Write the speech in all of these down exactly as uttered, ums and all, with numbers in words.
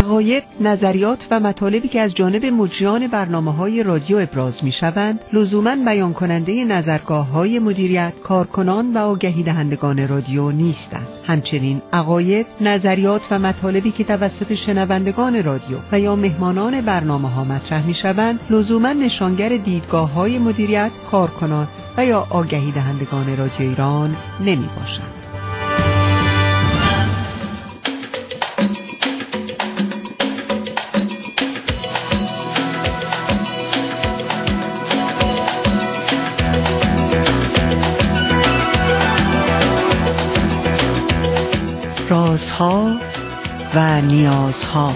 عقاید، نظریات و مطالبی که از جانب مجریان برنامه‌های رادیو ابراز می‌شوند، لزوماً بیان کننده نظرگاه‌های مدیریت، کارکنان و آگهی دهندگان رادیو نیستند. همچنین عقاید، نظریات و مطالبی که توسط شنوندگان رادیو و یا مهمانان برنامه‌ها مطرح می‌شوند، لزوماً نشانگر دیدگاه‌های مدیریت، کارکنان و یا آگهی دهندگان رادیو ایران نمی‌باشند. رازها و نیازها.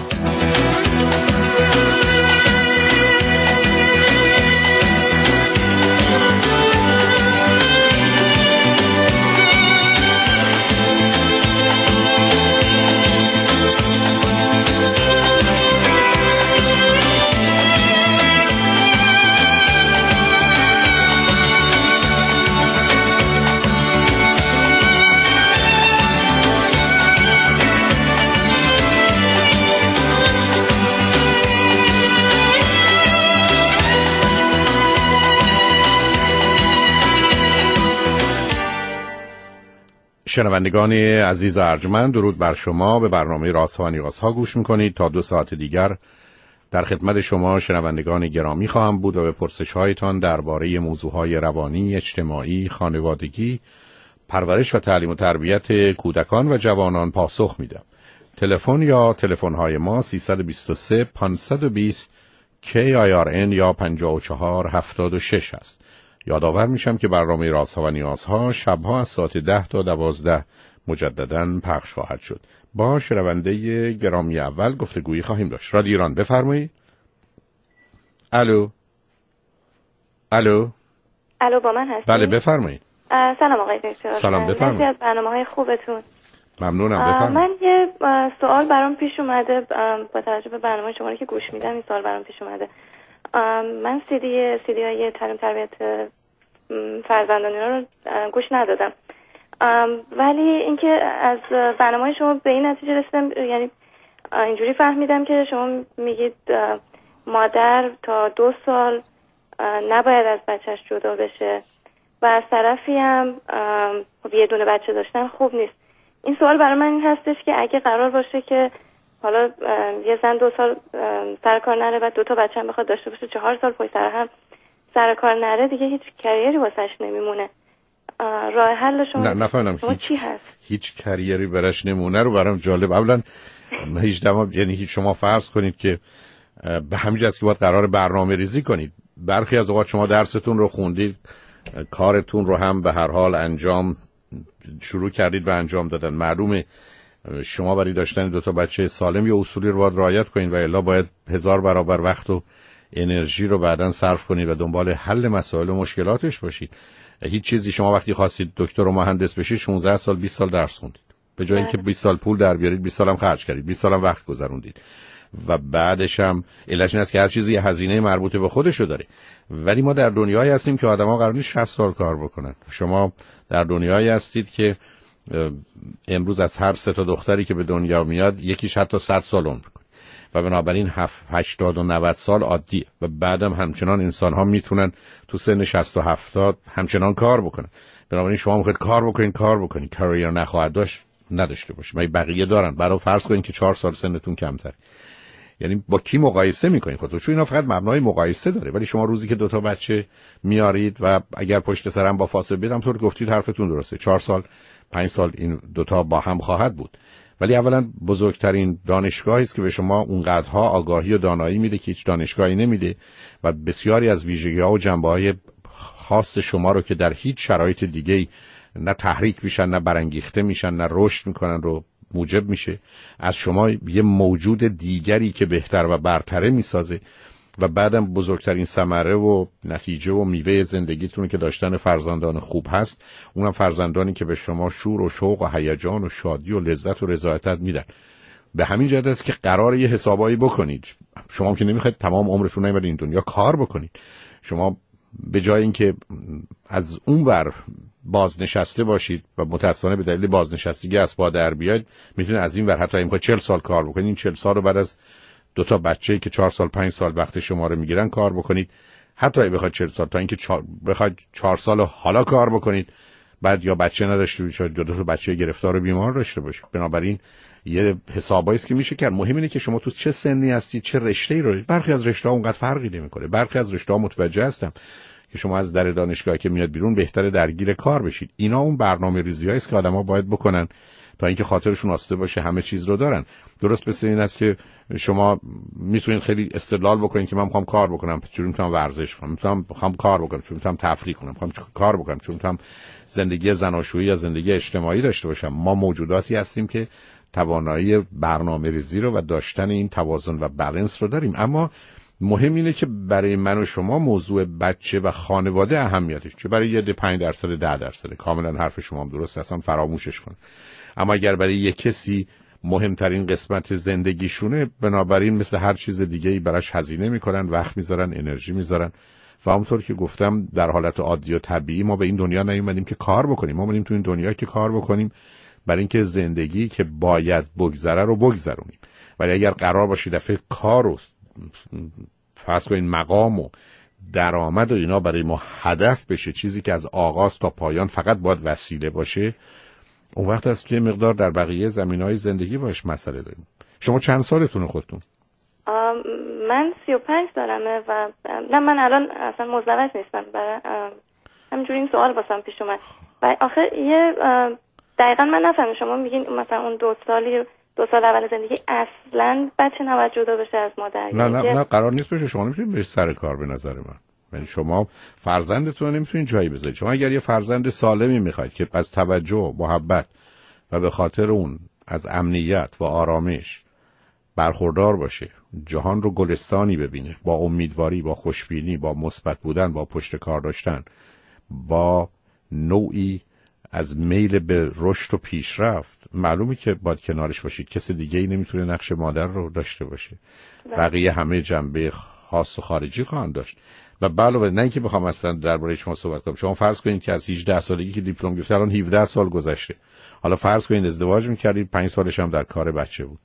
شنوندگان عزیز و ارجمند، درود بر شما. به برنامه رازها و نیازها گوش میکنید. تا دو ساعت دیگر در خدمت شما شنوندگان گرامی خواهم بود و به پرسش‌هایتان درباره موضوعهای روانی، اجتماعی، خانوادگی، پرورش و تعلیم و تربیت کودکان و جوانان پاسخ میدم. تلفن یا تلفن‌های ما سیصد و بیست و سه پانصد و بیست کی آی آر ان یا پنجاه و چهار هفتاد و شش است. یادآور میشم که برنامه رازها و نیازها شبها از ساعت ده تا دوازده مجدداً پخش خواهد شد. با شنونده گرامی اول گفتگویی خواهیم داشت. رادیو ایران، بفرمایید. الو الو الو با من هستید؟ بله بفرمایید. سلام آقای دکتر. سلام، بفرمایید. مرسی از برنامه‌های خوبتون. ممنونم، بفرمایید. من یه سوال برام پیش اومده با توجه به برنامه شما که گوش میدم. این سوال برام پیش اومده. من سی دی سی دی های تعلیم تربیت فرزندانی رو گوش ندادم، ولی اینکه از برنامه شما به این نتیجه رسیدم، یعنی اینجوری فهمیدم که شما میگید مادر تا دو سال نباید از بچهش جدا بشه و از طرفی هم یه دونه بچه داشتن خوب نیست. این سوال برای من این هستش که اگه قرار باشه که حالا یه زن دو سال سر کار نره و دو تا بچه هم بخواد داشته باشه، چهار سال پشت سر هم سر کار نره، دیگه هیچ کریری واسش نمیمونه. راه حل شما نه نفهمیدم شما چی هست؟ هیچ کریری براش نمونه رو برام جالب. اولا هیچ دما یعنی هیچ شما فرض کنید که به همین جاست که باید قرار برنامه ریزی کنید. برخی از اوقات شما درستون رو خوندید، کارتون رو هم به هر حال انجام شروع کردید و انجام دادن. معلومه شما برای داشتن دو تا بچه سالم یه اصولی رو باید رعایت کنید و الا باید هزار برابر وقت و انرژی رو بعداً صرف کنید و دنبال حل مسائل و مشکلاتش باشید. هیچ چیزی شما وقتی خواستید دکتر و مهندس بشید شانزده سال بیست سال درس خوندید، به جای اینکه بیست سال پول در بیارید بیست سال هم خرج کردید، بیست سال هم وقت گذروندید و بعدش هم علت این است که هر چیزی یه هزینه مربوط به خودشو داره. ولی ما در دنیایی هستیم که آدما قراره شصت سال کار بکنن. شما در دنیایی هستید که امروز از هر سه تا دختری که به دنیا میاد یکیش حتی صد سال عمر کنه و بنابراین هشتاد و نود سال عادیه و بعدم همچنان انسان ها میتونن تو سن شصت و هفتاد همچنان کار بکنن. بنابراین شما میخواید کار بکنین کار بکنین کریر نخواهد داشت نداشته باشید. مگه بقیه دارن؟ برای فرض کنین که چهار سال سنتون کمتر، یعنی با کی مقایسه میکنین خودتون؟ چون اینا فقط مبنای مقایسه داره. ولی شما روزی که دو تا بچه میارید و اگر پشت سرم با فاصله بدم طور گفتید حرفتون درسته، چهار سال پنج سال این دوتا با هم خواهد بود. ولی اولا بزرگترین دانشگاهی است که به شما اونقدرها آگاهی و دانایی میده که هیچ دانشگاهی نمیده و بسیاری از ویژگی‌ها و جنبه‌های خاص شما رو که در هیچ شرایط دیگه‌ای نه تحریک میشن نه برانگیخته میشن نه رشد میکنن رو موجب میشه از شما یه موجود دیگری که بهتر و برتره میسازه و بعدم بزرگترین ثمره و نتیجه و میوه زندگیتون که داشتن فرزندان خوب هست، اونم فرزندانی که به شما شور و شوق و هیجان و شادی و لذت و رضایت میدن. به همین جهت است که قراره یه حسابایی بکنید. شما که نمیخواید تمام عمرتون نمیبرید این دنیا کار بکنید. شما به جای اینکه از اون ور بازنشسته باشید و متأسفانه به دلیل بازنشستگی از پا در بیاید، میتونه از این ور حتی امکان چهل سال کار بکنید. این چهل سال رو بعد از دو تا بچه‌ای که چهار سال پنج سال وقت شما رو میگیرن کار بکنید. حتی اگه بخواید چهل سال تا اینکه چهار بخواید چهار سال حالا کار بکنید، بعد یا بچه نداشته باشید یا دو تا بچه گرفتار و بیمار داشته باشید. بنابراین یه حسابایی است که میشه کرد. مهم اینه که شما تو چه سنی هستید، چه رشته‌ای رو. برخی از رشته‌ها اونقدر فرقی نمی‌کنه. برخی از رشته‌ها متوجه هستم که شما از در دانشگاه که میاد بیرون بهتره درگیر کار بشید. اینا اون برنامه‌ریزی‌هایی است که آدم‌ها باید بکنن تا اینکه خاطرشون آسوده باشه همه چیز رو دارن. درست مثل این است که شما میتونید خیلی استدلال بکنید که من میخوام کار بکنم، چون میتونم ورزش کنم، میتونم میخوام کار بکنم، چون میتونم تفریح کنم، میخوام کار بکنم، چون میتونم زندگی زناشویی یا زندگی اجتماعی داشته باشم. ما موجوداتی هستیم که توانایی برنامه‌ریزی رو و داشتن این توازن و بالانس رو داریم. اما مهم اینه که برای من و شما موضوع بچه و خانواده اهمیتش چه برای یه پنج درصد ده درصد کاملا حرف شما هم درست، اصلا فراموشش کن. اما اگر برای یک کسی مهمترین قسمت زندگیشونه، بنابراین مثل هر چیز دیگه‌ای براش هزینه میکنن، وقت میذارن، انرژی میذارن. و همونطور که گفتم در حالت عادی و طبیعی ما به این دنیا نیومدیم که کار بکنیم. ما اومدیم تو این دنیا که کار بکنیم، برای اینکه زندگی که باید بگذره رو بگذرونیم. ولی اگر قرار باشه دفعه کار رو فرض کنین مقام و درآمد و اینا برای ما هدف بشه، چیزی که از آغاز تا پایان فقط باید وسیله باشه، اون وقت است که مقدار در بقیه زمینهای زندگی باش مسئله داریم. شما چند سالتونه خودتون؟ من سی و پنج دارمه و نه من الان اصلا مزدوج نیستم. برای همینجوری این سوال واسم پیش اومد. و آخه یه دقیقا من نفهمیدم، شما میگین مثلا اون دو سالی دو سال اول زندگی اصلا بچه نباید جدا بشه از مادر؟ نه نه نه قرار نیست بشه. شما نمیتونید بهش سر کار به نظر من. یعنی شما فرزندتون نمیتونید جایی بذارید. شما اگر یه فرزند سالمی میخواید که پس توجه، محبت و به خاطر اون از امنیت و آرامش برخوردار باشه، جهان رو گلستانی ببینه، با امیدواری، با خوشبینی، با مثبت بودن، با پشت کار داشتن، با نوعی از میل به رشد و پیشرفت، معلومه که باید کنارش باشید. کسی دیگه ای نمیتونه نقش مادر رو داشته باشه. بقیه همه جنبه خاص و خارجی خواهند داشت. و علاوه نه اینکه بخوام اصلا درباره شما صحبت کنم، شما فرض کنید که از هجده سالگی که دیپلم گرفتید الان هفده سال گذشته. حالا فرض کنید ازدواج می‌کردید، پنج سالش هم در کار بچه بود.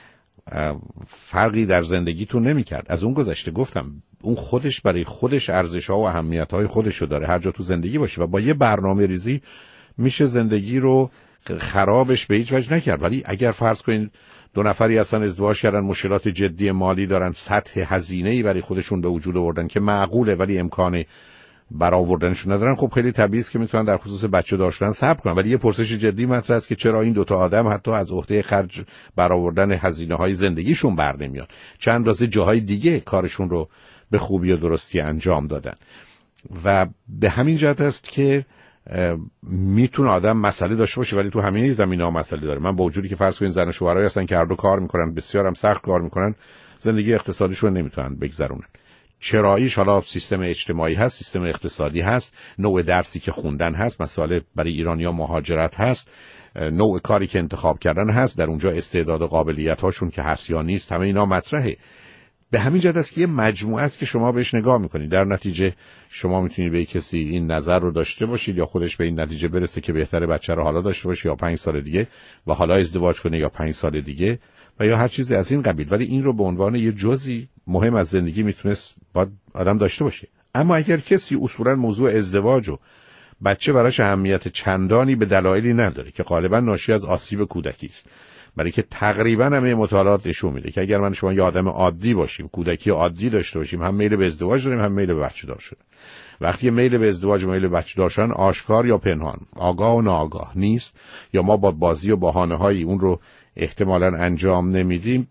فرقی در زندگیتون نمی‌کرد. از اون گذشته گفتم اون خودش برای خودش ارزش‌ها و اهمیت‌های خودش رو داره، هر جا تو زندگی باشه. و با یه برنامه‌ریزی میشه زندگی رو خرابش به هیچ وجه نکرد. ولی اگر فرض کنید دو نفری اصلا ازدواج کردن، مشکلات جدی مالی دارن، سطح هزینه‌ای برای خودشون به وجود آوردن که معقوله ولی امکان برآوردنشون ندارن، خب خیلی طبیعیه که میتونن در خصوص بچه داشتن صبر کنن. ولی یه پرسش جدی مطرح است که چرا این دوتا آدم حتی از عهده خرج برآوردن هزینه‌های زندگیشون بر نمیاد؟ چند اندازه جاهای دیگه کارشون رو به خوبی و درستی انجام دادن. و به همین جهت است که میتونه آدم مسئله داشته باشه ولی تو همه زمینه‌ها مسئله داره. من با وجودی که فرض کنین زن و شوهرایی هستن که هر دو کار میکنن، بسیار هم سخت کار میکنن، زندگی اقتصادیشون نمیتونن بگذرونن. چراییش حالا سیستم اجتماعی هست، سیستم اقتصادی هست، نوع درسی که خوندن هست، مسئله برای ایرانی‌ها مهاجرت هست، نوع کاری که انتخاب کردن هست، در اونجا استعداد و قابلیت هاشون که هست یا نیست، همه اینا مطرحه. به همین جهت است که یه مجموعه است که شما بهش نگاه میکنید. در نتیجه شما میتونید به کسی این نظر رو داشته باشید یا خودش به این نتیجه برسه که بهتره بچه رو حالا داشته باشه یا پنج سال دیگه و حالا ازدواج کنه یا پنج سال دیگه و یا هر چیزی از این قبیل. ولی این رو به عنوان یه جزئی مهم از زندگی میتونست باید آدم داشته باشه. اما اگر کسی اصولا موضوع ازدواج و بچه براش اهمیت چندانی به دلایلی نداره که غالبا ناشی از آسیب کودکی است، برای که تقریبا همه مطالعات نشون میده که اگر من شما یه آدم عادی باشیم، کودکی عادی داشته باشیم، هم میل به ازدواج داریم هم میل به بچه دار شدن. وقتی میل به ازدواج و میل به بچه دار شدن آشکار یا پنهان، آگاه و ناآگاه نیست، یا ما با بازی و بهانه‌هایی اون رو احتمالاً انجام نمیدیم،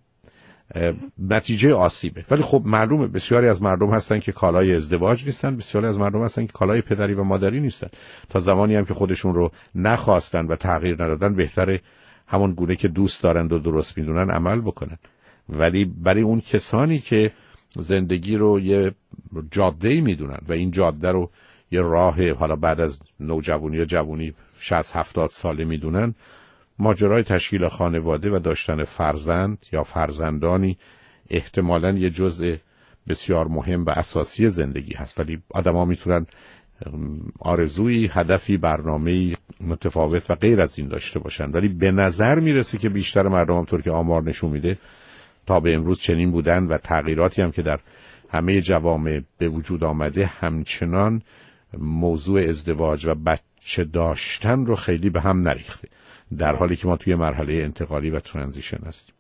نتیجه آسیبه. ولی خب معلومه بسیاری از مردم هستن که کالای ازدواج نیستن، بسیاری از مردم هستن که کالای پدری و مادری نیستن. تا زمانی هم که خودشون رو نخواستن و تغییر ندادن، بهتره همون گونه که دوست دارند و درست میدونن عمل بکنن. ولی برای اون کسانی که زندگی رو یه جاده‌ای میدونن و این جاده رو یه راه حالا بعد از نوجوانی یا جوانی شصت هفتاد ساله میدونن، ماجرای تشکیل خانواده و داشتن فرزند یا فرزندانی احتمالاً یه جزء بسیار مهم و اساسی زندگی هست، ولی آدم‌ها میتونن آرزویی، هدفی، برنامه‌ای متفاوت و غیر از این داشته باشن، ولی به نظر میرسه که بیشتر مردم همطور که آمار نشون میده تا به امروز چنین بودن و تغییراتی هم که در همه جوامع به وجود آمده همچنان موضوع ازدواج و بچه داشتن رو خیلی به هم نریخته، در حالی که ما توی مرحله انتقالی و ترانزیشن هستیم.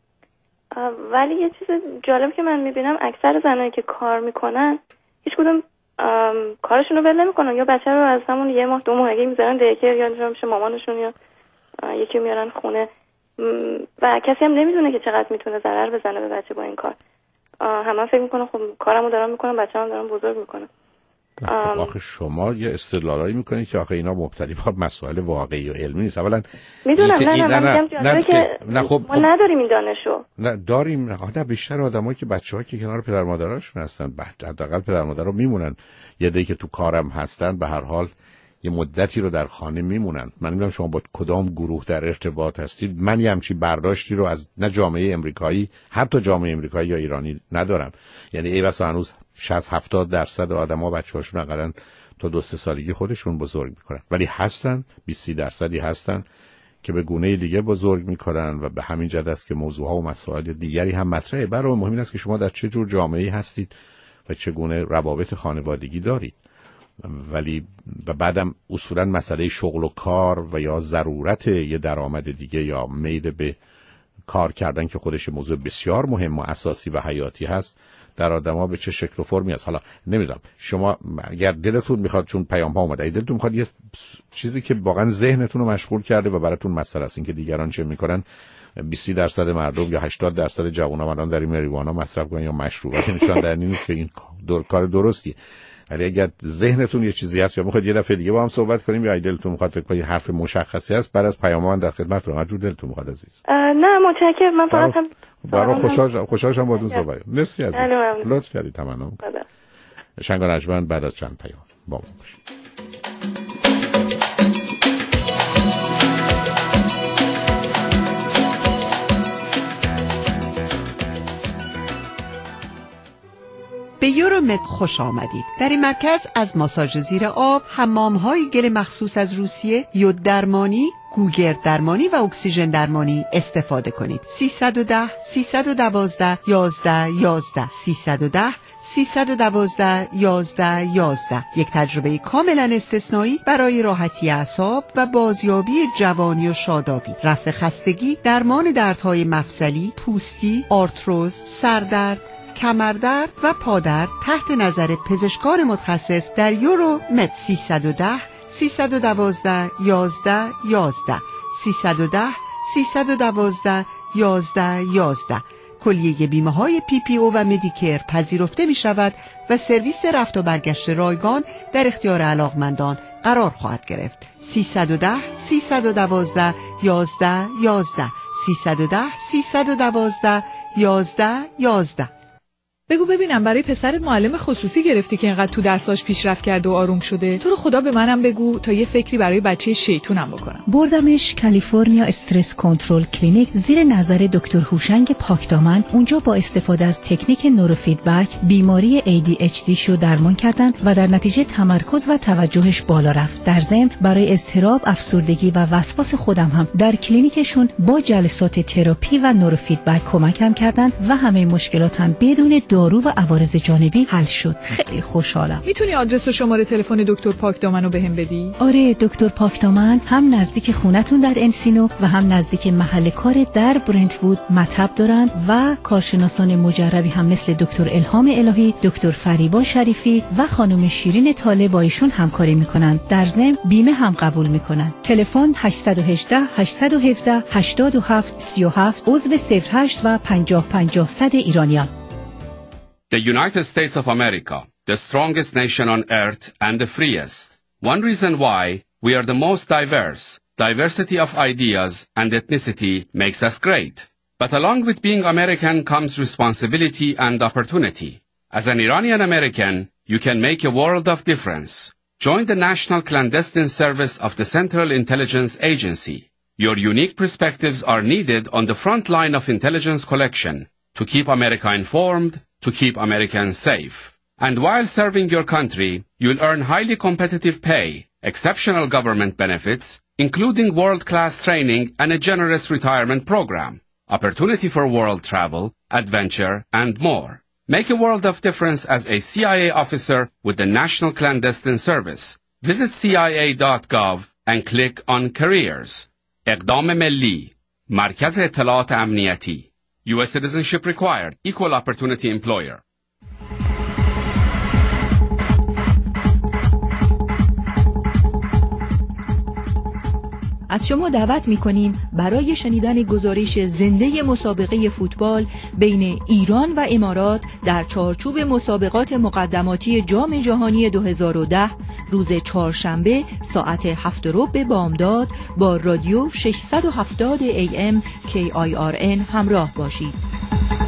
ولی یه چیز جالب که من میبینم اکثر زنایی که کار میکنن هیچ کدوم کارشون رو ول نمیکنن، یا بچه رو از همون یه ماه دو ماهگی میذارن دیکر یا نمیدونم میشه مامانشون یا یکی میارن خونه و کسی هم نمیدونه که چقدر میتونه ضرر بزنه به بچه با این کار. همه فکر میکنن خب کارمو دارم میکنم، بچه‌مو دارم بزرگ میکنم. آخه شما یه استدلالایی میکنید که آخه اینا مبتنی بر مسائل واقعی و علمی نیست. اولا میدونم نه این نه من میگم جالبه که نه خب ما نداریم این دانشو. نه داریم، نه بیشتر آدمایی که بچه‌ها که کنار پدر مادراشون هستن، حداقل پدر مادر رو میمونن، یه دی که تو کارم هستن به هر حال یه مدتی رو در خانه میمونن. من نمیدونم شما با کدام گروه در ارتباط هستید، من یه همچین برداشتی رو از نه جامعه امریکایی، حتی جامعه امریکایی یا ایرانی ندارم. یعنی ای بسا هنوز شصت هفتاد درصد آدما بچه‌هاشون حداقل تا دو سه سالگی خودشون بزرگ میکنن، ولی هستن بیست درصدی هستن که به گونه دیگه بزرگ میکنن و به همین جهت است که موضوعها و مسائل دیگری هم مطرحه. برای مهم است که شما در چه جور جامعه‌ای هستید و چگونه روابط خانوادگی دارید. ولی و بعدم اصولا مسئله شغل و کار و یا ضرورت یه درآمد دیگه یا میل به کار کردن که خودش موضوع بسیار مهم و اساسی و حیاتی هست در آدم‌ها به چه شکل و فرمی است. حالا نمیدونم شما اگر دلتون میخواد، چون پیام ها اومده، دلتون میخواد یه چیزی که واقعا ذهنتون رو مشغول کرده و براتون مسئله است این که دیگران چه میکنن، بیست درصد مردم یا هشتاد درصد جوونا الان در این مریوانا مصرف کنن یا مشروبات، نشان در این نیست که این دور کار درستیه. ولی اگر ذهنتون یه چیزی هست یا میخواید یه دفعه دیگه با هم صحبت کنیم یا دلتون میخواد فکر کنید حرف مشخصی هست، بعد از پیام من در خدمتتونم. هر جور دلتون میخواد عزیز. نه متشکرم، من فقط هم برای خوشحال خوشحالم باهاتون صحبت. مرسی عزیز. لطف کردید. تمام. شنگ و نجمن بعد از چند پیام با ما باشید. به یورومد خوش آمدید. در این مرکز از ماساژ زیر آب، حمام‌های گل مخصوص از روسیه، یود درمانی، گوگرد درمانی و اکسیژن درمانی استفاده کنید. سیصد و ده سیصد و دوازده یازده یازده سیصد و ده سیصد و دوازده یازده یازده. یک تجربه کاملا استثنایی برای راحتی اعصاب و بازیابی جوانی و شادابی، رفع خستگی، درمان دردهای مفصلی، پوستی، آرتروز، سردرد، کمردرد و پادرد تحت نظر پزشکان متخصص در یورو مد. سیصد و ده سیصد و دوازده یازده یازده سیصد و ده سیصد و دوازده یازده یازده. کلیه بیمه های پی پی او و مدیکر پذیرفته می شود و سرویس رفت و برگشت رایگان در اختیار علاقمندان قرار خواهد گرفت. سیصد و ده سیصد و دوازده یازده یازده سیصد و ده سیصد و دوازده یازده یازده. بگو ببینم، برای پسرت معلم خصوصی گرفتی که اینقدر تو درساش پیشرفت کرده و آروم شده؟ تو رو خدا به منم بگو تا یه فکری برای بچه شیطونم بکنم. بردمش کالیفرنیا استرس کنترل کلینیک زیر نظر دکتر هوشنگ پاکدامن. اونجا با استفاده از تکنیک نوروفیدبک بیماری ای دی اچ دی شو درمان کردن و در نتیجه تمرکز و توجهش بالا رفت. در ضمن برای اضطراب، افسردگی و وسواس خودم هم در کلینیکشون با جلسات تراپی و نوروفیدبک کمکم کردن و همه مشکلاتم بدون دارو و عوارض جانبی حل شد. خیلی خوشحالم. میتونی آدرس و شماره تلفن دکتر پاکدامنو بهم بدی؟ آره، دکتر پاکدامن هم نزدیک خونتون در انسینو و هم نزدیک محل کار در برنت‌وود مطب دارن و کارشناسان مجربی هم مثل دکتر الهام الهی، دکتر فریبا شریفی و خانم شیرین طالب با ایشون همکاری میکنن. در ضمن بیمه هم قبول میکنن. تلفن هشت یک هشت هشت یک هفت هشت هفت سه هفت، عضو صفر هشت و پنجاه پنجاه صد ایرانیان. The United States of America, the strongest nation on earth and the freest. One reason why we are the most diverse, diversity of ideas and ethnicity makes us great. But along with being American comes responsibility and opportunity. As an Iranian American, you can make a world of difference. Join the National Clandestine Service of the Central Intelligence Agency. Your unique perspectives are needed on the front line of intelligence collection to keep America informed, to keep Americans safe. And while serving your country, you'll earn highly competitive pay, exceptional government benefits, including world-class training and a generous retirement program, opportunity for world travel, adventure, and more. Make a world of difference as a C I A officer with the National Clandestine Service. Visit C I A dot gov and click on Careers. اقدام ملی. مرکز اطلاعات امنیتی. U S citizenship required. Equal opportunity employer. از شما دعوت می‌کنیم برای شنیدن گزارش زنده مسابقه فوتبال بین ایران و امارات در چارچوب مسابقات مقدماتی جام جهانی دو هزار و ده روز چهارشنبه ساعت هفت و ربع بامداد با رادیو ششصد و هفتاد ای ام کی آی آر ان همراه باشید.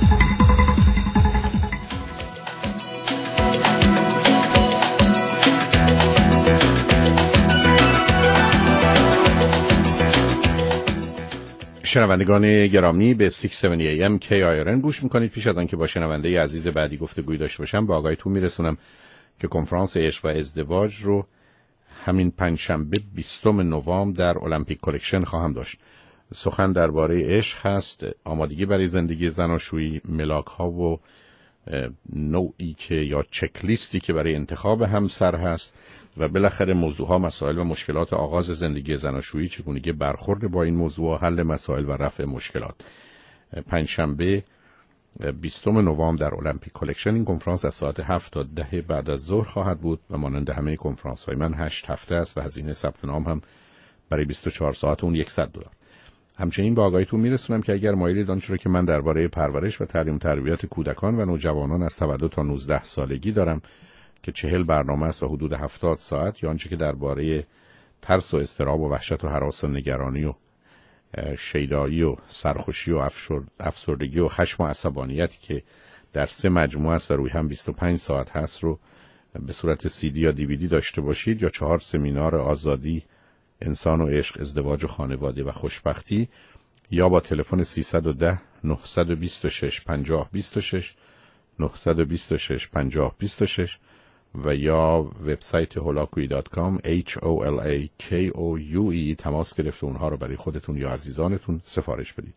شنوندگان گرامی به ششصد و هفتاد ای ام کی آی آر ان گوش میکنید. پیش از آنکه با شنونده عزیز بعدی گفتگوی داشته باشم با آقایتون میرسونم که کنفرانس عشق و ازدواج رو همین پنجشنبه بیستم نوامبر در المپیک کلکشن خواهم داشت. سخن درباره عشق هست، آمادگی برای زندگی زناشویی، ملاک ها و نوعی که یا چک لیستی که برای انتخاب همسر هست و بالاخره موضوع ها، مسائل و مشکلات آغاز زندگی زناشویی، چگونگی برخورد با این موضوع، حل مسائل و رفع مشکلات. پنجشنبه بیستم نوامبر در المپیک کلکشن. این کنفرانس از ساعت هفت تا ده بعد از ظهر خواهد بود و مانند همه کنفرانس های من هشت هفته است و هزینه ثبت نام هم برای بیست و چهار ساعت اون صد دلار. همچنین با آگاهیتون میرسونم که اگر مایلید آنچه را که من درباره پرورش و تعلیم و تربیت کودکان و نوجوانان از تولد تا نوزده سالگی دارم که چهل برنامه است و حدود هفتاد ساعت، یا آنچه که درباره ترس و اضطراب و وحشت و هراس و نگرانی و شیدایی و سرخوشی و افسردگی و خشم و عصبانیت که در سه مجموعه است و روی هم بیست و پنج ساعت هست رو به صورت سی دی یا دی وی دی داشته باشید، یا چهار سمینار آزادی، انسان و عشق، ازدواج و خانواده و خوشبختی، یا با تلفن سیصد و ده نهصد و بیست و شش پنجاه بیست و شش نهصد و بیست و شش پنجاه بیست و شش و یا وبسایت هولاکویی دات کام اچ او ال ای کی او یو ای تماس گرفت اونها رو برای خودتون یا عزیزانتون سفارش بدید.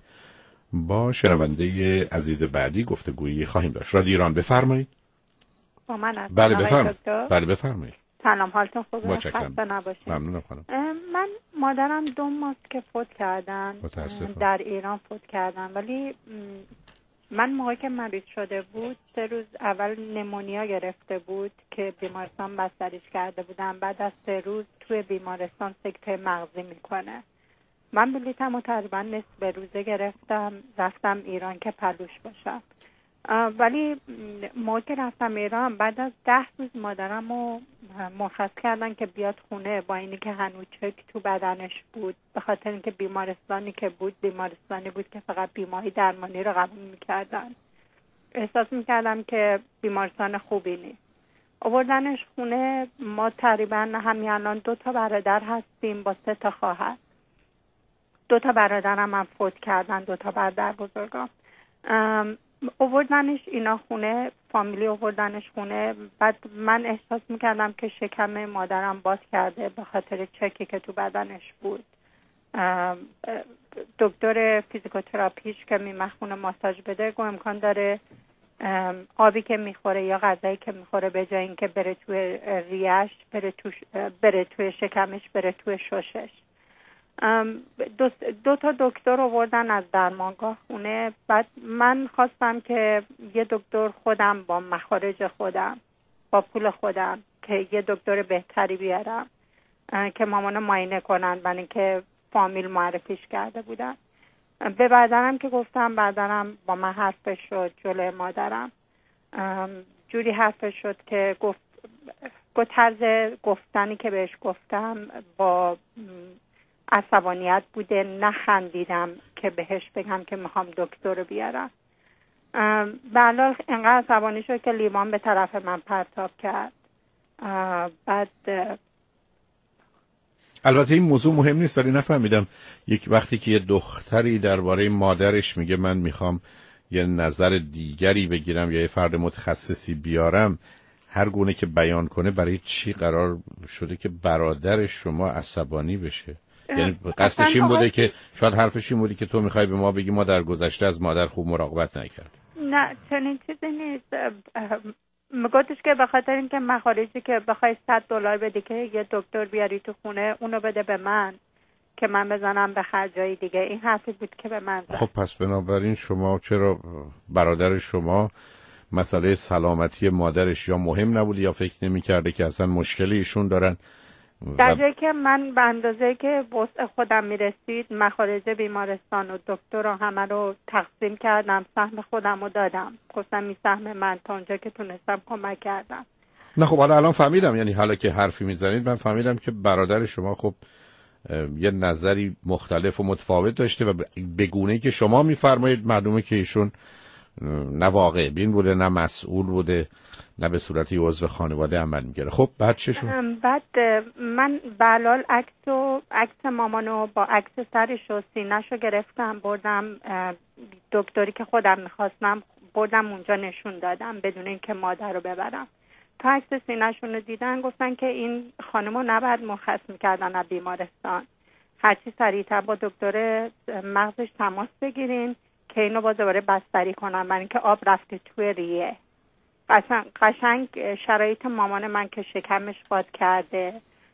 با شنونده عزیز بعدی گفتگویی خواهیم داشت. رادیو ایران بفرمایید. با من هستم. بله بفرمایید. بله بفرمایید. سلام، حالتون خوبه؟ خسته نباشید. ممنونم خانم. من مادرم دو ماست که فوت کردن. در ایران فوت کردن، ولی من موقعی که مریض شده بود سه روز اول نمونیا گرفته بود که بیمارستان بستریش کرده بودن. بعد از سه روز توی بیمارستان سکته مغزی میکنه. من بلیطم تقریبا نصف روزه گرفتم، رفتم ایران که پلوش باشم. ولی موقع که رفتم ایران بعد از ده روز مادرم رو مرخص کردن که بیاد خونه، با اینی که هنوز چک تو بدنش بود، به خاطر اینکه بیمارستانی که بود بیمارستانی بود که فقط بیماری درمانی رو قبول میکردن. احساس میکردم که بیمارستان خوبی نیست. آوردنش خونه. ما تقریبا همین الان دو تا برادر هستیم با سه تا خواهر. دو تا برادرم هم فوت کردن، دو تا برادر بزرگام. آوردنش اینا خونه، فامیلی آوردنش خونه. بعد من احساس میکردم که شکم مادرم باز کرده به خاطر چکی که تو بدنش بود. دکتر فیزیکوتراپیش که میمخونه ماساژ بده گفت امکان داره آبی که میخوره یا غذایی که میخوره به جای اینکه بره توی ریش بره تو بره توی شکمش بره توی ششش. دو, دو تا دکتر آوردن از درمانگاه خونه. بعد من خواستم که یه دکتر خودم با مخارج خودم با پول خودم که یه دکتر بهتری بیارم که مامانو معاینه کنن، برای اینکه فامیل معرفیش کرده بودن. به برادرم که گفتم، برادرم با من حرفش شد جلوی مادرم، جوری حرفش شد که گفت گفت طرز گفتنی که بهش گفتم با عصبانیت بوده، نخندیدم که بهش بگم که میخوام دکتر رو بیارم. بله اینقدر عصبانی شد که لیوان به طرف من پرتاب کرد. بعد البته این موضوع مهم نیست، ولی نفهمیدم یک وقتی که یه دختری درباره مادرش میگه من میخوام یه نظر دیگری بگیرم یا یه فرد متخصصی بیارم، هر گونه که بیان کنه برای چی قرار شده که برادر شما عصبانی بشه؟ یعنی قصدش این بوده که شاید حرفش این بوده که تو میخوای به ما بگی ما در گذشته از مادر خوب مراقبت نکردیم. نه چنین چیزی نیست. میگفتش که به خاطر اینکه مخارجی که بخوای صد دلار بدی که یه دکتر بیاری تو خونه اونو بده به من که من بزنم به خرجای دیگه. این حرفی بود که به من زد. خب پس بنابراین شما چرا برادر شما مسئله سلامتی مادرش یا مهم نبود یا فکر نمی کرده که اصلا مشکلی ایشون دارن؟ در جایی که من به اندازه که وسع خودم میرسید مخارج بیمارستان و دکتر رو همه رو تقسیم کردم، سهم خودم رو دادم، گفتم می سهم من تا اونجا که تونستم کمک کردم. نه خب حالا الان فهمیدم، یعنی حالا که حرفی میزنید من فهمیدم که برادر شما خب یه نظری مختلف و متفاوت داشته و به گونه‌ای که شما میفرمایید معلومه که ایشون نه واقع بین بوده، نه مسئول بوده، نه به صورتی عضو خانواده عمل می‌کرده. خب بعد چه شد؟ بعد من بلال عکس و عکس مامانو با عکس سرش و سینه‌شو گرفتم بردم دکتری که خودم می‌خواستم، بردم اونجا نشون دادم بدون اینکه مادر رو ببرم. تا عکس سینه‌شون رو دیدن گفتن که این خانمو نباید مرخص می‌کردن از بیمارستان، هرچی سریعتر با دکتر مغزش تماس بگیرین که اینو باز دوباره بستری کنم، من اینکه آب رفته توی ریه. قشنگ, قشنگ شرایط مامان من که شکمش باد کرده،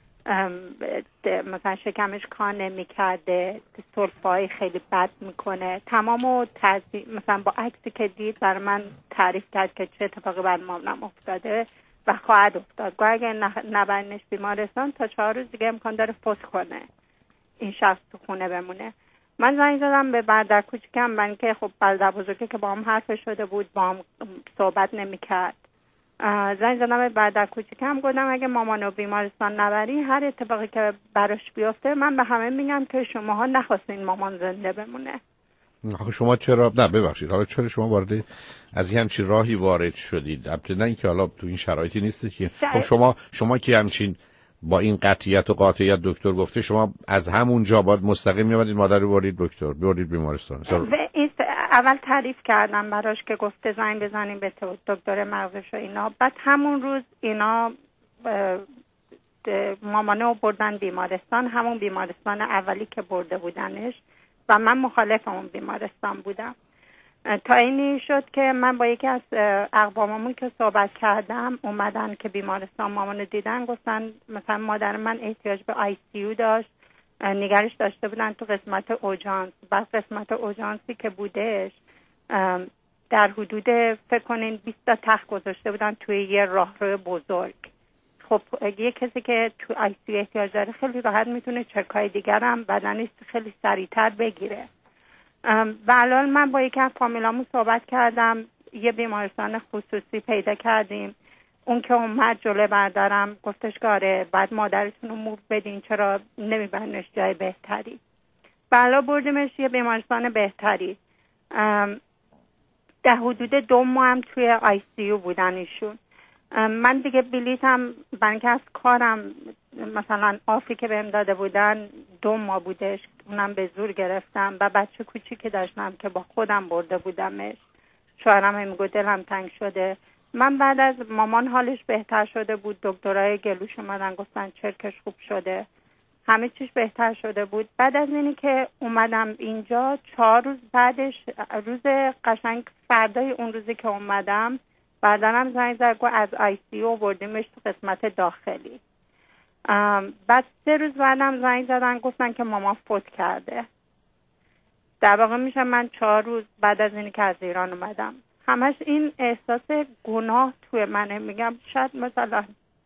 مثلا شکمش کار نمی کرده، سلفای خیلی بد میکنه، تمامو تزی... مثلا با عکسی که دید برای من تعریف کرد که چه اتفاقی بر مامانم افتاده و خواهد افتاد. گویا اگه نبرنش بیمارستان تا چهار روز دیگه امکان داره فوت کنه، این شخص تو خونه بمونه. من زنگ زدم به برادر کوچیکم، من که خب برادر بزرگی که با هم حرف شده بود با هم صحبت نمی کرد. زنگ زدم به برادر کوچیکم گفتم اگه مامانو بیمارستان نبری هر اتفاقی که براش بیفته من به همه میگم که شماها نخواستین مامان زنده بمونه. آخه شما چرا نه ببخشید حالا چرا شما وارد از این همچین راهی وارد شدید؟ البته نه اینکه حالا تو این شرایطی نیست که خب شما شما که همچین با این قطعیت و قاطعیت دکتر گفته شما از همون جا باید مستقیم می‌آمدید مادر رو بردید دکتر بردید بیمارستان. اول تعریف کردم براش که گفته زنگ بزنیم به دکتر مغزش و اینا. بعد همون روز اینا مامانو بردن بیمارستان، همون بیمارستان اولی که برده بودنش و من مخالف اون بیمارستان بودم. تا اینی شد که من با یکی از اقواممون که صحبت کردم اومدن که بیمارستان مامانو دیدن، گفتن مثلا مادر من احتیاج به آی سی یو داشت، نگرش داشته بودن تو قسمت اوجانس. بعد قسمت اوجانسی که بودش در حدود فکر کنین بیست تا تخت گذاشته بودن توی یه راهرو بزرگ. خب یه کسی که تو آی سی یو احتیاج داره خیلی راحت میتونه چکای دیگر هم بدنش خیلی سریعتر بگیره. و الان من با یکی از فامیلامون صحبت کردم، یه بیمارستان خصوصی پیدا کردیم. اون که اومد جلوی بردارم گفتش که آره بعد مادرتون رو موو بدین، چرا نمیبرنش جای بهتری. بالا بردیمش یه بیمارستان بهتری. در حدود دو ماه هم توی آی سی یو بودن ایشون. من دیگه بلیتم برای از کارم مثلا آفی که بهم داده بودن دو ماه بودش، اونم به زور گرفتم و بچه کوچیکی داشتم که با خودم برده بودمش. شوهرم هم میگه دلم تنگ شده. من بعد از مامان حالش بهتر شده بود، دکترای گلوش اومدن گفتن چرکش خوب شده، همه چیش بهتر شده بود. بعد از اینی که اومدم اینجا چهار روز بعدش روز قشنگ فردای اون روزی که اومدم بعدنم زنگ زد گفت از آی سی یو بردیمش تو قسمت داخلی. بعد سه روز بعدم زنگ زدن گفتن که ماما فوت کرده. در واقع میشه من چهار روز بعد از اینی که از ایران اومدم. همش این احساس گناه توی منه. میگم شاید مثلا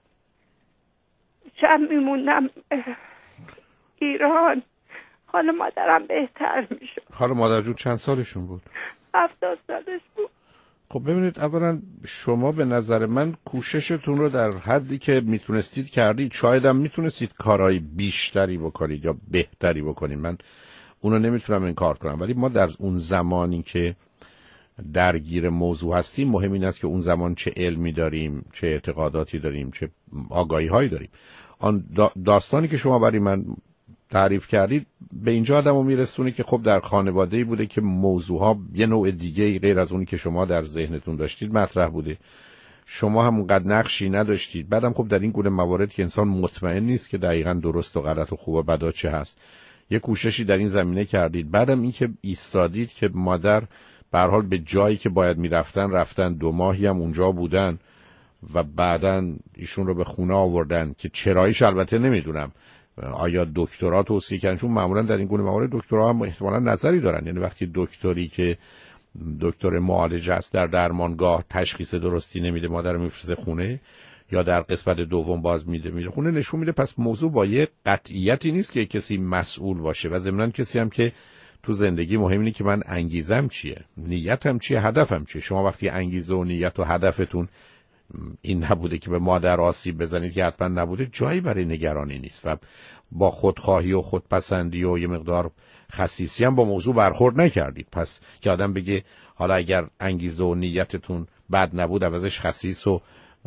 شاید میموندم ایران حال مادرم بهتر میشد. حال مادر جون چند سالشون بود؟ هفتاد سالش بود. خب ببینید اولا شما به نظر من کوششتون رو در حدی که میتونستید کردید، شاید هم میتونستید کارهای بیشتری بکنید یا بهتری بکنید، من اونو نمیتونم انکار کنم، ولی ما در اون زمانی که درگیر موضوع هستیم مهم این است که اون زمان چه علمی داریم، چه اعتقاداتی داریم، چه آگاهی هایی داریم. آن داستانی که شما برای من تعریف کردید به اینجا آدمو میرسونه که خب در خانواده‌ای بوده که موضوعها یه نوع دیگه غیر از اونی که شما در ذهنتون داشتید مطرح بوده، شما هم اونقدر نقشی نداشتید. بعدم خب در این گونه موارد که انسان مطمئن نیست که دقیقاً درست و غلط و خوب و بدا چه هست، یه کوششی در این زمینه کردید. بعدم این که ایستادید که مادر به هر حال به جایی که باید میرفتن رفتن، دو ماهی هم اونجا بودن و بعداً ایشون رو به خونه آوردن که چراییش البته نمیدونم آیا دکترا توصیه کردن، چون معمولا در این گونه موارد دکترها هم احتمالاً نظری دارن. یعنی وقتی دکتری که دکتر معالجه است در درمانگاه تشخیص درستی نمیده، مادر میفرسته خونه، یا در قسمت دوم باز میده میره خونه، نشون میده پس موضوع با یه قطعیتی نیست که کسی مسئول باشه و ضمناً کسی هم که تو زندگی مهم اینه که من انگیزم چیه، نیتم چیه، هدفم چیه. شما وقتی انگیزه و نیت و هدفتون این نبوده که به مادر آسیب بزنید که حتما نبوده، جایی برای نگرانی نیست و با خودخواهی و خودپسندی و یه مقدار خسیسی هم با موضوع برخورد نکردید. پس که آدم بگه حالا اگر انگیزه و نیتتون بد نبود عوضش خسیس و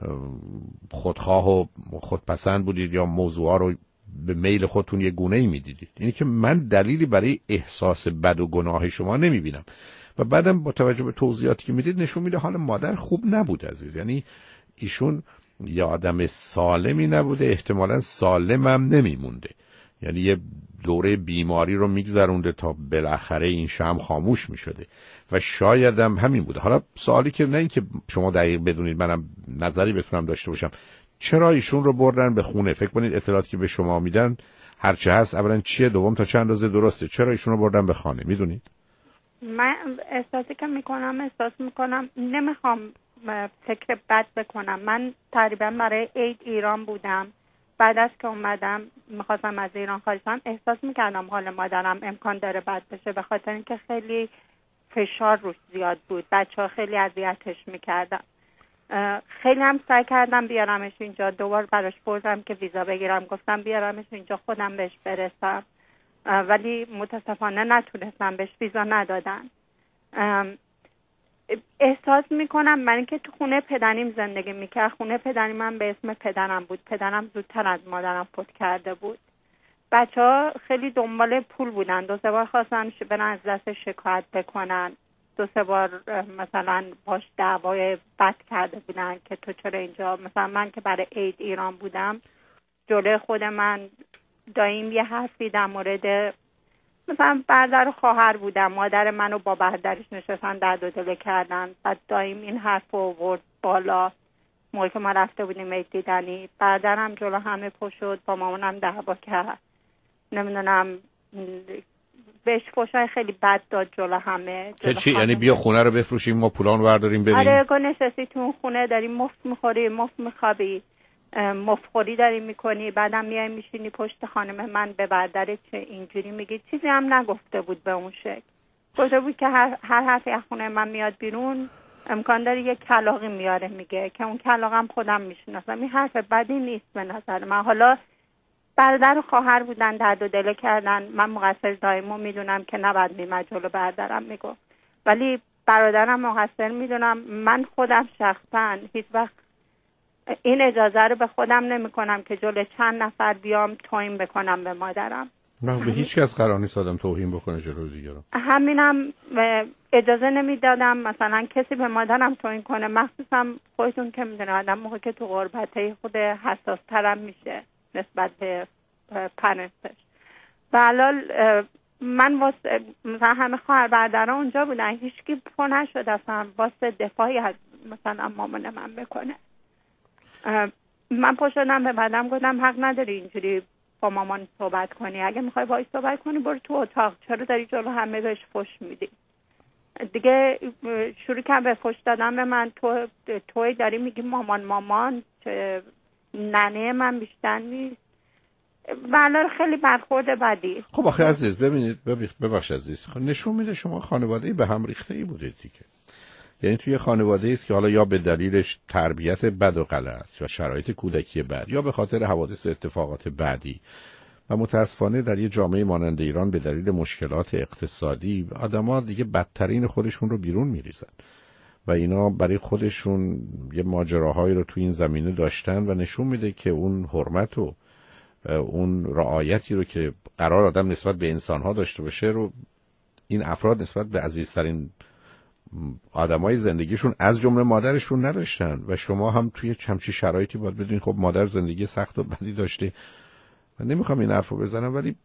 خودخواه و خودپسند بودید یا موضوعا رو به میل خودتون یه گونه‌ای میدیدید. اینی که من دلیلی برای احساس بد و گناه شما نمیبینم. و بعدم با توجه به توضیحاتی که میدید نشون میده حال مادر خوب نبود عزیز. یعنی ایشون یه آدم سالمی نبوده، احتمالاً سالم هم نمیمونده. یعنی یه دوره بیماری رو میگذرونده تا بالاخره این شمع خاموش میشده و شاید هم همین بوده. حالا سوالی که نه این که شما دقیق بدونید، منم نظری بتونم داشته باشم، چرا ایشون رو بردن به خونه؟ فکر کنید اطلاعاتی که به شما میدن هرچه هست اولا چیه، دوم تا چند اندازه درسته، چرا ایشون رو بردن به خانه؟ میدونید من احساسی که میکنم احساس میکنم نمیخوام فکر بد بکنم. من تقریبا برای عید ایران بودم، بعد از که اومدم میخواستم از ایران خارج شم، احساس میکردم حال مادرم امکان داره بد بشه، به خاطر اینکه خیلی فشار روش زیاد بود، بچه ها خیلی اذیتش میکردن. خیلی هم سعی کردم بیارمش اینجا، دوبار براش بردم که ویزا بگیرم، گفتم بیارمش اینجا خودم بهش برسم، ولی متاسفانه نتونستم، بهش ویزا ندادن. احساس میکنم من اینکه تو خونه پدریم زندگی میکرد، خونه پدریم من به اسم پدرم بود، پدرم زودتر از مادرم فوت کرده بود. بچه ها خیلی دنبال پول بودن، دو سه بار خواستن برن از دست شکایت بکنن، دو سه بار مثلا باش دعوای بد کرده بودن که تو چرا اینجا. مثلا من که برای عید ایران بودم، جلوی خود من داییم یه حرفی در مورد مثلا برادر و خواهر بودم، مادر منو با برادرش نشستن درد و دل کردن، بعد دایم این حرف رو آورد بالا. موقعی که ما رفته بودیم عید دیدنی، برادرم جلو همه پشت شد، با مامانم دعوا کرد، نمیدونم بهش فحشای خیلی بد داد جلو همه. جلو چی؟ یعنی بیا خونه رو بفروشیم ما پولان ورداریم بریم؟ آره، گو نشستی تو اون خونه داری مفت میخوری، مفت میخوابی، مفخوری داری میکنی، بعدم میای میشینی پشت خانم من به برادرت چه اینجوری میگی. چیزی هم نگفته بود به اون شکل، گفته بود که هر هر حرفی از خونه من میاد بیرون امکان داره یه کلاغی میاره میگه، که اون کلاغم خودم میشناسم. این حرف بدی نیست به نظر من. حالا برادر و خواهر بودن، درد و دل کردن، من مقصر دایمو میدونم که نباید میمد جلو برادرم میگفت، ولی برادرم مقصر میدونم. من خودم شخصا هیچ وقت این اجازه رو به خودم نمی کنم که جلو چند نفر بیام توهین بکنم به مادرم. من به هیچ کس قرار نیست آدم توهین بکنه جلوی دیگران. همینم اجازه نمیدادم مثلا کسی به مادرم توهین کنه، مخصوصا خودتون که میدونه آدم موقع که تو غربته خود حساس ترم میشه نسبت به پرنسش. و حالا من واسه مثلا همه خواهر برادرها اونجا بودن، هیچکی پا نشد اصلا واسه دفاعی از مثلا مامان من بکنه. من پا شدم به بعدم گفتم حق نداری اینجوری با مامان صحبت کنی، اگه میخوای باهاش صحبت کنی برو تو اتاق، چرا داری جلو همه بهش فحش میدی؟ دیگه شروع کردم به فحش دادن به من. تو توی داری میگی مامان مامان، ننه من بیشتر نیست. والا خیلی برخورد بدی. خب آخه عزیز ببینید، ببخش عزیز، نشون میده شما خانواده‌ای به هم ریخته‌ای بودید دیگه. یعنی توی خانواده‌ای است که حالا یا به دلیلش تربیت بد و غلط و شرایط کودکی بد، یا به خاطر حوادث اتفاقات بعدی، و متاسفانه در یه جامعه مانند ایران به دلیل مشکلات اقتصادی آدم‌ها دیگه بدترین خودشون رو بیرون می‌ریزن و اینا برای خودشون یه ماجراهایی رو توی این زمینه داشتن و نشون میده که اون حرمت و اون رعایتی رو که قرار آدم نسبت به انسان‌ها داشته باشه رو این افراد نسبت به عزیزترین آدمای زندگیشون از جمله مادرشون نداشتن و شما هم توی همچین شرایطی باید بدونید خب مادر زندگی سخت و بدی داشته. من نمیخوام این حرفو بزنم ولی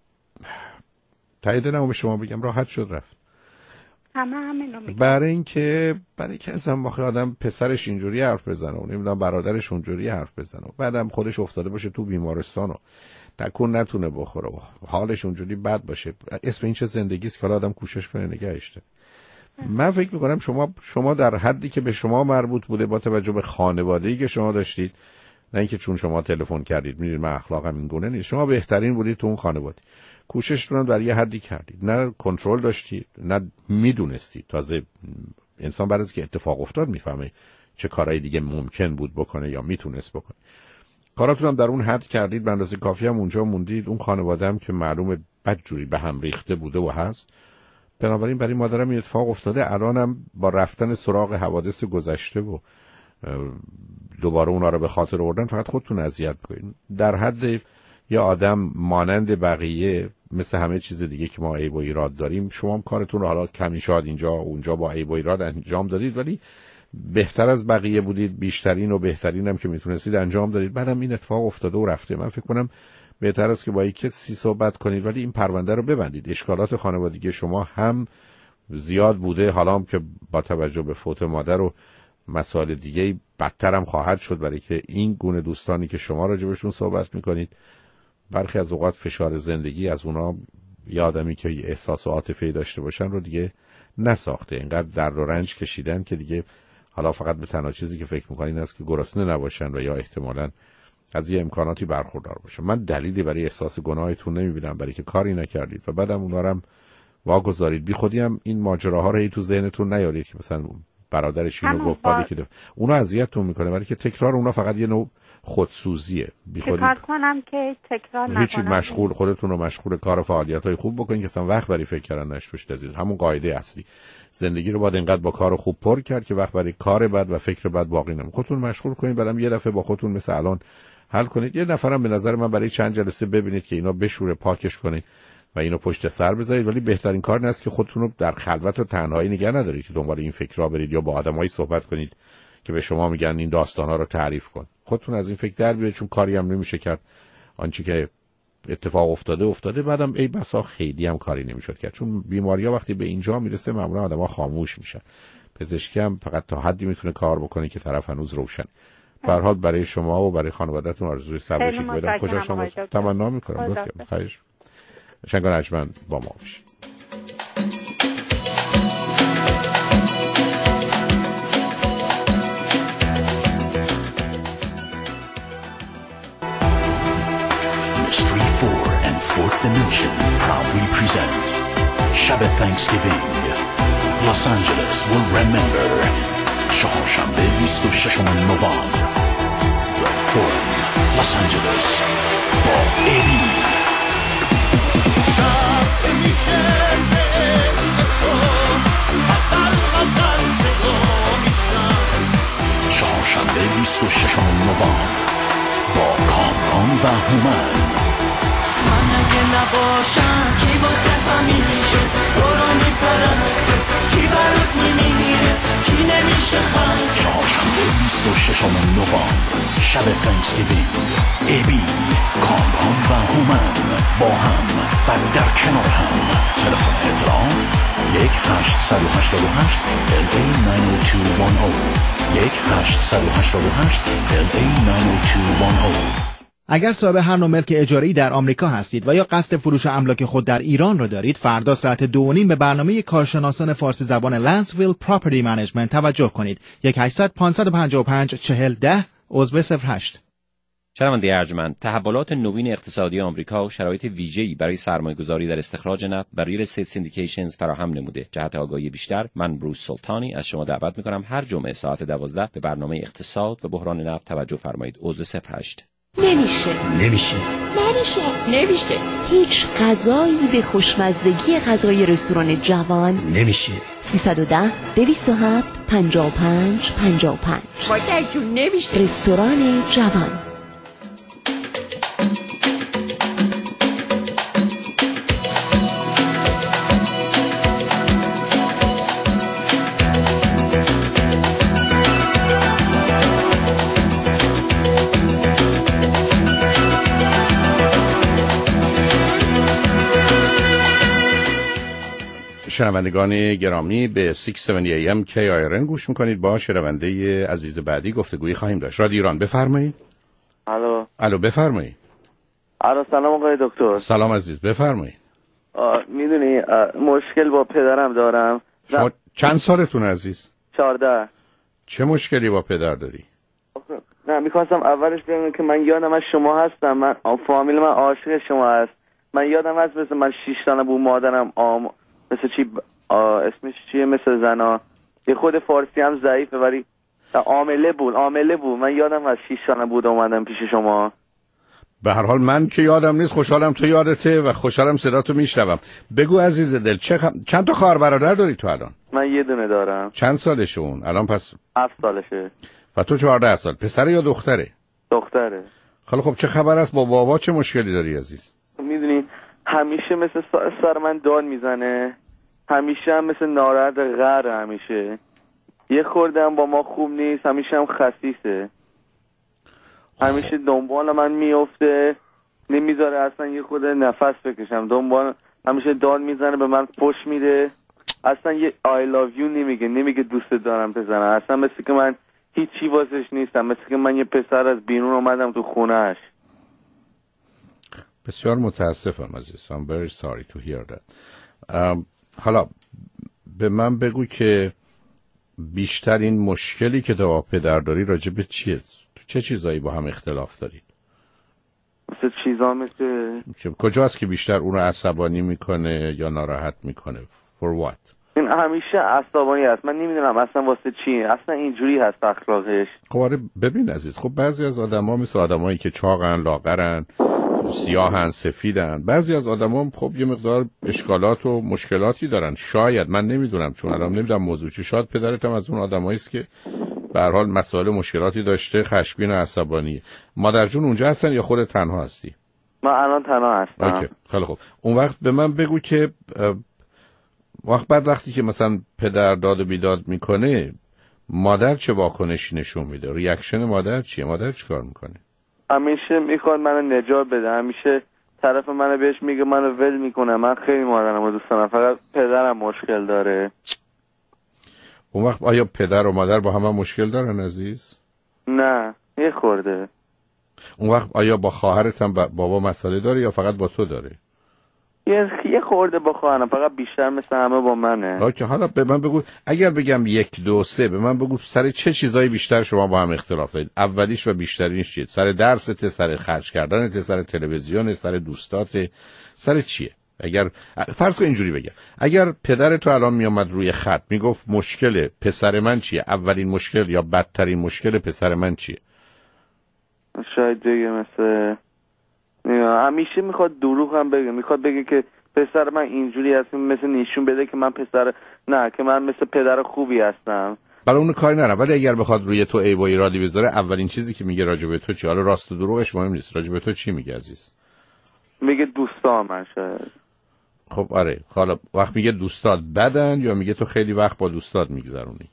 تایید نمو به شما بگم راحت شد رفت. همه همینو میگن. برای اینکه برای اینکه اصلا واقعا آدم پسرش اینجوری حرف بزنه و نمیدونم برادرش اونجوری حرف بزنه و بعدم خودش افتاده باشه تو بیمارستان و نکن نتونه بخوره و حالش اونجوری بد باشه، اسم این چه زندگی است که آدم کوشش کنه نگهش داره. من فکر میکنم شما شما در حدی که به شما مربوط بوده با توجه به خانواده‌ای که شما داشتید، نه اینکه چون شما تلفن کردید میدونید من اخلاقم این گونه نیست، شما بهترین بودید تو اون خانواده، کوششتون رو در یه حدی کردید، نه کنترل داشتید نه میدونستید. تازه انسان بعد از که اتفاق افتاد میفهمه چه کارهای دیگه ممکن بود بکنه یا میتونست بکنه. کاراتون هم در اون حد کردید، به اندازه کافی هم اونجا موندید. اون خانواده هم که معلومه بدجوری به هم ریخته بوده و هست، بنابراین برای مادرم این اتفاق افتاده. الانم با رفتن سراغ حوادث گذشته و دوباره اونا رو به خاطر آوردن فقط خودتون اذیت می‌کنید. در حد یه آدم مانند بقیه مثل همه چیز دیگه که ما عیب و ایراد داریم، شما هم کارتون رو حالا کمی شاید اینجا اونجا با عیب و ایراد انجام دادید ولی بهتر از بقیه بودید، بیشترین و بهترین هم که میتونستید انجام دادید. بعدم این اتفاق افتاده و رفته. من فکر کنم بهتر است که با یک کسی صحبت کنید ولی این پرونده رو ببندید. اشکالات خانوادگی شما هم زیاد بوده، حالا هم که با توجه به فوت مادر و مسائل دیگه بدتر هم خواهد شد، برای که این گونه دوستانی که شما راجبشون صحبت میکنید برخی از اوقات فشار زندگی از اونا یه آدمی که احساس و عاطفه‌ای داشته باشن رو دیگه نساخته، اینقدر درد و رنج کشیدن که دیگه حالا فقط به تنها چیزی که فکر میکنین این است که گرسنه نباشن و یا احتمالاً از یه امکاناتی برخوردار باشن. من دلیلی برای احساس گناهتون نمیبینم، برای که کاری نکردید و بعدم اونا رو هم واگذارید. بی خودی هم این ماجراها رو تو ذهنتون نیارید که مثلا برادرش اینو گفت بالی که اونا اذیتتون میکنه، برای که تکرار اونا فقط یه نوع خودسوزیه. بی خودی کار کنم که تکرار نکنم. هیچی، مشغول خودتون رو مشغول کار و فعالیت‌های خوب بکنید که اصلا وقت برای فکر کردن نشوشید عزیز. همون قاعده اصلی زندگی رو باید اینقدر با کار خوب پر کرد که وقت برای کار بد و فکر بد باقی نمونه. خودتون مشغول کنید، بعدم یه دفعه با خودتون مثل الان حل کنید. یه نفرم به نظر من برای چند جلسه ببینید که اینا بشوره، پاکش کنید و اینو پشت سر بذارید. ولی بهترین کار این است که خودتون رو در خلوت و تنهایی نگه ندارید که دنبال این فکرها برید یا با آدمایی صحبت کنید که به شما میگن این داستانا رو تعریف کن. خودتون از این فکر در بیارید، چون کاری هم نمیشه کرد. آنچه که اتفاق افتاده افتاده، بعدم ای بسا خیلی هم کاری نمیشد کرد، چون بیماری‌ها وقتی به اینجا میرسه معمولا آدم‌ها خاموش میشن. پزشکی هم فقط تا حدی میتونه کار بکنه که طرف هنوز روشن. به هر حال برای شما و برای خانواده‌تون آرزوی صبر و شکوه بدم. کجا شما تمنا می‌کنم لطفاً خواهش شنگان اجمن با ما باشید. Mystery four and Fourth Dimension proudly present شب Thanksgiving. Los Angeles will remember. چهارشنبه بیست و ششم نوامبر. Forum Los Angeles با ایدی. چهارشنبه بیست و ششم نوامبر با کامران و هومن. من اگه نباشم کی واسه همیشه تو رو میپرسته، کی برات میمیره کی نمیشه خم. چهارشنبه بیست و ششم نوامبر شب Thanksgiving. ایبی، کامران و هومن با هم و در کنار هم. تلفن اطلاعات یک هشت هشت هشت ال ای نه دو یک صفر یک هشت هشت هشت ال ای نه دو یک صفر. اگر صاحب هر نوع ملک اجاری در آمریکا هستید و یا قصد فروش املاک خود در ایران را دارید، فردا ساعت دو و نیم به برنامه کارشناسان فارسی زبان لنسویل پراپرتی منیجمنت توجه کنید. یک هشتصد پانصد و پنجاه و پنج چهل ده عضو صفر هشت. شنونده ارجمند، تحولات نوین اقتصادی آمریکا و شرایط ویژه‌ای برای سرمایه‌گذاری در استخراج نفت و ریل استیت سیندیکیشنز فراهم نموده. جهت آگاهی بیشتر، من بروس سلطانی از شما دعوت می‌کنم هر جمعه ساعت دوازده به برنامه اقتصاد و بحران نفت توجه فرمایید. عضو صفر هشت. نمیشه نمیشه نمیشه نمیشه هیچ غذایی به خوشمزدگی غذای رستوران جوان نمیشه. سیصد و ده دویست و هفت پنجاه و پنج پنجاه و پنج. مادر جون نمیشه. رستوران جوان. شنوندگان گرامی به ششصد و هفتاد ای ام کی آی آر ان گوش میکنید. با شنونده عزیز بعدی گفتگویی خواهیم داشت. رادیو ایران بفرمایید. الو الو بفرمایید. الو سلام آقای دکتر. سلام عزیز بفرمایید. میدونی مشکل با پدرم دارم. شما چند سالتون عزیز؟ چهارده. چه مشکلی با پدر داری؟ نه میخواستم اولش بگم که من یادم از شما هستم، من فامیل من عاشق شما هست. من یادم هست مثل من شیش ساله بود مادرم آم مثل چی اسمش چیه مثل زنا یه خود فارسی هم ضعیفه ولی عامله بود عامله بود من یادم از شیش ساله بود اومدم پیش شما. به هر حال من که یادم نیست، خوشحالم تو یادته و خوشحالم صداتو میشنوم. بگو عزیز دل چه خ... چند تا خواهر برادر داری تو الان؟ من یه دونه دارم. چند سالشه اون الان؟ پس هفت سالشه. و تو چهارده سال. پسره یا دختره؟ دختره. خیلی خب چه خبر است با بابا؟ چه مشکلی داری عزیز؟ میدونی همیشه مثل سر من داد میزنه، همیشه هم مثل ناراحت غر، همیشه یه خورده هم با ما خوب نیست، همیشه هم خسیسه، همیشه دنبال من میفته، نمیذاره اصلا یه خود نفس بکشم، دنبال همیشه داد میزنه، به من پشت میده، اصلا یه I love you نمیگه، نمیگه دوست دارم پسرم، اصلا مثل که من هیچی واسش نیستم، مثل که من یه پسر از بیرون اومدم تو خونهش. بسیار متاسفم عزیز. I'm very sorry to hear that. um, حالا به من بگو که بیشترین مشکلی که تو با پدر داری راجع به چیه؟ تو چه چیزایی با هم اختلاف دارید؟ مثل چیزا مثل کجاست که بیشتر اون رو عصبانی میکنه یا ناراحت میکنه؟ For what؟ این همیشه عصبانی هست، من نمیدونم اصلا واسه چی، اصلا اینجوری هست اخلاقش. خب آره ببین عزیز، خب بعضی از آدما مثل آدمایی که چاقن، لاغرن، سیاهن، سفیدن، بعضی از آدما خب یه مقدار اشکالات و مشکلاتی دارن. شاید، من نمیدونم چون الان نمیدونم موضوع چی، شاید پدرت هم از اون آدمایی است که به هر حال مسائل مشکلاتی داشته، خشمگین و عصبانی. مادر جون اونجا هستن یا خودت تنها هستی؟ من الان تنها هستم. اوکی خیلی خوب. اون وقت به من بگو که وقت بعد وقتی که مثلا پدر داد و بیداد میکنه مادر چه واکنشی نشون میده؟ ریاکشن مادر چیه؟ مادر چیکار میکنه؟ همیشه میخواد منو نجات بده، همیشه طرف منو بهش میگه منو ول میکنه. من خیلی مادرمو دوست دارم، فقط پدرم مشکل داره. اون وقت آیا پدر و مادر با هم, هم مشکل دارن عزیز؟ نه یه خورده. اون وقت آیا با خواهرت هم بابا مسئله داره یا فقط با تو داره؟ یه یه خورده با خواهرم، فقط بیشتر مثل همه با منه. اوکی حالا به من بگو اگر بگم یک دو سه به من بگو سر چه چیزایی بیشتر شما با هم اختلاف دارید؟ اولیش و بیشترینش چیه؟ سر درست، سر خرج کردنت، سر تلویزیون، سر دوستات، سر چیه؟ اگر فرض کن اینجوری بگم، اگر پدر تو الان میامد روی خط میگفت مشکل پسر من چیه، اولین مشکل یا بدترین مشکل پسر من چیه؟ شاید دیگه مثل همیشه میخواد دروغ هم بگه، میخواد بگه که پسر من اینجوری هست، مثل نشون بده که من پسر نه، که من مثل پدر خوبی هستم. برای اون کاری ندارم، ولی اگر بخواد روی تو عیب و ایرادی بذاره اولین چیزی که میگه راجع به تو چی؟ حالا راست و دروغش مهم نیست، راجع به تو چی میگه عزیز؟ میگه دوستا من شاید. خب آره، حالا وقت میگه دوستات بدن یا میگه تو خیلی وقت با دوستات میگذرونی؟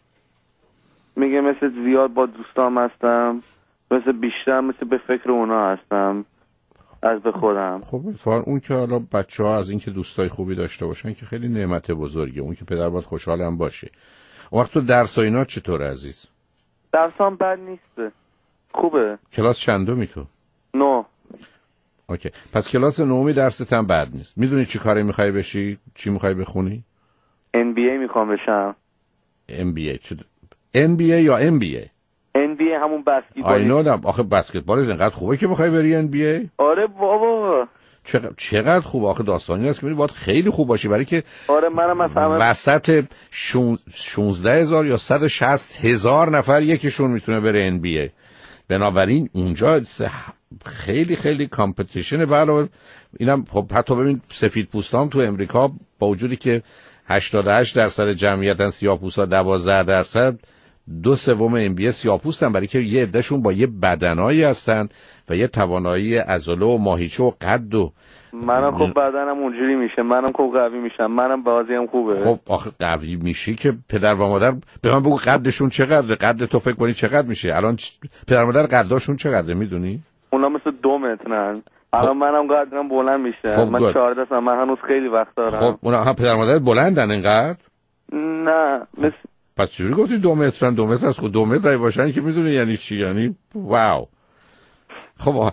میگه مثل زیاد با دوستام هستم، مثل بیشتر مثل به فکر اونا هستم از به خودم. خب فعلا اون که حالا بچه ها از این که دوستای خوبی داشته باشن که خیلی نعمت بزرگه، اون که پدر باید خوشحال هم باشه. وقت تو درس و اینا چطوره عزیز؟ درسام بد نیست، خوبه. کلاس چندمی تو؟ نو. اوکی، پس کلاس نومی درست هم بد نیست. میدونی چی کاری میخوای بشی؟ چی میخوای بخونی؟ ان بی ای میخوام بشم. ام بی ای چه ان بی ای یا ام بی ای؟ ان بی ای همون بسکتبال. آینادم آخه بسکتبال اینقدر خوبه که میخوای بری ان بی ای؟ آره بابا چقدر چقدر خوبه آخه، داستانی هست که باید خیلی خوب باشی، برای که آره منم مثلا وسط شانزده هزار یا صد و شصت هزار نفر یکیشون میتونه بره ان بی ای. بنابراین اونجا خیلی خیلی کامپتیشن. علاوه اینم خب حتی ببین سفید پوستان تو امریکا با وجودی که هشتاد و هشت درصد جمعیتن سیاه‌پوستا، دوازده درصد دو سوم ام بی ای سیاه‌پوستن، برای که یه عدهشون با یه بدنایی هستن و یه توانایی عضله و ماهیچه و قد و منم خب بدنم اونجوری میشه، منم خب قوی میشم، منم بازیم خوبه. خب آخه قوی میشی که پدر و مادر به من بگو قدشون چقدره؟ قد تو فکر کنی چقدر میشه الان؟ پدر و مادر قداشون چقدره میدونی؟ اونا مثل دو مترن، الان منم قدرم بلند میشه. خب من چهارده سالم، من هنوز خیلی وقت دارم. خب اونا هم پدر مادرت بلندن اینقدر؟ نه مثل پس چجوری گفتی دو مترن؟ دو متر از خود دو متر باشن که میدونی یعنی چی؟ یعنی واو. خب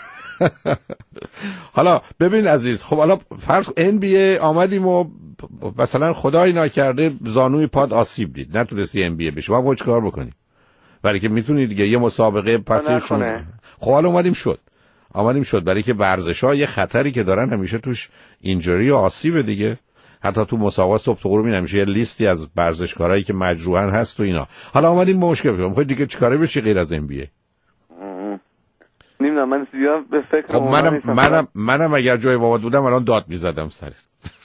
حالا ببین عزیز، خب حالا فرض ان بی ای آمدیم و مثلا خدای ناکرده زانوی پاد آسیب دید، نتونستی ان بی ای بشی، باید چیکار بکنی؟ برای که میتونی دیگه یه مسابقه پسشون. خب حالا اومدیم شد آمدیم شد برای که ورزش‌ها یه خطری که دارن همیشه توش اینجوری و آسیب دیگه. حتی تو مسابقات صبح تو غروب همیشه یه لیستی از ورزشکارایی که مجروحن هست و اینا. حالا اومدیم مشکل می‌خوام خب دیگه چیکاره بشی غیر از ام بی ای؟ نمیدونم، من زیاد به فکر خب منم منم منم اگر جای بابا بودم الان داد می‌زدم سرت.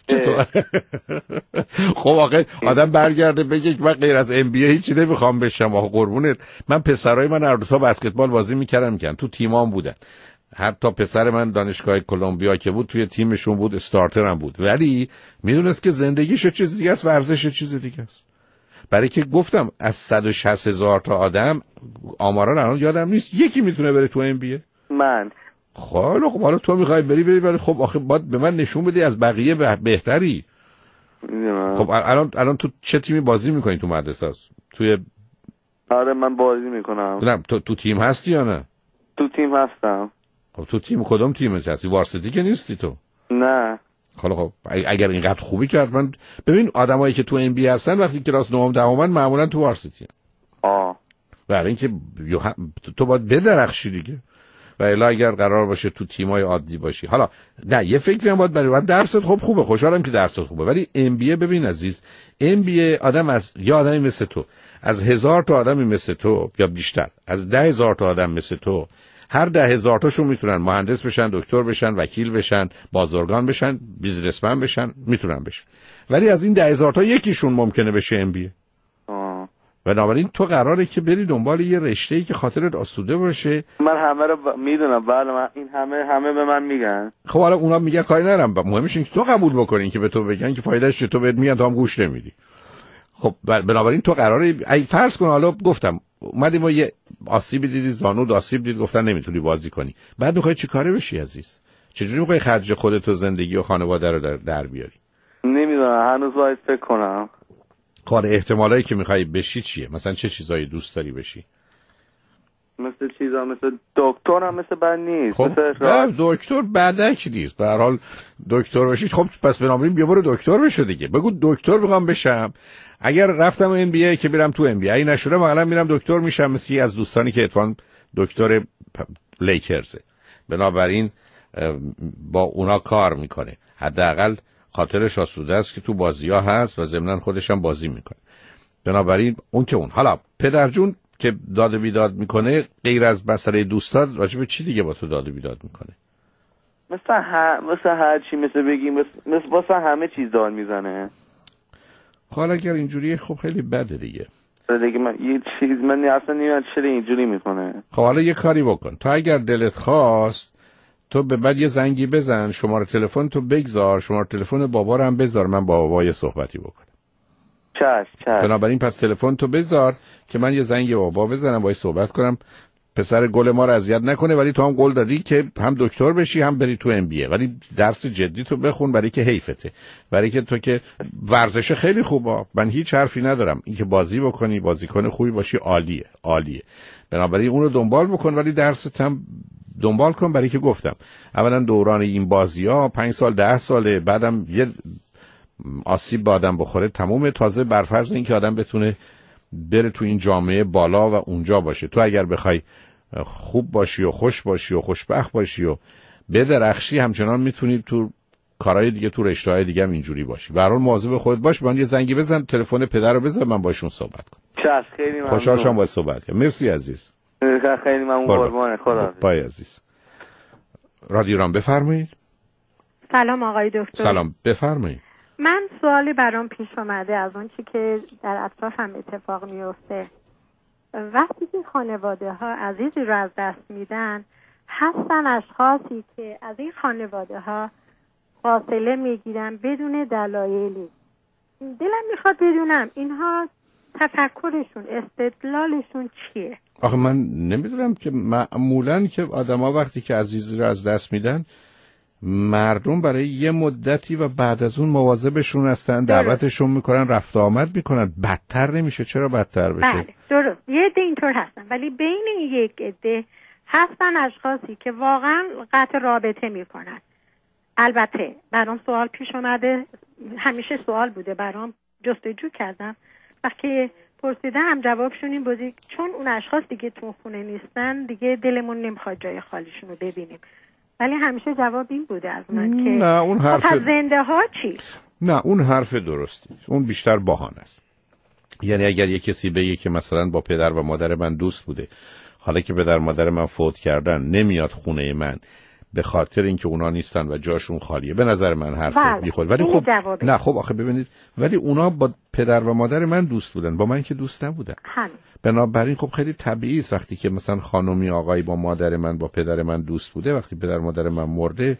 خب آخه آدم برگرده بگه من غیر از ام بی ای هیچی نمیخوام بشم. آخه قربونت، من پسرای من هر دو تا بسکتبال بازی میکردم میکردن تو تیمام بودن. حتی پسر من دانشگاه کلمبیا که بود توی تیمشون بود، استارتر هم بود، ولی میدونست که زندگیش چیز دیگه است، ورزش چیز دیگه است. برای که گفتم از صد و شصت هزار تا آدم، آمارا الان یادم نیست، یکی میتونه بره تو ام بی ای. من خب خب حالا تو میخوای بری بری ولی خب آخه باید به من نشون بدی از بقیه بهتری. خب الان الان تو چه تیمی بازی میکنی تو مدرسه است؟ توی آره من بازی میکنم. نه تو تو تیم هستی یا نه؟ تو تیم هستم. خب تو تیم کدوم تیمت هستی؟ وارسیتی که نیستی تو؟ نه. حالا خب اگر اینقدر خوبی که حتما ببین آدمایی که تو ام بی هستن وقتی کلاس نهم دهم معمولا تو وارسیتی ان. آه. برای اینکه تو باید بدرخشی دیگه. و الا اگر قرار باشه تو تیمای عادی باشی، حالا نه یه فکری هم باید برای درست خب خوبه، خوشحالم که درست خوبه، ولی ام بی ای ببین عزیز، ام بی ای آدم از یا آدمی مثل تو، از هزار تا آدمی مثل تو یا بیشتر، از ده هزار تا آدم مثل تو، هر ده هزار تاشون میتونن مهندس بشن، دکتر بشن، وکیل بشن، بازرگان بشن، بیزنسمن بشن، میتونن بشن، ولی از این ده هزار تا یکیشون ممکنه بشه ام بی ای. بنابراین تو قراره که بری دنبال یه رشته‌ای که خاطرت آسوده باشه. من همه رو ب... میدونم، بله من این همه همه به من میگن. خب حالا اونا میگن کاری ندارم، مهمش اینه که تو قبول بکنی که به تو بگن که فایدهش چیه، تو بهت میگن تو هم گوش نمیدی. خب بنابراین تو قراره ای فرض کن حالا گفتم اومدیم ما یه آسیبی دیدی، زانو آسیب دید، گفتن نمیتونی بازی کنی، بعد میخوای چیکاره بشی عزیز؟ چجوری میخوای خرج خودت و زندگی و خانواده رو در, در بیاری؟ نمیدونم، هنوز باید فکر کنم. خب احتمالایی که میخوای بشی چیه؟ مثلا چه چیزایی دوست داری بشی؟ مثل چیزا مثل دکتر هم مثل بد نیست. خب نه دکتر بدک نیست، به هر حال دکتر بشی. خب پس بنابراین بیا برو دکتر بشو دیگه. بگو دکتر میخوام بشم، اگر رفتم ام بی ای که برم تو ام بی ای، نشده مثلا میرم دکتر میشم، مثل از دوستانی که اتفاقا دکتر لیکرزه، بنابراین با اونا کار میکنه، حداقل خاطرش آسوده است که تو بازی‌ها هست و ضمناً خودش هم بازی میکنه. بنابراین اون که اون. حالا پدر جون که داد و بیداد میکنه، غیر از مسئله دوستات راجع به چی دیگه با تو داد و بیداد میکنه؟ مثلا ه... مثل هر چی، مثل بگیم مثل مثل همه چیز داد میزنه. حالا اگر اینجوریه خب خیلی بده دیگه. دیگه من یه چیز من اصلا نمیدونم چرا اینجوری میکنه. خب حالا یه کاری بکن، تو اگر دلت خواست تو به بعد یه زنگی بزن، شماره تلفن تو بگذار، شماره تلفن بابا رو هم بذار، من با بابا یه صحبتی بکنم. چش چش. بنابراین پس تلفن تو بذار که من یه زنگ بابا بزنم، باهاش صحبت کنم، پسر گل ما رو اذیت نکنه، ولی تو هم قول دادی که هم دکتر بشی هم بری تو ام بی ای، ولی درس جدی تو بخون، برای که حیفته، برای که تو که ورزش خیلی خوبه، من هیچ حرفی ندارم، این که بازی بکنی، بازیکن خوبی باشی عالیه عالیه، بنابراین اون رو دنبال بکن، ولی درست هم دنبال کن، برای که گفتم اولا دوران این بازی‌ها پنج سال ده ساله، بعدم یه آسیب به آدم بخوره تمومه، تازه برفرض این که آدم بتونه بره تو این جامعه بالا و اونجا باشه. تو اگر بخوای خوب باشی و خوش باشی و خوشبخت باشی و بدرخشی، همچنان میتونی تو کارهای دیگه، تو رشته‌های دیگه هم اینجوری باشی. به هر حال مواظب خودت باش. من یه زنگی بزن، تلفن پدر رو بزن، من باشون صحبت کنم. چش، خیلی ممنون. خوشحال شدم باهات صحبت کردم. مرسی عزیز. خیلی ممنون قربان خدا. بای عزیز. رادیو رام بفرمایید. سلام آقای دکتر. سلام بفرمایید. من سوالی برام پیش اومده از اون چی که در اطرافم اتفاق میفته. وقتی که خانواده ها عزیزی رو از دست میدن، هستن اشخاصی که از این خانواده ها فاصله میگیرن بدون دلایلی. دلم میخواد بدونم اینها تفکرشون، استدلالشون چیه؟ آخه من نمیدونم که معمولاً که آدما وقتی که عزیزی رو از دست میدن مردم برای یه مدتی و بعد از اون مواظبشون هستن، دعوتشون میکنن، رفت آمد میکنن، بدتر نمیشه. چرا بدتر بشه؟ بله درست، یه عده اینطور هستن، ولی بین یک عده هستن اشخاصی که واقعا قطع رابطه میکنن. البته برام سوال پیش اومده، همیشه سوال بوده برام، جستجو کردم، وقتی پرسیدم جوابشون این بودی چون اون اشخاص دیگه تو خونه نیستن دیگه دلمون نمیخواد جای خالیشون رو ببینیم. ولی همیشه جواب این بوده از من که نه اون حرف زنده ها چی؟ نه اون حرف درستی، اون بیشتر بهانه است. یعنی اگر یه کسی بگه که مثلا با پدر و مادر من دوست بوده، حالا که پدر مادر من فوت کردن نمیاد خونه من به خاطر اینکه اونا نیستن و جاشون خالیه، به نظر من حرف بیخود. ولی خب جوابه. نه خب آخه ببینید، ولی اونا با پدر و مادر من دوست بودن، با من که دوست نبودن. همین. بنابراین خب خیلی طبیعی است وقتی که مثلا خانمی آقایی با مادر من با پدر من دوست بوده، وقتی پدر مادر من مرده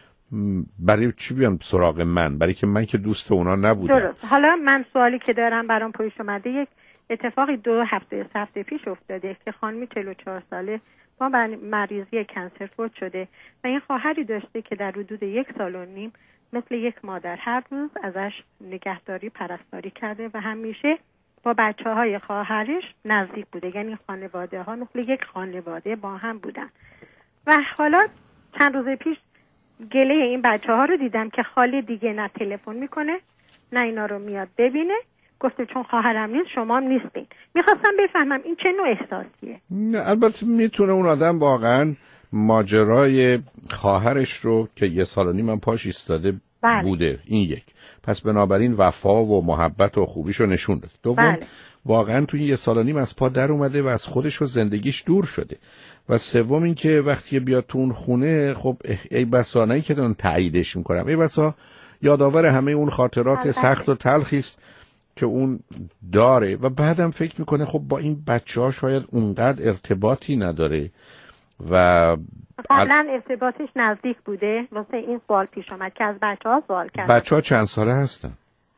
برای چی بیان سراغ من؟ برای که من که دوست اونا نبودم. درست. حالا من سوالی که دارم برام پیش اومده، یک اتفاقی دو هفته سه هفته پیش افتاده که خانمی چهل و چهار ساله با مریضی کنسر فوت شده و این خواهری داشته که در حدود یک سال و نیم مثل یک مادر هر روز ازش نگهداری پرستاری کرده و همیشه با بچه های خواهرش نزدیک بوده، یعنی خانواده ها مثل یک خانواده با هم بودن. و حالا چند روز پیش گله این بچه ها رو دیدم که خاله دیگه نه تلفن میکنه نه اینا رو میاد ببینه، گفته چون خواهرم نیست شما هم نیستین. میخواستم بفهمم این چه نوع احساسیه؟ نه البته میتونه اون آدم واقعا ماجرای خواهرش رو که یه سال و نیم من پاش ایستاده بله. بوده، این یک، پس بنابراین وفا و محبت و خوبیش رو نشون داد. دوم بله. واقعا توی یه سال و نیم از پا در اومده و از خودش و زندگیش دور شده. و سوم این که وقتی بیاد تو اون خونه، خب ای بسا نه که دارن تاییدش میکنم، ای بسا یادآور همه اون خاطرات سخت و تلخی است که اون داره و بعدم فکر میکنه خب با این بچه ها شاید اونقدر ارتباطی نداره و قبلا ارتباطش نزدیک بوده. واسه این سوال پیش آمد که از بچه ها سوال کرد. بچه ها چند ساله هستن؟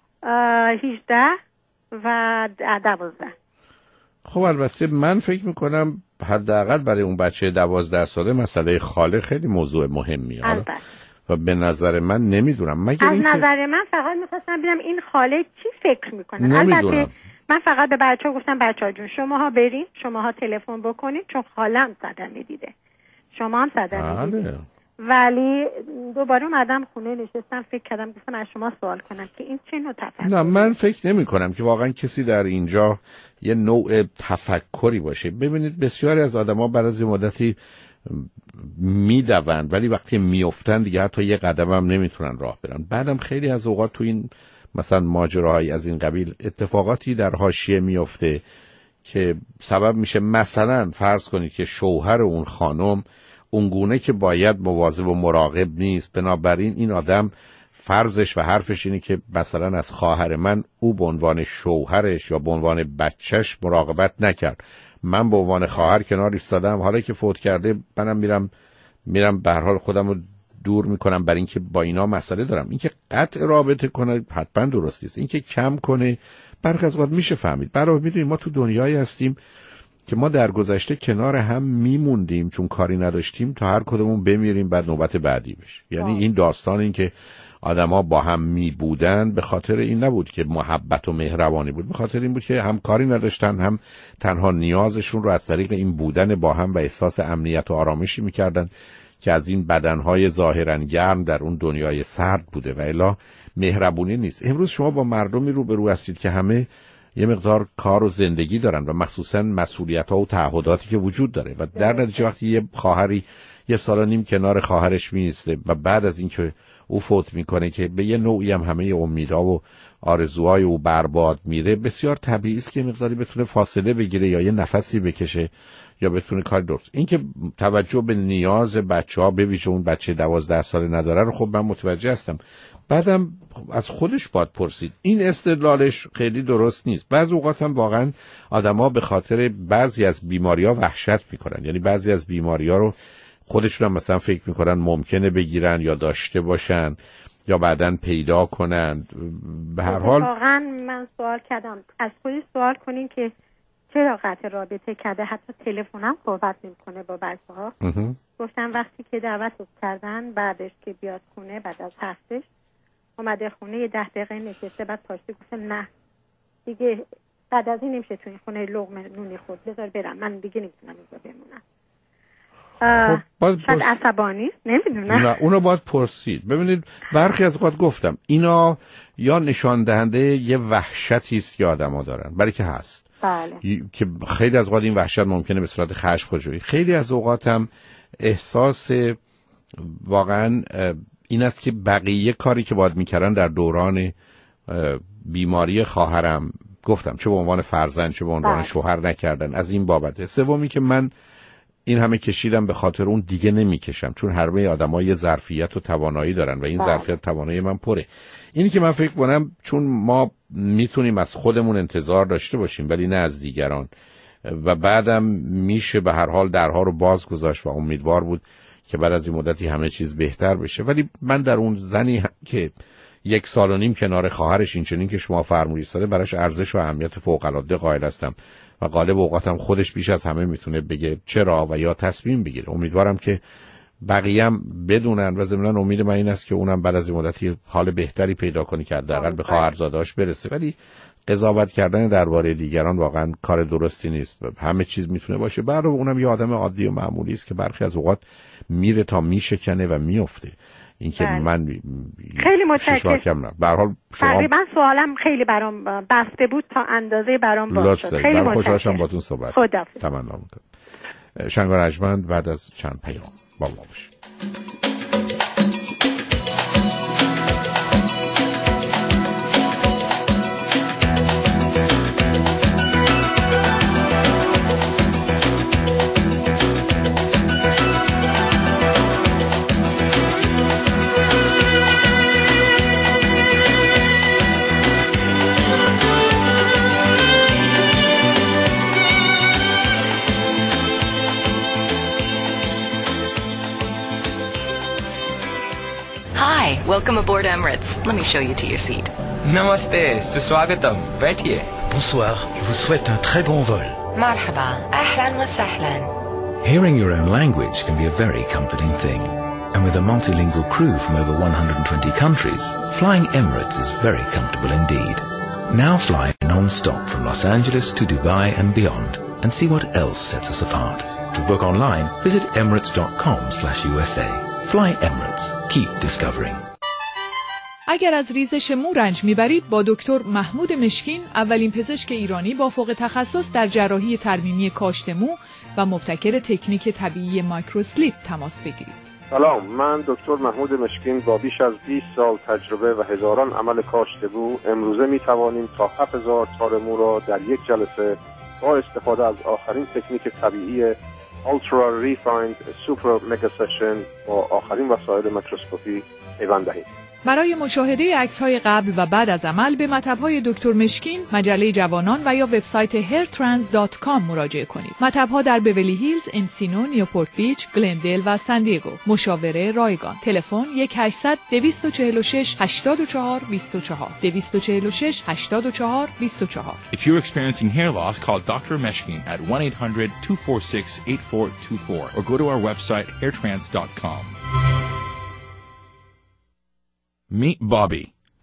هجده و دوازده. خب البته من فکر میکنم حداقل برای اون بچه دوازده ساله مسئله خاله خیلی موضوع مهمیه. البته. و به نظر من نمیدونم، مگر از این نظر که... من فقط میخواستم ببینم این خاله چی فکر میکنه. نمیدونم. البته من فقط به بچه ها گفتم بچه ها جون شماها برین، شماها تلفن بکنید چون خالم صدمه دیده، شما هم صدمه دیده. ولی دوباره اومدم خونه نشستم فکر کردم گفتم از شما سوال کنم که این چه نوع تفکر؟ نه من فکر نمی کنم که واقعا کسی در اینجا یه نوع تفکری باشه. ببینید بسیاری از آدما بعد از مدتی میدوند ولی وقتی میافتن دیگه حتی یه قدم هم نمیتونن راه برن. بعدم خیلی از اوقات تو این مثلا ماجراهای از این قبیل اتفاقاتی در حاشیه میفته که سبب میشه مثلا فرض کنید که شوهر اون خانم اونگونه که باید مواظب و مراقب نیست، بنابراین این آدم فرضش و حرفش اینه که مثلا از خواهر من او به عنوان شوهرش یا به عنوان بچهش مراقبت نکرد، من به عنوان خواهر کنار ایستادم، حالا که فوت کرده منم میرم میرم به هر حال خودم رو دور میکنم برای اینکه با اینا مسئله دارم. اینکه قطع رابطه کنه حتما درست نیست، اینکه کم کنه برخی از وقت میشه فهمید. برای میدونیم ما تو دنیایی هستیم که ما در گذشته کنار هم میموندیم چون کاری نداشتیم تا هر کدومون بمیریم بعد نوبت بعدی بشه. یعنی این داستان این که آدما با هم می بودن به خاطر این نبود که محبت و مهربانی بود، به خاطر این بود که هم کاری نداشتن، هم تنها نیازشون رو از طریق این بودن با هم و احساس امنیت و آرامشی میکردن که از این بدنهای ظاهرا گرم در اون دنیای سرد بوده و الا مهربونی نیست. امروز شما با مردمی روبرو هستید که همه یه مقدار کار و زندگی دارن و مخصوصا مسئولیت‌ها و تعهداتی که وجود داره و در نتیجه وقتی یه خواهری یه سال و نیم کنار خواهرش میسته و بعد از اینکه او فوت میکنه که به یه نوعی هم همه امیدها و آرزوهای او برباد میره، بسیار طبیعی است که مقداری بتونه فاصله بگیره یا یه نفسی بکشه یا بتونه کار درست. اینکه توجه به نیاز بچه‌ها به ویژه اون بچه دوازده ساله نداره رو خب من متوجه هستم. بعدم از خودش باید پرسید. این استدلالش خیلی درست نیست. بعضی اوقات هم واقعا آدم‌ها به خاطر بعضی از بیماری‌ها وحشت میکنن، یعنی بعضی از بیماری‌ها رو خودشون هم مثلا فکر میکنن ممکنه بگیرن یا داشته باشن یا بعداً پیدا کنن. به هر حال واقعا من سوال کردم از خودی سوال کنین که چرا قطع رابطه کرده، حتی تلفنم صحبت نمی‌کنه با بچه‌ها. گفتم وقتی که دعوت کردن بعدش که بیاد خونه، بعد از هفتش اومده خونه یه ده دقیقه نشسته، بعد پاشته گفتم نه دیگه بعد از این نمیشه تو این خونه لقمه نونی خود، بذار برم، من دیگه نمیتونم اینجا بمونم. خب شاید عصبانی نمیدونم. نه اونو باید پرسید. ببینید برخی از اوقات گفتم اینا یا نشان دهنده یه وحشتی است که آدما دارن، برای که هست. بله. که خیلی از اوقات این وحشت ممکنه به صورت خشم خودجویی، خیلی از اوقات هم احساس واقعا این است که بقیه کاری که باید میکردن در دوران بیماری خواهرم، گفتم چه به عنوان فرزند چه به عنوان شوهر نکردن، از این بابته. سومی که من این همه کشیدم به خاطر اون دیگه نمیکشم، چون همه آدم‌ها یه ظرفیت و توانایی دارن و این ظرفیت توانایی من پره. اینی که من فکر کنم چون ما میتونیم از خودمون انتظار داشته باشیم ولی نه از دیگران، و بعدم میشه به هر حال درها رو باز گذاشت و امیدوار بود که بعد از این مدتی همه چیز بهتر بشه. ولی من در اون زنی که یک سال و نیم کنار خواهرش این چنین که شما فرمودید ساده براش ارزش و اهمیت فوق‌العاده قائل هستم و غالب اوقاتم خودش بیش از همه میتونه بگه چرا و یا تصمیم بگیره. امیدوارم که بقیه هم بدونن و ضمناً امید من این است که اونم بعد از این مدتی حال بهتری پیدا کنه که حداقل به خواهرزاده‌اش برسه. ولی قضاوت کردن درباره دیگران واقعا کار درستی نیست. همه چیز میتونه باشه. برای اونم یه آدم عادی و معمولی است که برخی از اوقات میره تا میشکنه و میفته. این که من خیلی متشکرم. به هر حال تقریبا سوالم خیلی برام بسته بود تا اندازه برام باز شد. خیلی متشکرم. خوشحالم باهاتون صحبت خداحافظ. تمنا میکنم. شنگ و رجمند بعد از چند پیام با ما باشید. Welcome aboard Emirates. Let me show you to your seat. Namaste. Swagatam. Baithiye. Bonsoir. Je vous souhaite un très bon vol. Marhaba. Ahlan wa sahlan. Hearing your own language can be a very comforting thing. And with a multilingual crew from over one hundred twenty countries, flying Emirates is very comfortable indeed. Now fly non-stop from Los Angeles to Dubai and beyond and see what else sets us apart. To book online, visit emirates dot com slash U S A. Fly Emirates. Keep discovering. اگر از ریزش مو رنج میبرید با دکتر محمود مشکین، اولین پزشک ایرانی با فوق تخصص در جراحی ترمیمی کاشت مو و مبتکر تکنیک طبیعی مایکروسلیپ تماس بگیرید. سلام، من دکتر محمود مشکین با بیش از بیست سال تجربه و هزاران عمل کاشت مو امروزه میتوانیم تا هفت هزار تار مو را در یک جلسه با استفاده از آخرین تکنیک طبیعی Ultra Refined Super Mega Session با آخرین وسایل میکروسکوپی پیوند دهیم. برای مشاهده عکس‌های قبل و بعد از عمل به مطب‌های دکتر مشکین، مجله جوانان و یا وبسایت هیر ترانس دات کام مراجعه کنید. مطب‌ها در بیولی هیلز، انسینو، نیوپورت بیچ، گلندل و سان دیگو. مشاوره رایگان. تلفن یک هشتصد دویست و چهل و شش هشتاد و چهار بیست و چهار دویست و چهل و شش هشتاد و چهار بیست و چهار. If you're experiencing hair loss, call Doctor Meshkin at one eight hundred two four six eight four two four or go to our website hair trans dot com. Meet Bobby.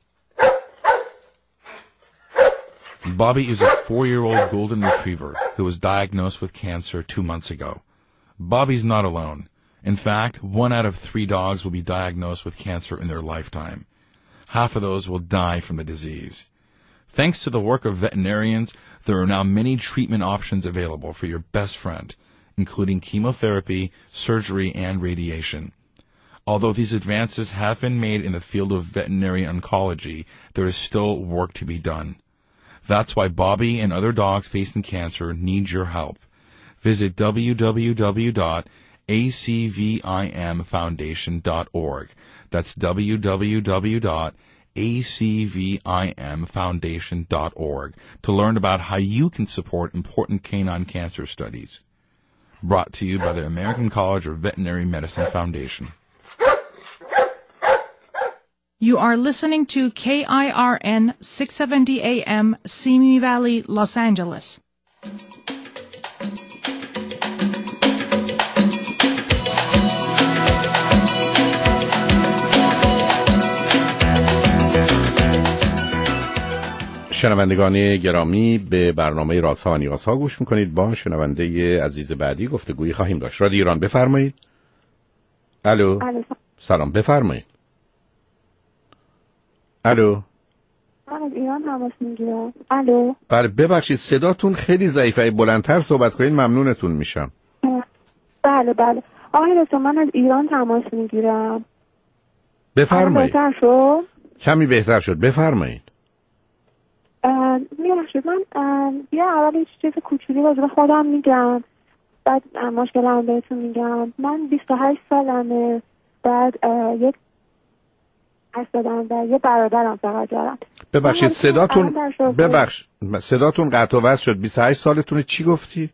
Bobby is a four-year-old golden retriever who was diagnosed with cancer two months ago. Bobby's not alone. In fact, one out of three dogs will be diagnosed with cancer in their lifetime. Half of those will die from the disease. Thanks to the work of veterinarians, there are now many treatment options available for your best friend, including chemotherapy, surgery, and radiation. Although these advances have been made in the field of veterinary oncology, there is still work to be done. That's why Bobby and other dogs facing cancer need your help. Visit w w w dot a c v i m foundation dot org. That's w w w dot a c v i m foundation dot org to learn about how you can support important canine cancer studies. Brought to you by the American College of Veterinary Medicine Foundation. You are listening to K I R N six seventy A M, Simi Valley, Los Angeles. شنوندگان گرامی، به برنامه رازها و نیازها گوش میکنید. با شنونده عزیز بعدی گفتگویی خواهیم داشت. رادیو ایران، بفرمایید. الو. سلام، بفرمایید. الو. من از ایران تماس میگیرم. الو. بله ببخشید صداتون خیلی ضعیفه، بلندتر صحبت کنید ممنونتون میشم. بله بله آقای دکتر، من از ایران تماس میگیرم. بفرمایید. بهتر شد؟ کمی بهتر شد، بفرمایید. میبخشید من بیا اول یه چیز کوچولی راجع به خودم میگم، بعد مشکلم بهتون میگم. من بیست و هشت سالمه، بعد یک از دادم و یه برادرم فقط دارم. ببخشید صداتون ببخش صداتون قطع و وصل شد. بیست و هشت سالتونه، چی گفتی؟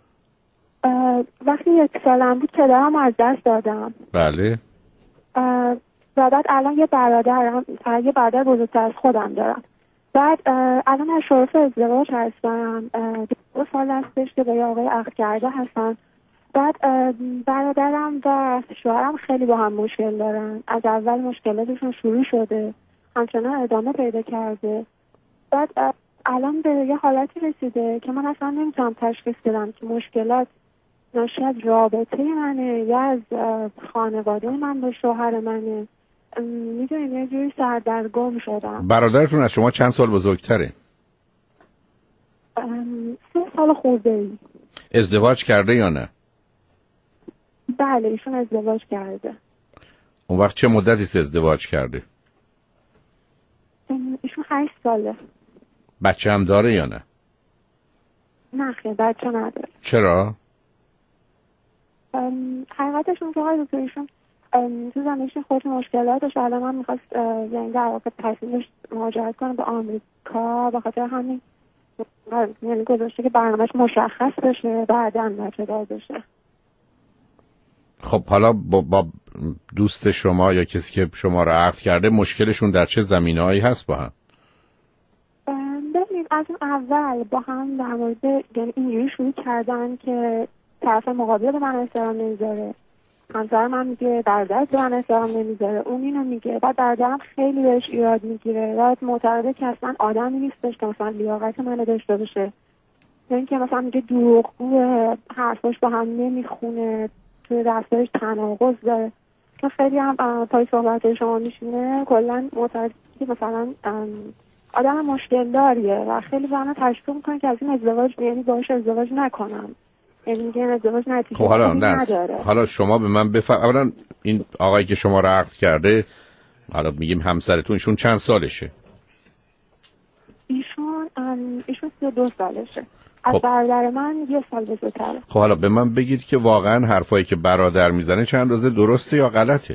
وقتی یک سالم بود پدرم از دست دادم. بله. و بعد الان یه برادرم، یه برادر بزرگتر از خودم دارم. بعد الان از شرف ازدواج هستم، دو سال هستش که با یه آقای عقد کرده هستم. بعد برادرم و شوهرم خیلی با هم مشکل دارن. از اول مشکلاتشون شروع شده، همچنان ادامه پیدا کرده. بعد الان به یه حالتی رسیده که من اصلا نمیتونم تشخیص بدم که مشکلات ناشی از رابطه منه یا از خانواده من با شوهر منه. میدونیم یه جوری سردرگم شدم. برادرتون از شما چند سال بزرگتره؟ سه سال خورده ای. ازدواج کرده یا نه؟ بله ایشون ازدواج کرده. اون وقت چه مدتی ازدواج کرده؟ ایشون هشت ساله. بچه هم داره یا نه؟ نه خیلی بچه نداره. چرا؟ حقیقتشون که های ایشون تو زمینش خود مشکلاتش الان هم میخواست یعنی در واقع تصمیمش مهاجرت کنه به آمریکا، به خاطر همین یعنی گذاشته که برنامهش مشخص بشه بعداً بچه دار بشه. خب حالا با, با دوست شما یا کسی که شما رو عقد کرده مشکلشون در چه زمینه‌ای هست با هم؟ ببینید از اون اول با هم در مورد یعنی اینجوری شروع کردن که طرف مقابل به من احترام نمیذاره، همسر من میگه برادرت به من احترام نمیذاره، اون اینو میگه، بعد برادرم خیلی بهش ایراد میگیره، بعد معتقده که اصلا آدمی نیستش که مثلا لیاقت منو داشته باشه، یعنی که مثلا میگه دروغگوه، حرفاش با هم نمیخونه، توی رفتارش تناقض داره که خیلی هم پای صحبت شما میشینه کلا معتقده که مثلا آدم مشکل داریه و خیلی به من تشویق میکنه که از این ازدواج یعنی باهاش ازدواج نکنم. یعنی میگه ازدواج نتیجه خب حالا نداره. حالا شما به من بفرمایید اولا این آقایی که شما رو عقد کرده، حالا میگیم همسرتون، ایشون چند سالشه؟ ایشون ایشون سی و دو سالشه. از خب. برادر من یه سال بزرگتره. خب حالا به من بگید که واقعا حرفایی که برادر میزنه چند اندازه درسته یا غلطه؟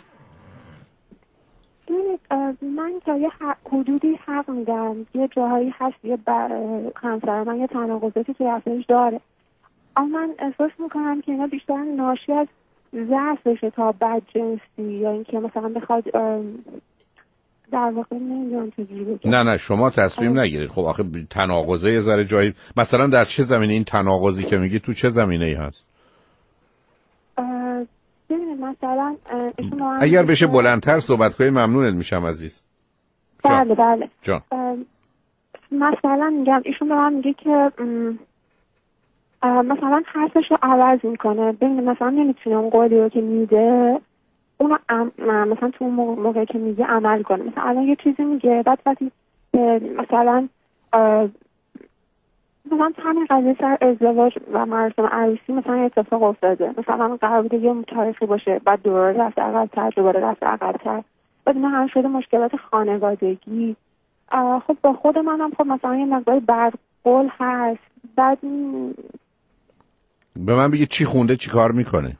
من تا یه حدودی حق میدم، یه جاهایی هست یه بر... همسر من یه تناقضاتی که رفتارش داره، اما من احساس میکنم که اینا بیشتر ناشی از ضعفشه تا بدجنسی یا اینکه مثلا بخواد در واقع نمیدونم چجوری بگم. نه نه شما تصمیم نگیرید. خب آخه تناقضه یه ذره جایی، مثلا در چه زمینه این تناقضی که میگی تو چه زمینه‌ای هست؟ ببینید مثلا اگر بشه بلندتر صحبت کنید ممنونت میشم عزیز. بله بله جان. مثلا میگم ایشون به من میگه که مثلا حرفش رو عوض میکنه، ببینید مثلا نمیتونه اون قولی رو که میده اونو ام... مثلا تو اون موقعی که میگه عمل کنه. مثلا الان یه چیزی میگه بعد وقتی مثلا مثلا همین قضیه سر ازدواج و مراسم عروسی مثلا اتفاق افتاده، مثلا قرار بوده یه تاریخی باشه بعد دوباره رفت عقب‌تر دوباره رفت عقب‌تر، بعد اینا هم شده مشکلات خانوادگی. خب با خود منم خب مثلا یه مقدار بدقول هست. بعد به من بگید چی خونده چی کار میکنه؟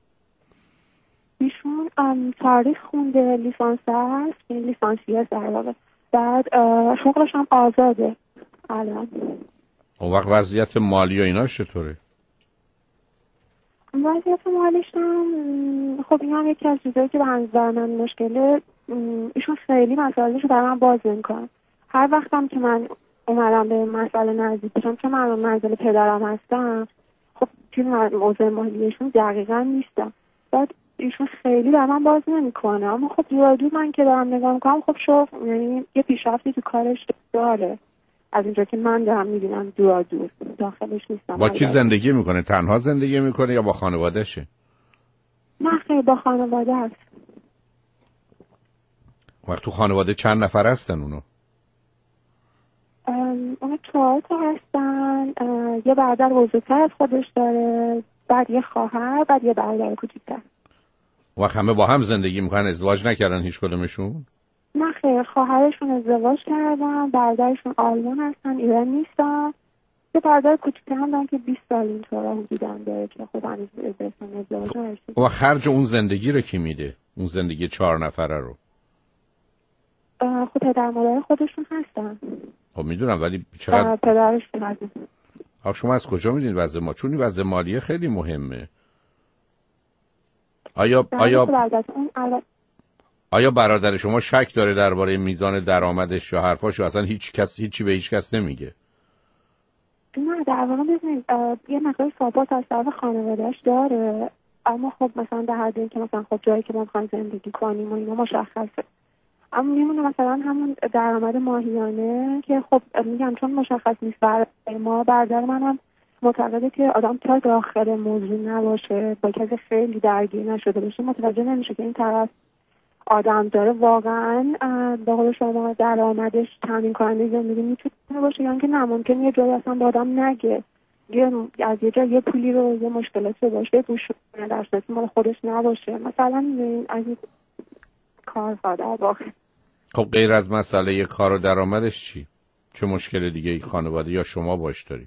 ایشون تاریخ خونده، لیسانس هست، این لیسانسیه است در واقع. بعد شغلش هم آزاده الان. اون وقت وضعیت مالی و اینا چطوره؟ وضعیت مالیش هم خب این هم یکی از چیزایی که به نظر من مشکله. ایشون خیلی مسائلش رو برای من باز نمی‌کنه. هر وقتم که من اومدم به مسئله نزدیک بشم که من منزل پدرم هستم، خب توی موضوع مالیشون دقیقاً نیستم. بعد ایشون خیلی برای من باز نمی‌کنه، اما خب یادو من که دارم نگاه می‌کنم خب شوف یعنی یه پیشرفتی تو کارش داره. از اینجا که من دارم میبینم دور دور داخلش نیستم. با کی زندگی میکنه؟ تنها زندگی میکنه یا با خانوادهشه؟ نه خیلی با خانواده هست. وقت تو خانواده چند نفر هستن اونو؟ اونو چهار تا هستن. یه برادر بزرگتر از خودش داره، بعد یه خواهر، بعد یه برادر کوچیک‌تر. وقت همه با هم زندگی میکنن؟ ازدواج نکردن هیچ کدومشون؟ نه خیر، خواهرشون ازدواج کردن، برادرشون آلمان هستن، ایران نیستن. یه برادر کوچیک‌تر هم دارن که بیست سال اینطورا حدوداً داره که خب هنوز ازدواج نشده. و خرج اون زندگی رو کی میده؟ اون زندگی چهار نفره رو؟ خب پدر مادر خودشون هستن. خب میدونم، ولی چقدر پدرشون هستن. آخه شما از کجا میدونید وضع ما؟ چون این وضع مالیه خیلی مهمه. آیا آیا آیا برادر شما شک داره درباره میزان درآمدش یا حرفاشو اصلا هیچ کس هیچی به هیچ کس نمیگه؟ نه در واقع ببینید یه مقدار ثبات از طرف خانواده‌اش داره، اما خب مثلا در حد اینکه مثلا خب جایی که ما می‌خوایم زندگی کنیم و اینا مشخصه. اما میمونه مثلا همون درآمد ماهیانه که خب میگم چون مشخص نیست برای ما. برادر منم معتقده که آدم تا داخل موضوع نباشه، با کسی خیلی درگیر نشده باشه، متوجه نمیشه که این طرف آدم داره واقعا به قول شما درآمدش تامین کننده زندگی میتونه باشه، یا اینکه نه ممکنه یه جایی اصلا با آدم نگه، یه از یه جای یه پولی رو یه مشکلاتی باشه بوش در صورتی مال خودش نباشه. مثلا از این کار در واقع. خب غیر از مسئله کار و درآمدش چی؟ چه مشکل دیگه ای خانواده یا شما باش دارید؟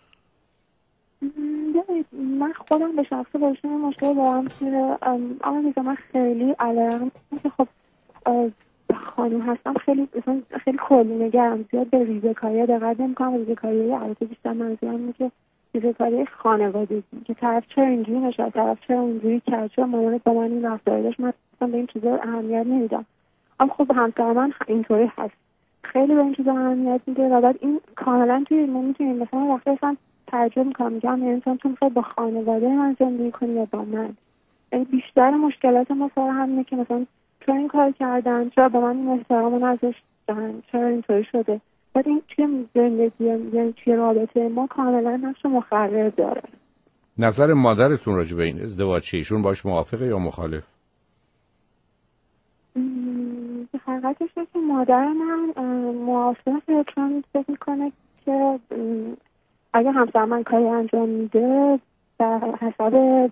من خودم به شخصه باشم مشکل دارم که اما میگم من خیلی علم که خب خانم هستم، خیلی خیلی کلی نگرم، زیاد به ریزه‌کاری دقت نمی‌کنم. ریزه‌کاری البته بیشتر منظورم اینه که ریزه‌کاری خانوادگی که طرف چرا اینجوری نشه، طرف چرا اونجوری کرد، چرا مامانت با من این رفتار داشت، من اصلا به این چیزا اهمیت نمیدم. اما خب همسر من اینطوری هست، خیلی به این چیزا اهمیت میده و بعد این کاملا توی ما میتونیم مثلا وقتی اصلا ترجمه میکنم میگم انسان تو میخواد با خانواده من زندگی کنی یا با من. یعنی بیشتر مشکلات ما سر همینه که مثلا چرا این کار کردن، چرا به من این احترام نذاشتن، چرا اینطوری شده. بعد این توی زندگی یعنی توی رابطه ما کاملا نقش مخرب داره. نظر مادرتون راجع به این ازدواج چیه؟ ایشون باش موافقه یا مخالف؟ به حقیقتش که مادر من موافقه، چون فکر میکنه که اگه همسر من کاری انجام میده در حساب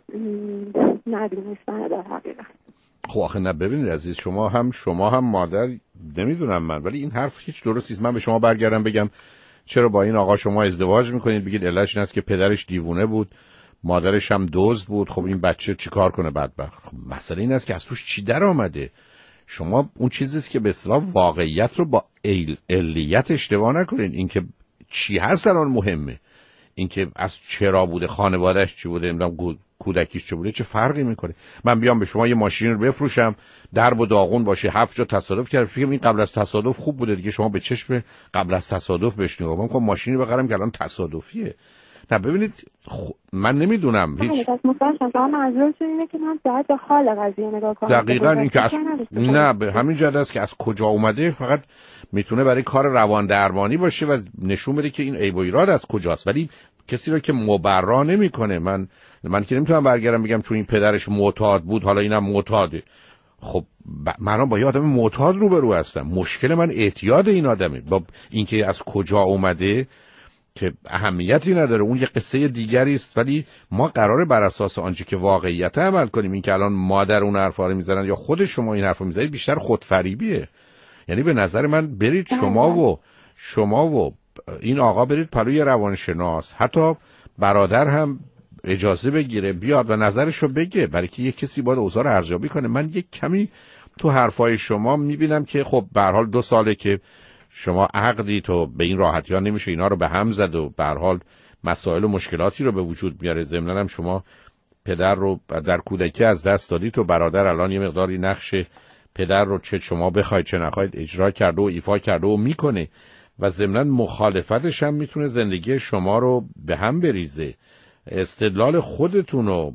ندونستن در حقیقت. خب آخه نه ببینید عزیز، شما هم شما هم مادر، نمیدونم من، ولی این حرف هیچ درستی نیست. من به شما برگردم بگم چرا با این آقا شما ازدواج میکنید، بگید علتش این است که پدرش دیوونه بود، مادرش هم دزد بود، خب این بچه چیکار کنه بدبخت؟ خب مسئله این است که از توش چی در آمده. شما اون چیزیست که به اصطلاح واقعیت رو با علیت اشتباه نکنید. این که چی هست الان مهمه، این که از چرا بوده، خانواده‌اش چی بوده، نمیدونم کودکیش چه بوده، چه فرقی میکنه. من بیام به شما یه ماشین رو بفروشم درب و داغون باشه، هفت جا تصادف کرد، فکر این قبل از تصادف خوب بوده دیگه، شما به چشم قبل از تصادف بهش نگاه کنید. من ماشینی بخرم که الان تصادفیه. نه ببینید خ... من نمیدونم هیچ مثلا منظورتون اینه که من باید به حال قضیه نگاه کنم. دقیقاً این که از... نه به همین جهت است که از کجا اومده فقط میتونه برای کار روان درمانی باشه و نشون بده که این عیب و ایراد از کجاست، ولی کسی رو که مبرا نمیکنه. من من که نمیتونم برگردم بگم چون این پدرش معتاد بود حالا اینم معتاده. خب ب... من با یه آدم معتاد روبرو هستم، مشکل من اعتیاد این آدمه. با اینکه از کجا اومده که اهمیتی نداره، اون یه قصه دیگری است، ولی ما قراره بر اساس آنچه که واقعیت عمل کنیم. این که الان مادر اون حرفا رو میزنن یا خود شما این حرفو میزنید بیشتر خودفریبیه. یعنی به نظر من برید شما و شما و این آقا برید پلوی روانشناس، حتی برادر هم اجازه بگیره بیاد و نظرش رو بگه، برای که یه کسی باید اوضاع رو ارزیابی کنه. من یک کمی تو حرفای شما میبینم که خب به هر حال دو ساله که شما عقدی تو به این راحتی ها نمیشه اینا رو به هم زد و به هر حال مسائل و مشکلاتی رو به وجود میاره. ضمناً هم شما پدر رو در کودکی از دست دادی، تو برادر الان یه مقداری نقش پدر رو چه شما بخواید چه نخواید اجرا کرده و ایفا کرده و میکنه و ضمناً مخالفتش هم میتونه زندگی شما رو به هم بریزه. استدلال خودتون و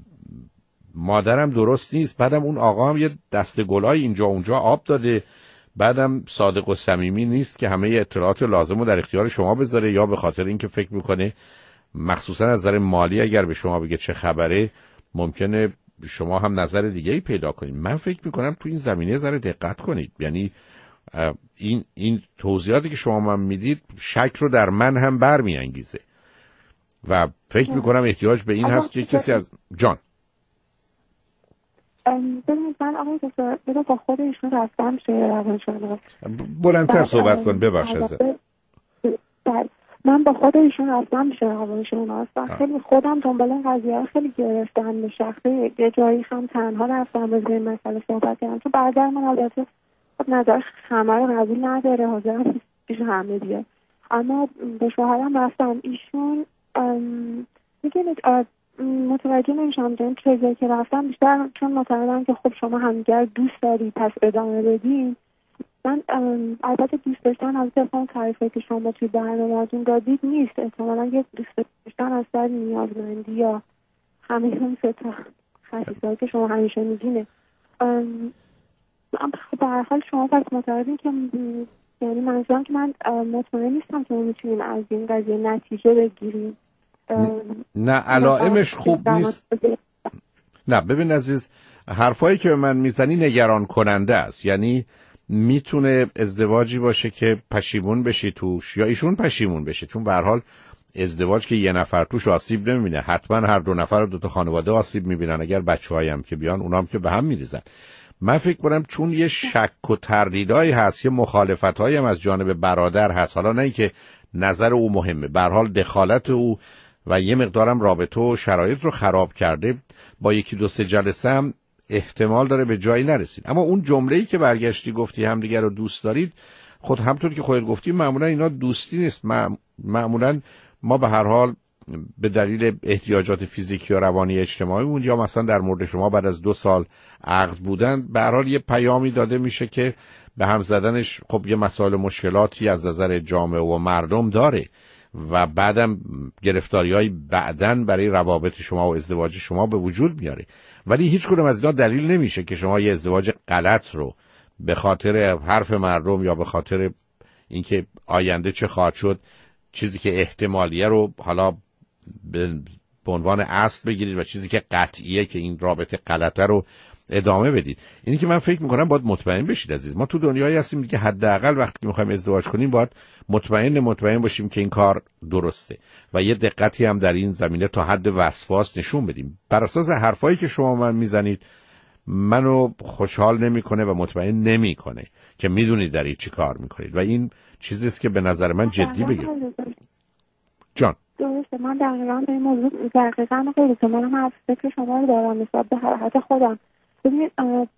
مادرم درست نیست، بعدم اون آقا هم یه دسته گلای اینجا اونجا آب داده، بعدم صادق و صمیمی نیست که همه اطلاعات لازم رو در اختیار شما بذاره، یا به خاطر اینکه فکر میکنه مخصوصا از نظر مالی اگر به شما بگه چه خبره ممکنه شما هم نظر دیگه‌ای پیدا کنید. من فکر میکنم تو این زمینه ذره دقت کنید. یعنی این این توضیحاتی که شما من میدید شک رو در من هم برمیانگیزه و فکر میکنم احتیاج به این هست که کسی از جان ببینید من آقای دکتر بذار با خود ایشون رفتم شه روانشناس. بلندتر صحبت کن ببخش ازت. من با خود ایشون رفتم شه روانشناس و خیلی خودم دنبال این قضیه خیلی گرفتم به شخصه. یه جایی هم تنها رفتم راجع به این مسئله صحبت کردم. تو برادر من البته نظرش همه رو قبول نداره، حاضرم پیش همه بیاد، اما به شوهرم رفتم. ایشون میگه متوجه نمیشم در این چیزایی که رفتم بیشتر چون معتقدم که خب شما همدیگر دوست داری پس ادامه بدین. من البته دوست داشتن از طرف تعریفی که شما توی برنامه‌تون دادید نیست، احتمالاً یه دوست داشتن از سر نیازمندی یا همه اون سه تا خصیصه‌ای که شما همیشه میگینه. به هر حال شما پس معتقدین که یعنی منظورم که من مطمئن نیستم که ما میتونیم از این قضیه نتیجه بگیریم. نه علائمش خوب نیست. نه ببین عزیز، حرفایی که به من میزنی نگران کننده است. یعنی میتونه ازدواجی باشه که پشیمون بشی توش یا ایشون پشیمون بشه، چون به هر حال ازدواج که یه نفر توش آسیب نمیبینه، حتما هر دو نفر دو تا خانواده آسیب میبینن. اگر بچه‌هایی هم که بیان اونام که به هم میریزن. من فکر کنم چون یه شک و تردیدایی هست، یه مخالفتایی هم از جانب برادر هست، حالا نه اینکه نظر او مهمه، به هر حال دخالت او و یه مقدارم رابطه و شرایط رو خراب کرده، با یکی دو سه جلسه هم احتمال داره به جایی نرسید. اما اون جمله‌ای که برگشتی گفتی همدیگر رو دوست دارید، خود همونطور که خودت گفتی معمولا اینا دوستی نیست. معمولا ما به هر حال به دلیل احتیاجات فیزیکی و روانی اجتماعیمون یا مثلا در مورد شما بعد از دو سال عقد بودن به هر حال یه پیامی داده میشه که به هم زدنش خب یه مسائل مشکلاتی از نظر جامعه و مردم داره و بعدم گرفتاری‌های بعدن برای روابط شما و ازدواج شما به وجود میاره. ولی هیچ کدوم از اینا دلیل نمیشه که شما یه ازدواج غلط رو به خاطر حرف مردم یا به خاطر اینکه آینده چه خواهد شد، چیزی که احتمالیه رو حالا به عنوان اصل بگیرید و چیزی که قطعیه که این رابطه غلطه رو ادامه بدید. اینی که من فکر میکنم باید مطمئن بشید عزیز. ما تو دنیایی هستیم که حداقل وقتی میخوایم ازدواج کنیم باید مطمئن مطمئن باشیم که این کار درسته و یه دقتی هم در این زمینه تا حد وسواس نشون بدیم. بر اساس حرفایی که شما من میزنید منو خوشحال نمیکنه و مطمئن نمیکنه که میدونید در این چی کار میکنید و این چیزی است که به نظر من جدی بگیرید. جان درسته، من دقیقا به این موضوع دقیقا خیلی که من هم از فکر شما رو دارم نسبت به حرکت خودم. ببینید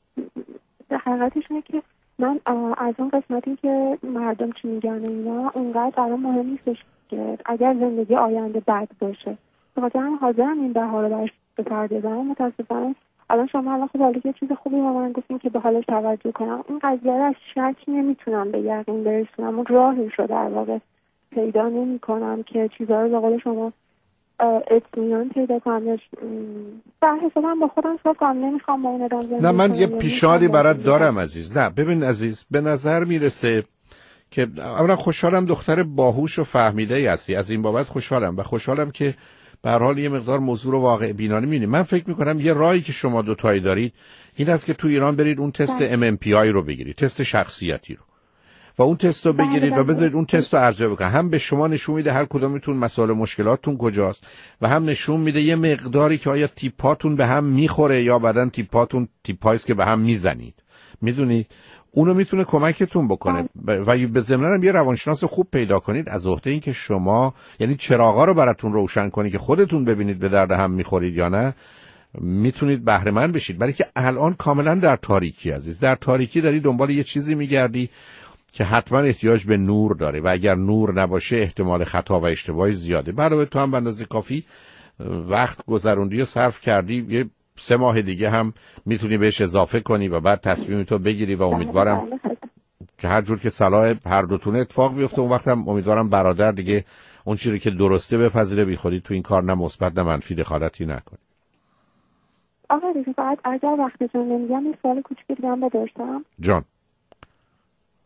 حقیقتش اینه که من از اون قسمتی که مردم چی میگن اینا اونقدر برام مهم نیستش که اگر زندگی آینده بد باشه به خاطر هم حاضرم این ده ها رو برش بپردازم. متاسفانه الان شما الان خب حالا یه چیز خوبی به من گفتین که به حالش توجه کنم. این قضیه رو از شک نمیتونم به یقین برسونم، اون راهش رو در واقع پیدا نمی کنم که چیزها رو به قول شما اطمینان پیدا کنم. در حسابم با خودم صحبت کنم، نمیخوام با اون ادام زندگی نه من یه پیشنهادی برات دارم عزیز. نه ببین عزیز، به نظر میرسه که اولا خوشحالم دختر باهوش و فهمیده ای هستی، از این بابت خوشحالم و خوشحالم که به هر حال یه مقدار موضوع رو واقع بینانه می‌بینید. من فکر می‌کنم یه راهی که شما دو تایی دارید این است که تو ایران برید اون تست ام ام پی آی رو بگیرید، تست شخصیتی رو، و اون تست رو بگیرید و بذارید اون تست رو ارزیابی کنه. هم به شما نشون میده هر کدومتون مسائل مشکلاتتون کجاست و هم نشون میده یه مقداری که آیا تیپاتون به هم میخوره یا بعدن تیپاتون تیپاییست که به هم میزنید. میدونید اونو میتونه کمکتون بکنه و به ضمن هم یه روانشناس خوب پیدا کنید از عهده این که شما یعنی چراغا رو براتون روشن کنی که خودتون ببینید به درد هم میخورید یا نه، میتونید بهره مند بشید. برای که الان کاملا در تاریکی عزیز، در تاریکی داری دنبال یه چیزی میگردی که حتما احتیاج به نور داره و اگر نور نباشه احتمال خطا و اشتباهی زیاده. برای تو هم به اندازه کافی وقت گذروندی و صرف کردی، یه سه ماه دیگه هم میتونی بهش اضافه کنی و بعد تصمیم تو بگیری و امیدوارم که هر جور که صلاح هر دوتونه اتفاق بیفته. اون وقت هم امیدوارم برادر دیگه اون چیزی که درسته بپذیره، بی خودی تو این کار نه مثبت نه منفی دخالتی نکنه. آقا دیگه فقط اگر وقتتون نمیگم این سوال کوچیکی دیگه هم بداشتم. جان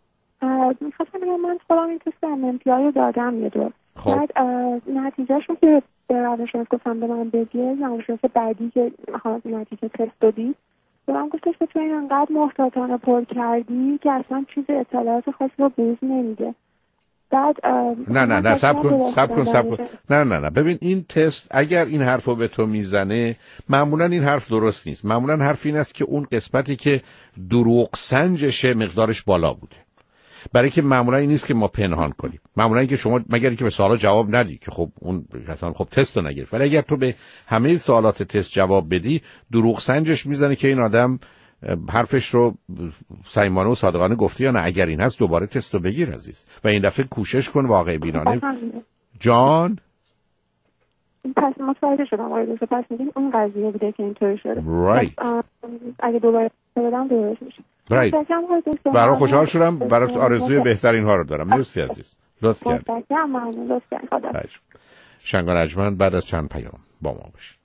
میخواستم بگم من خودم این تست ام ام پی آی رو دادم یه دور. خب بعد نتیجهش رو که به روانشناس گفتم به من بگه، روانشناس بعدی که نتیجه تست رو دید به من گفتش که تو این انقدر محتاطانه پر کردی که اصلا چیز اطلاعات خاصی رو بهش نمیده. بعد نه نه نه سب کن سب کن سب کن نه نه نه ببین این تست اگر این حرفو به تو میزنه معمولا این حرف درست نیست. معمولا حرف این است که اون قسمتی که دروغ سنجشه مقدارش بالا بوده، برای که معمولا این نیست که ما پنهان کنیم. معمولا این که شما مگر اینکه به سوالا جواب ندی که خب اون اصلا خب تست رو نگرفت، ولی اگر تو به همه سوالات تست جواب بدی دروغ سنجش میزنه که این آدم حرفش رو صمیمانه و صادقانه گفتی یا نه. اگر این هست دوباره تست رو بگیر عزیز و این دفعه کوشش کن واقع بینانه. جان پس متوجه شدم آقای دکتر، پس میگیم اون قضیه بوده که اینطوری شده. right. اگه دوباره بدم درست میشه. right. برای خوشحال شدم، برای آرزوی بهترین ها رو دارم. مرسی عزیز، لطف کرد. ممنون، لطف کرد. شنگان اجمن بعد از چند پیام با ما باش.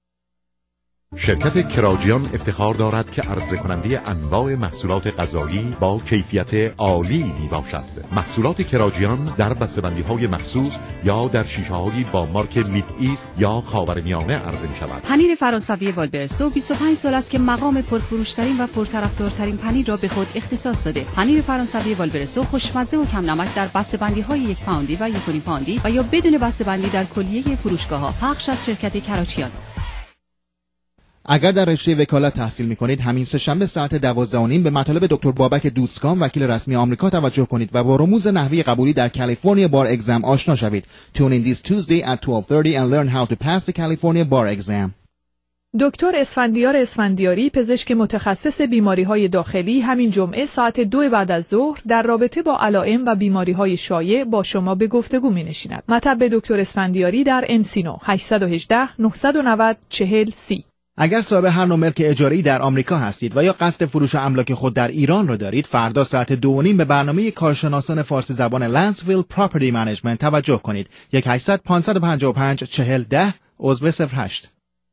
شرکت کراجیان افتخار دارد که عرضه کننده انواع محصولات غذایی با کیفیت عالی می باشد. محصولات کراجیان در بسته‌بندی‌های مخصوص یا در شیشه‌هایی با مارک میت ایست یا خاورمیانه عرضه می شود. پنیر فرانسوی والبرسو بیست و پنج سال است که مقام پرفروشترین و پرطرفدارترین پنیر را به خود اختصاص داده. پنیر فرانسوی والبرسو خوشمزه و کم نمک در بسته‌بندی‌های یک پوندی و یک و نیم پوندی و یا بدون بسته‌بندی در کلیه فروشگاه‌ها پخش از شرکت کراجیان. اگر در رشته وکالت تحصیل می‌کنید همین سه شنبه ساعت دوازده و نیم به مطالب دکتر بابک دوستکام وکیل رسمی آمریکا توجه کنید و با رموز نحوی قبولی در کالیفرنیا بار اگزم آشنا شوید. Tune in this Tuesday at twelve thirty and learn how to pass the California bar exam. دکتر اسفندیار اسفندیاری، پزشک متخصص بیماری‌های داخلی، همین جمعه ساعت دو بعد از ظهر در رابطه با علائم و بیماری‌های شایع با شما به گفتگو می‌نشیند. مطب دکتر اسفندیاری در انسینو هشت یک هشت نه نه صفر چهار سی. اگر صاحب هر نوع ملک اجاره‌ای در آمریکا هستید و یا قصد فروش املاک خود در ایران را دارید، فردا ساعت دو و نیم به برنامه کارشناسان فارسی زبان لنسویل پراپرتی منیجمنت توجه کنید. یک هشتصد پانصد و پنجاه و پنج چهل ده عضو صفر هشت.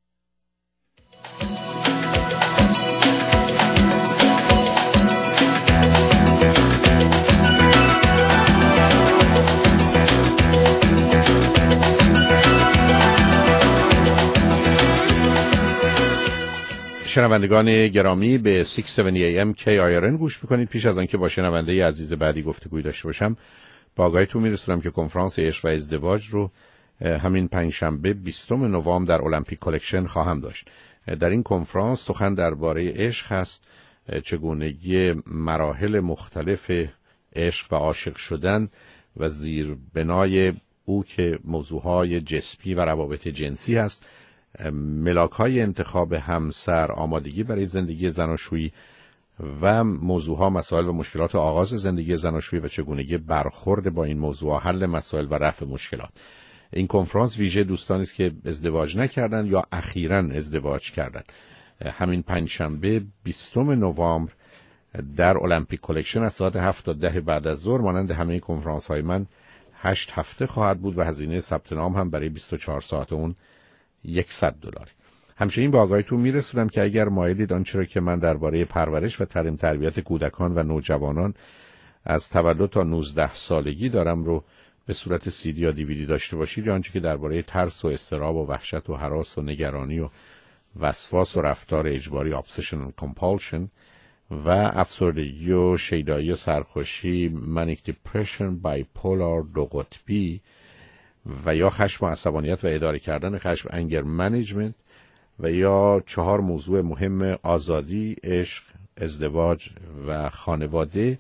شنوندگان گرامی به ششصد و هفتاد ای ام کی آی آر ان گوش میکنید. پیش از آنکه با شنونده عزیز بعدی گفتگوی داشته باشم با آگاهیتون میرسونم که کنفرانس عشق و ازدواج رو همین پنجشنبه بیستم نوامبر در المپیک کالکشن خواهم داشت. در این کنفرانس سخن درباره عشق هست، چگونگی مراحل مختلف عشق و عاشق شدن و زیربنای او که موضوعهای جسمی و روابط جنسی هست، ملاک‌های انتخاب همسر، آمادگی برای زندگی زناشویی و موضوعها مسائل و مشکلات آغاز زندگی زناشویی و چگونگی برخورد با این موضوع، حل مسائل و رفع مشکلات. این کنفرانس ویژه دوستانی است که ازدواج نکردن یا اخیراً ازدواج کردن. همین پنجشنبه بیستم نوامبر در المپیک کالکشن از ساعت هفت تا ده بعد از ظهر، مانند همه کنفرانس‌های من هشت هفته خواهد بود و هزینه ثبت نام هم برای بیست و چهار ساعت اون صد دلار. همچنین با آگاهیتون میرسونم که اگر مایلید آنچه را که من درباره پرورش و تعلیم تربیت کودکان و نوجوانان از تولد تا نوزده سالگی دارم رو به صورت سی دی یا دیویدی داشته باشید، یا آنچه که درباره ترس و اضطراب و وحشت و هراس و نگرانی و وسواس و رفتار اجباری obsession and compulsion و افسردگی و شیدایی و سرخوشی manic depression bipolar دو قطبی و یا خشم و عصبانیت و اداره کردن خشم انگر منیجمنت و یا چهار موضوع مهم آزادی، عشق، ازدواج و خانواده،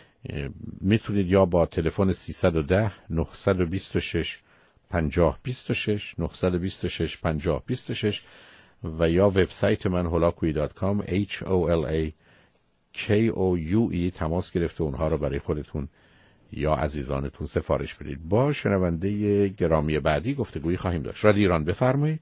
میتونید یا با تلفن سیصد و ده نهصد و بیست و شش پنجاه بیست و شش نهصد و بیست و شش پنجاه بیست و شش و یا وبسایت من هولاکویی دات کام H O L A K O U E تماس گرفته اونها رو برای خودتون یا عزیزانتون سفارش بدید. با شنونده گرامی بعدی گفتگویی خواهیم داشت. رادیو ایران بفرمایید.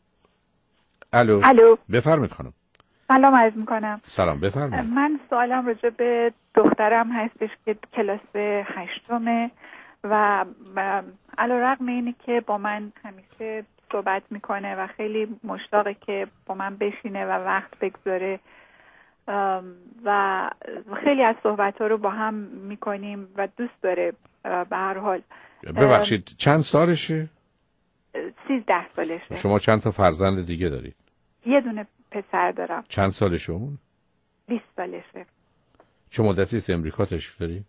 الو. الو. بفرمایید خانم. سلام عرض میکنم. سلام بفرمایید. من سوالم راجع به دخترم هستش که کلاس هشتمه و علیرغم اینی که با من همیشه صحبت میکنه و خیلی مشتاقه که با من بشینه و وقت بگذاره، و خیلی از صحبت‌ها رو با هم میکنیم و دوست داره. به هر حال ببخشید چند سالشه؟ سیزده سالشه. شما چند تا فرزند دیگه دارید؟ یه دونه پسر دارم. چند سالشه اون؟ بیست سالشه. چه مدتی است امریکا تشریف داری؟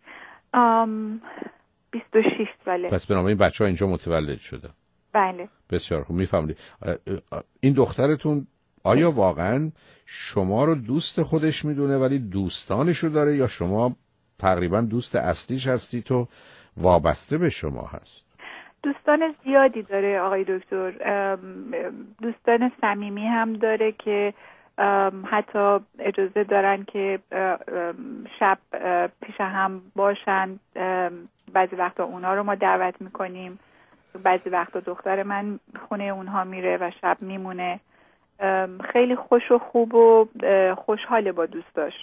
ام بیست و شش ساله. پس بنابراین بچه‌ها اینجا متولد شده. بله. بسیار خوب میفهمید. این دخترتون آیا واقعا شما رو دوست خودش میدونه ولی دوستانش رو داره یا شما تقریبا دوست اصلیش هستی تو وابسته به شما هست؟ دوستان زیادی داره آقای دکتر. دوستان صمیمی هم داره که حتی اجازه دارن که شب پیش هم باشن. بعضی وقتا اونا رو ما دعوت میکنیم، بعضی وقتا دختر من خونه اونها میره و شب میمونه. خیلی خوش و خوب و خوشحاله با دوستاش.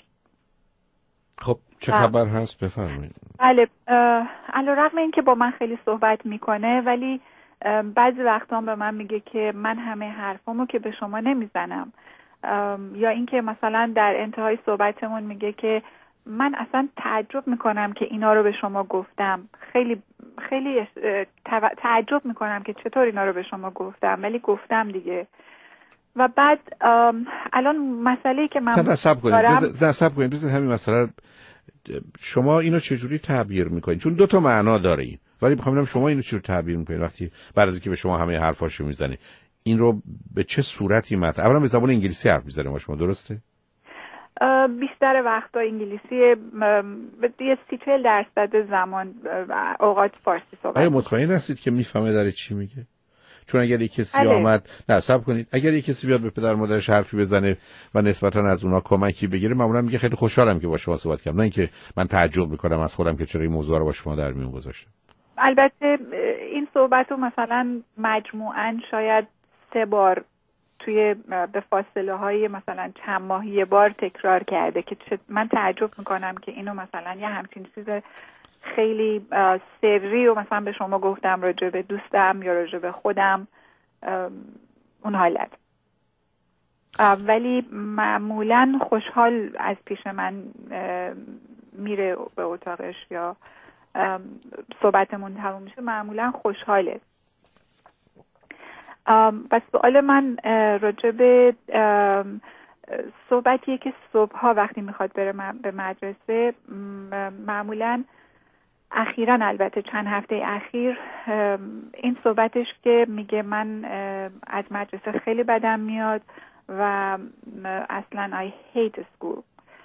خب چه خبر هست بفرمایید. بله، علیرغم این که با من خیلی صحبت میکنه ولی بعضی وقتا به من میگه که من همه حرفامو که به شما نمیزنم، یا اینکه مثلا در انتهای صحبتمون میگه که من اصلا تعجب میکنم که اینا رو به شما گفتم، خیلی خیلی تعجب میکنم که چطور اینا رو به شما گفتم، ولی گفتم دیگه. و بعد الان مسئله‌ای که من نصب کنید نصب کنید بذارید همین مسئله شما اینو چجوری تعبیر میکنید؟ چون دو تا معنا داره این، ولی میخوام ببینم شما اینو چجوری تعبیر میکنید وقتی بعد از اینکه به شما همه حرفاشو میزنه این رو به چه صورتی مطرح؟ اولا به زبان انگلیسی حرف میزنه با شما، درسته؟ بیشتر وقتا انگلیسی، یه سی چهل درصد زمان اوقات فارسی صحبت. آیا مطمئن هستید که میفهمه داره چی میگه؟ چون اگر یک کسی بله. آمد نه صبر کنید، اگر یک کسی بیاد به پدر مادرش حرفی بزنه و نسبتا از اونا کمکی بگیره معمولا میگه خیلی خوشحالم که با شما صحبت کردم، نه اینکه من تعجب میکنم از خودم که چرا این موضوع رو با شما در میون گذاشتم. البته این صحبت رو مثلا مجموعاً شاید سه بار توی به فاصله های مثلا چند ماهی یه بار تکرار کرده که من تعجب میکنم که اینو مثلا یه همچین چیز خیلی سری و مثلا به شما گفتم راجع به دوستم یا راجع به خودم اون حالت. ولی معمولا خوشحال از پیش من میره به اتاقش یا صحبتمون تموم میشه، معمولا خوشحاله. و سوال من راجع به صحبتیه که صبحها وقتی میخواد بره به مدرسه، معمولا اخیراً البته چند هفته اخیر این صحبتش که میگه من از مدرسه خیلی بدم میاد و اصلاً I hate school.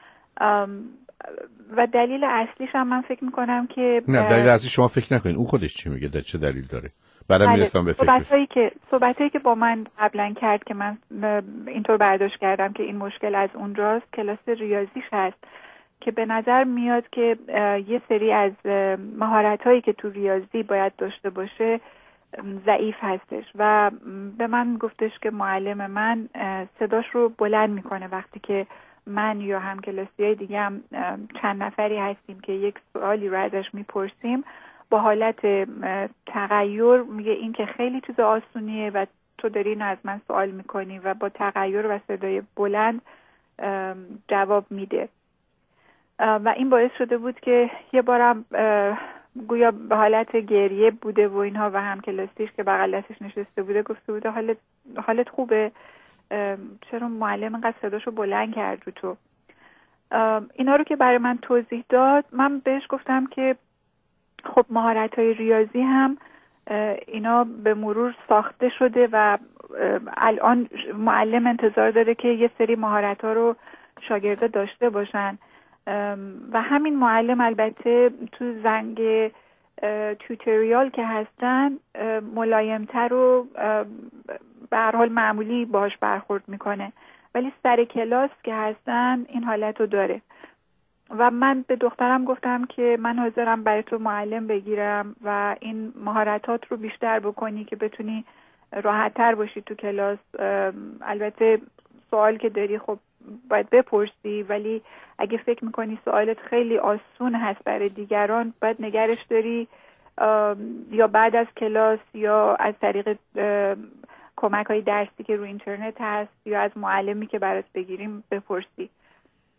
و دلیل اصلیش هم من فکر میکنم که نه دلیل اصلی شما فکر نکنین، اون خودش چی میگه، در چه دلیل داره. بعدم میرسم به فکرش. صحبتایی که صحبتایی که با من قبلا کرد که من اینطور برداشت کردم که این مشکل از اونجاست، کلاس ریاضیش هست که به نظر میاد که یه سری از مهارت‌هایی که تو ریاضی باید داشته باشه ضعیف هستش و به من گفتش که معلم من صداش رو بلند میکنه وقتی که من یا همکلاسی‌های دیگه هم چند نفری هستیم که یک سوالی رو ازش میپرسیم با حالت تغییر میگه این که خیلی چیز آسونیه و تو داری اینو از من سوال میکنی و با تغییر و صدای بلند جواب میده. و این باعث شده بود که یه بارم گویا به حالت گریه بوده و اینها و همکلاسیش که بغل دستش نشسته بوده گفته بوده حالت حالت خوبه، چرا معلم اینقدر صداشو بلند کرد رو تو؟ اینا رو که برای من توضیح داد من بهش گفتم که خب مهارت‌های ریاضی هم اینا به مرور ساخته شده و الان معلم انتظار داره که یه سری مهارت‌ها رو شاگرده داشته باشن و همین معلم البته تو زنگ توتوریال که هستن ملایمتر و به هر حال معمولی باهاش برخورد میکنه، ولی سر کلاس که هستن این حالت رو داره. و من به دخترم گفتم که من حاضرم برای تو معلم بگیرم و این مهارتات رو بیشتر بکنی که بتونی راحت‌تر باشی تو کلاس. البته سوال که داری خب باید بپرسی، ولی اگه فکر میکنی سوالت خیلی آسون هست برای دیگران باید نگرش داری یا بعد از کلاس یا از طریق کمک های درسی که روی اینترنت هست یا از معلمی که برات بگیریم بپرسی.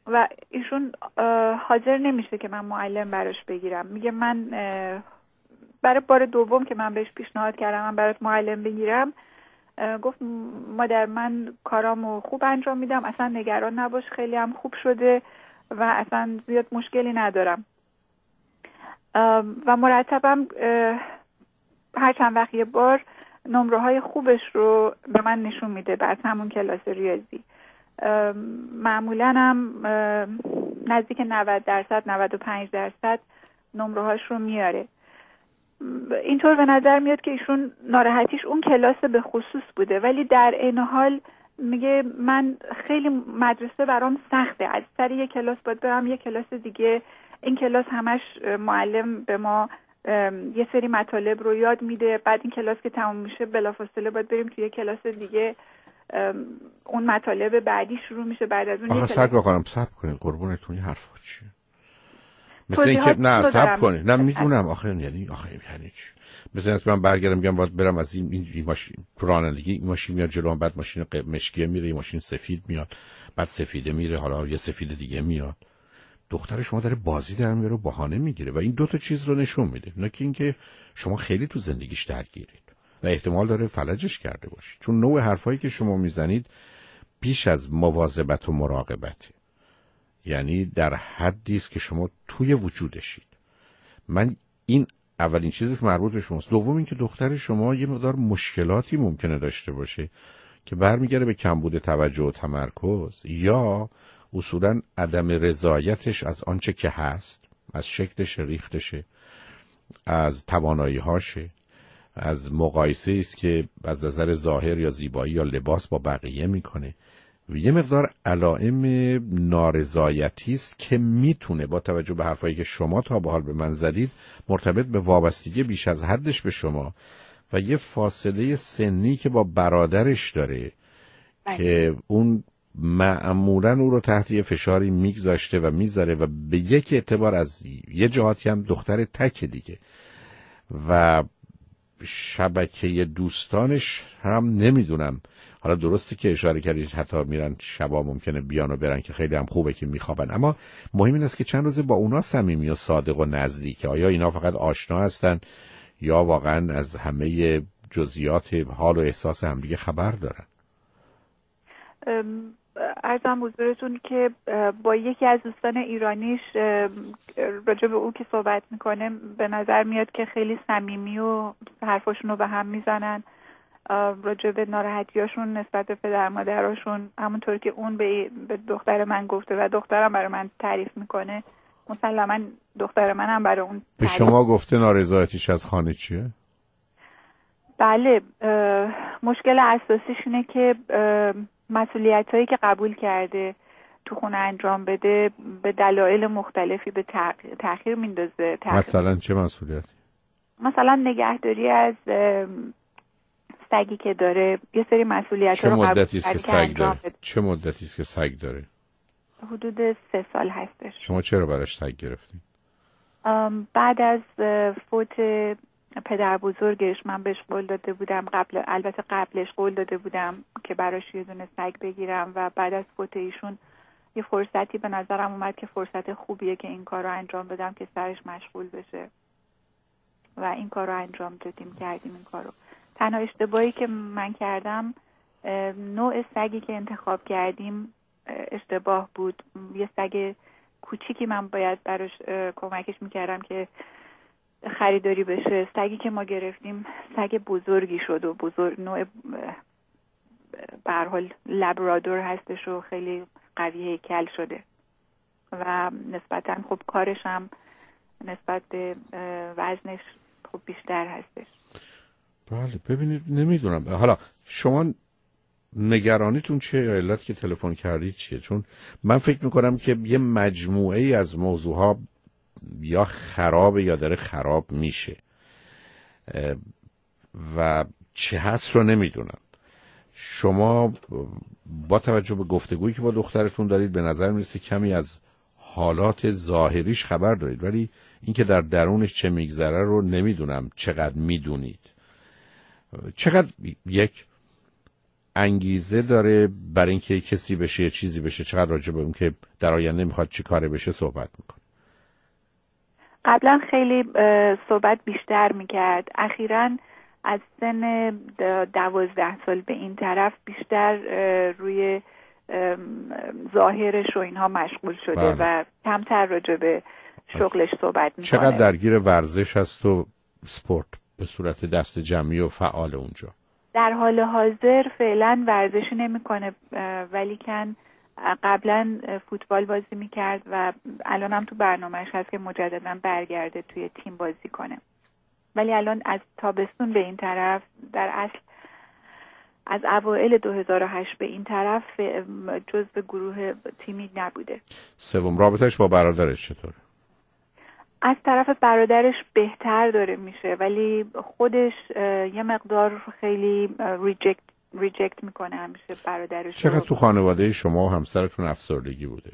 و ایشون حاضر نمیشه که من معلم براش بگیرم. میگه من برای بار دوم که من بهش پیشنهاد کردم من برات معلم بگیرم، گفت مادر من کارامو خوب انجام میدم، اصلا نگران نباش، خیلی هم خوب شده و اصلا زیاد مشکلی ندارم. و مرتبم هر چند وقت یه بار نمره های خوبش رو به من نشون میده بعد همون کلاس ریاضی. معمولا هم نزدیک نود درصد نود و پنج درصد نمره هاش رو میاره. اینطور به نظر میاد که ایشون ناراحتیش اون کلاس به خصوص بوده، ولی در این حال میگه من خیلی مدرسه برام سخته، از سر یک کلاس باید برم یک کلاس دیگه، این کلاس همش معلم به ما یه سری مطالب رو یاد میده، بعد این کلاس که تموم میشه بلافاصله باید بریم توی یک کلاس دیگه اون مطالب بعدی شروع میشه، بعد از اون آخه صبر بکنم صبر کنید قربونتون، این حرفا چیه؟ مثل اینکه نه صبر کنید، نه میدونم آخه یعنی آخه یعنی چی؟ مثلا از من برگردم میگم باید برم از این این, این ماشین رانندگی، این ماشین میاد جلو، بعد ماشین مشکی میره، این ماشین سفید میاد، بعد سفیده میره، حالا یه سفید دیگه میاد. دختر شما داره بازی در میاره و بهانه میگیره و این دو تا چیز رو نشون میده، نه که اینکه شما خیلی تو زندگیش درگیرید و احتمال داره فلجش کرده باشید، چون نوع حرفایی که شما میزنید بیش از مواظبت و مراقبته، یعنی در حدی است که شما توی وجودشید. من این اولین چیزی که مربوط به شماست. دوم این که دختر شما یه مقدار مشکلاتی ممکنه داشته باشه که برمیگره به کمبود توجه و تمرکز یا اصولاً عدم رضایتش از آنچه که هست، از شکلش، ریختشه، از توانایی‌هاشه، از مقایسه است که از نظر ظاهر یا زیبایی یا لباس با بقیه میکنه. یه مقدار علائم نارضایتی است که میتونه با توجه به حرفایی که شما تا به حال به من زدید مرتبط به وابستگی بیش از حدش به شما و یه فاصله سنی که با برادرش داره بله. که اون معمولاً او رو تحت یه فشاری میگذاشته و میذاره و به یک اعتبار از یه جهاتی هم دختر تک دیگه و شبکه دوستانش هم نمیدونم، حالا درسته که اشاره کردید حتی میرن شبا ممکنه بیان و برن که خیلی هم خوبه که میخوابن، اما مهم این است که چند روزه با اونا صمیمی و صادق و نزدیکه. آیا اینا فقط آشنا هستن یا واقعا از همه جزئیات حال و احساس همدیگه خبر دارن؟ عرضم حضورتون که با یکی از دوستان ایرانیش راجع به او که صحبت میکنه به نظر میاد که خیلی صمیمی و حرفاشون رو به هم میزنن، راجع به ناراحتیاشون نسبت به پدر مادراشون، همونطور که اون به دختر من گفته و دخترم برای من تعریف میکنه، مسلما دختر منم برای اون به شما گفته نارضایتیش از خانه چیه؟ بله، مشکل اساسیش اینه که مسئولیت هایی که قبول کرده تو خونه انجام بده به دلایل مختلفی به تأخیر میندازه. مثلا چه مسئولیتی؟ مثلا نگهداری از سگی که داره، یه سری مسئولیت چه رو قبول مدتی است که سگ داره؟ چه مدتی است که سگ داره؟ حدود سه سال هستش. شما چرا براش سگ گرفتین؟ بعد از فوت پدر بزرگش من بهش قول داده بودم، قبل البته قبلش قول داده بودم که براش یه دونه سگ بگیرم و بعد از فوت ایشون یه فرصتی به نظرم اومد که فرصت خوبیه که این کار رو انجام بدم که سرش مشغول بشه و این کار رو انجام دادیم، کردیم این کار رو. تنها اشتباهی که من کردم نوع سگی که انتخاب کردیم اشتباه بود. یه سگ کوچیکی من باید براش کمکش میکردم که خریداری بشه. سگی که ما گرفتیم سگ بزرگی شد و بزرگ نوع به هر حال لبرادور هستش و خیلی قوی هیکل شده و نسبتاً خب کارش هم نسبت به وزنش خب بیشتر هستش. بله ببینید نمیدونم حالا شما نگرانیتون چیه یا علت که تلفن کردید چیه؟ چون من فکر میکنم که یه مجموعه ای از موضوعها یا خرابه یا داره خراب میشه و چه هست رو نمیدونم. شما با توجه به گفتگویی که با دخترتون دارید به نظر میرسه کمی از حالات ظاهریش خبر دارید، ولی اینکه در درونش چه میگذره رو نمیدونم چقدر میدونید. چقدر یک انگیزه داره برای اینکه کسی بشه یه چیزی بشه؟ چقدر راجع به اون که در آینده میخواد چی کاره بشه صحبت میکنه؟ قبلا خیلی صحبت بیشتر میکرد. اخیراً از سن دوازده سال به این طرف بیشتر روی ظاهرش و اینها مشغول شده بله. و کمتر راجع به شغلش صحبت میکنه. چقدر درگیر ورزش هست و سپورت به صورت دست جمعی و فعال اونجا؟ در حال حاضر فعلا ورزشی نمیکنه، ولی کن قبلا فوتبال بازی میکرد و الان هم تو برنامهش هست که مجددا برگرده توی تیم بازی کنه. ولی الان از تابستون به این طرف، در اصل از اوایل دو هزار و هشت به این طرف جزو گروه تیمی نبوده. سوم، رابطهش با برادرش چطوره؟ از طرف برادرش بهتر داره میشه، ولی خودش یه مقدار خیلی ریجکت ریجکت میکنه همیشه برادرش. چقدر تو خانواده شما و همسرتون افسردگی بوده؟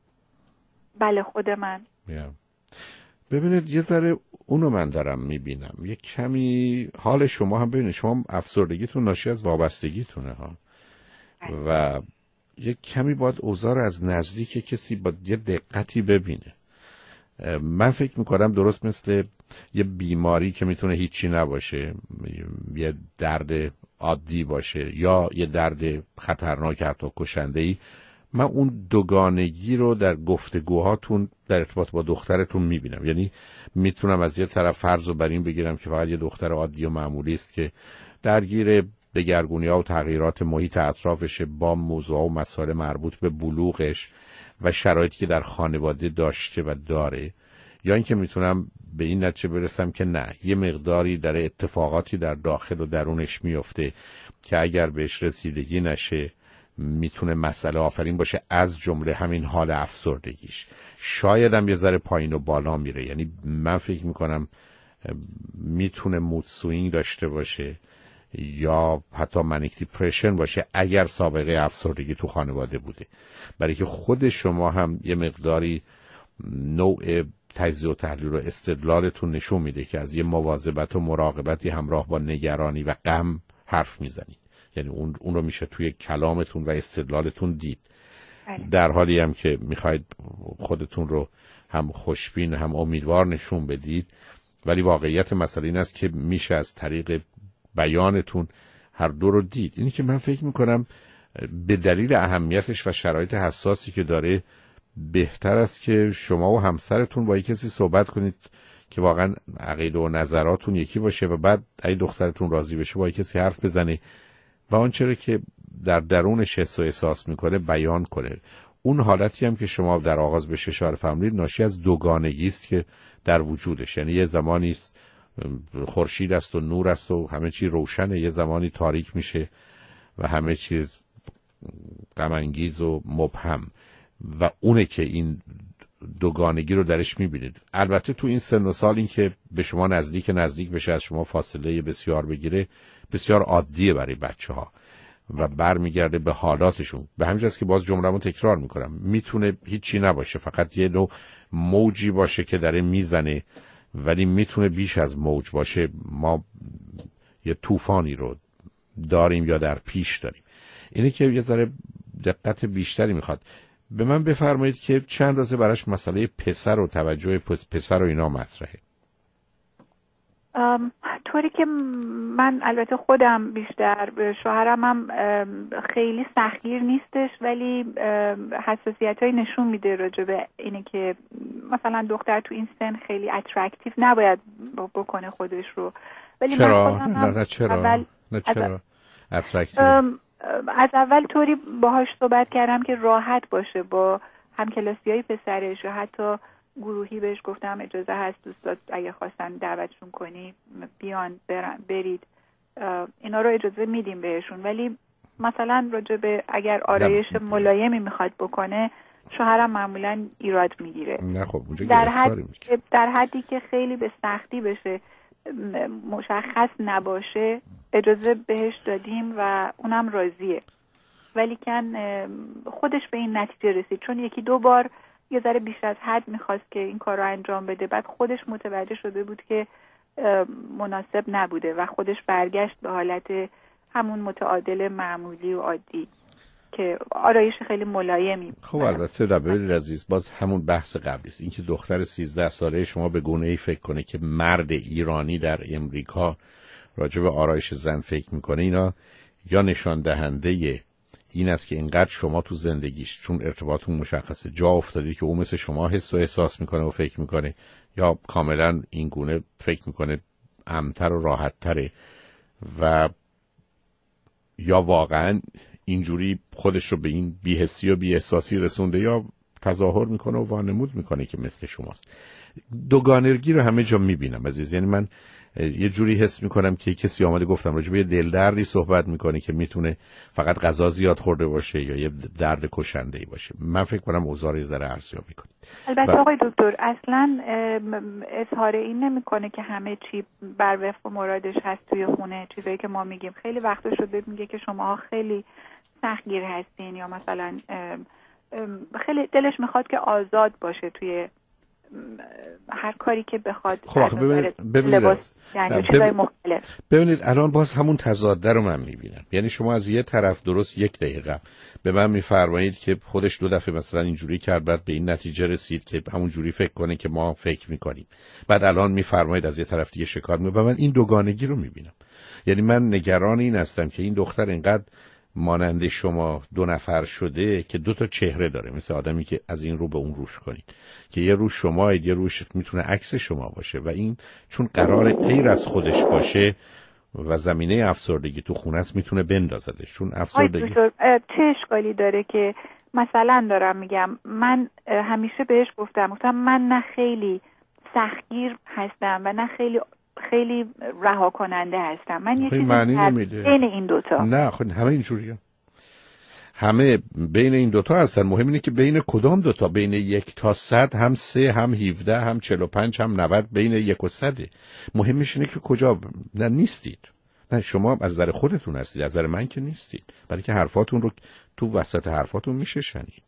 بله خود من. yeah. ببینید یه ذره اونو من دارم میبینم، یه کمی حال شما هم ببینید، شما افسردگیتون ناشی از وابستگیتونه ها و یه کمی باید اوضاع از نزدیک کسی با یه دقتی ببینه. من فکر میکنم درست مثل یه بیماری که میتونه هیچی نباشه، یه درد عادی باشه یا یه درد خطرناک حتی کشنده‌ای، من اون دوگانگی رو در گفتگوهاتون در ارتباط با دخترتون میبینم. یعنی میتونم از یه طرف فرض رو بر این بگیرم که فقط یه دختر عادی و معمولی است که درگیر دگرگونی‌ها و تغییرات محیط اطرافشه با موضوع و مسائل مربوط به بلوغش و شرایطی که در خانواده داشته و داره، یا اینکه میتونم به این نتیجه برسم که نه، یه مقداری در اتفاقاتی در داخل و درونش میفته که اگر بهش رسیدگی نشه میتونه مسئله آفرین باشه، از جمله همین حال افسردگیش. شاید هم یه ذره پایین و بالا میره، یعنی من فکر میکنم میتونه مود سوینگ داشته باشه یا حتی منیک دیپرشن باشه اگر سابقه افسردگی تو خانواده بوده، برای که خود شما هم یه مقداری نوع تجزیه و تحلیل و استدلالتون نشون میده که از یه مواظبت و مراقبتی همراه با نگرانی و غم حرف میزنید. یعنی اون اون رو میشه توی کلامتون و استدلالتون دید. در حالی هم که میخواید خودتون رو هم خوشبین هم امیدوار نشون بدید، ولی واقعیت مسئله این است که میشه از طریق بیانتون هر دو رو دید. اینی که من فکر میکنم به دلیل اهمیتش و شرایط حساسی که داره بهتر است که شما و همسرتون با یک کسی صحبت کنید که واقعا عقیده و نظراتون یکی باشه و بعد اگه دخترتون راضی بشه با یک کسی حرف بزنه و آنچه که در درونش حس و احساس میکنه بیان کنه. اون حالتی هم که شما در آغاز بهش اشاره فرمودید ناشی از دوگانگی است که در وجودش، یعنی یه زمانی خورشید است و نور است و همه چی روشنه، یه زمانی تاریک میشه و همه چیز غم انگیز و مبهم، و اونه که این دوگانگی رو درش میبینید. البته تو این سن و سال این که به شما نزدیک نزدیک بشه، از شما فاصله بسیار بگیره، بسیار عادیه برای بچه ها و برمیگرده به حالاتشون. به همین جاست که باز جمله‌مو تکرار میکنم، میتونه هیچی نباشه، فقط یه نوع موجی باشه که داره میزنه، ولی میتونه بیش از موج باشه. ما یه طوفانی رو داریم یا در پیش داریم. اینه که یه ذره دقت بیشتری میخواد. به من بفرمایید که چند اندازه براش مسئله پسر و توجه پسر و اینا مطرحه؟ طوری که من البته خودم بیشتر، شوهرم هم خیلی سختگیر نیستش، ولی حساسیتایی نشون میده راجع به اینه که مثلا دختر تو این سن خیلی اترکتیو نباید بکنه خودش رو. ولی چرا؟ من خودم نه, نه چرا؟ اول نه چرا؟ اترکتیو از اول طوری باهاش صحبت کردم که راحت باشه با همکلاسیای پسرش، و حتی گروهی بهش گفتم اجازه هست دوستات اگه خواستن دعوتشون کنی بیان برید، اینا رو اجازه میدیم بهشون. ولی مثلا راجع به اگر آرایش ملایمی میخواد بکنه، شوهرم معمولا ایراد میگیره. نه خب اونجا در حد در حدی که خیلی به سختی بشه مشخص نباشه اجازه بهش دادیم و اونم راضیه. ولی کن خودش به این نتیجه رسید، چون یکی دو بار یه ذره بیش از حد میخواست که این کار رو انجام بده، بعد خودش متوجه شده بود که مناسب نبوده و خودش برگشت به حالت همون متعادل معمولی و عادی که آرایش خیلی ملایمی. خب البته دبیر عزیز باز همون بحث قبلی است، اینکه دختر سیزده ساله شما به گونه‌ای فکر کنه که مرد ایرانی در امریکا راجع به آرایش زن فکر میکنه، اینا یا نشان دهنده این است که اینقدر شما تو زندگیش چون ارتباطتون مشخصه جا افتادی که اون مثل شما حس و احساس میکنه و فکر میکنه، یا کاملا این گونه فکر میکنه امن‌تر و راحت‌تره و یا واقعا اینجوری خودش رو به این بی‌حسی و بی‌احساسی رسونده یا تظاهر میکنه و وانمود میکنه که مثل شماست. دوگانگی رو همه جا میبینم عزیز. یعنی من یه جوری حس میکنم که کسی آمده گفتم راجع به یه دلدردی صحبت میکنه که میتونه فقط غذا زیاد خورده باشه یا یه درد کشنده‌ای باشه. من فکر کنم اوضاع رو یه ذره ارزیابی کنید. البته و... آقای دکتر اصلا اظهار این نمیکنه که همه چی بر وفق مرادش هست توی خونه. چیزایی که ما میگیم خیلی وقتا شده میگه که شما خیلی سختگیر هستین یا مثلا خیلی دلش میخواد که آزاد باشه توی هر کاری که بخواد. خب ببینید ببینید یعنی چیزای مختلف. ببینید الان باز همون تضاده رو من میبینم. یعنی شما از یه طرف درست یک دقیقه به من میفرمایید که خودش دو دفعه مثلا اینجوری کرد بعد به این نتیجه رسید که همون جوری فکر کنه که ما فکر میکنیم، بعد الان میفرمایید از یه طرف دیگه شکایت میکنه. من این دوگانگی رو میبینم. یعنی من نگران این هستم که این دختر اینقدر مانند شما دو نفر شده که دو تا چهره داره، مثل آدمی که از این رو به اون روش کنید که یه روش شماید یه روش میتونه عکس شما باشه و این چون قرار غیر از خودش باشه و زمینه افسردگی تو خونه است میتونه بندازدش. چون افسردگی چه اشکالی داره که مثلا دارم میگم من همیشه بهش گفتم گفتم من نه خیلی سختگیر هستم و نه خیلی خیلی رها کننده هستم. من یه چیزی بین این دوتا. نه خب همه اینجوریه، همه بین این دوتا هستن. مهم اینه که بین کدام دوتا، بین یک تا صد، هم سه هم هفده هم چهل و پنج هم نود، بین یک و صده. مهمش اینه که کجا نه نیستید. نه شما از نظر خودتون هستید، از نظر من که نیستید، برای که حرفاتون رو تو وسط حرفاتون میشه شنید.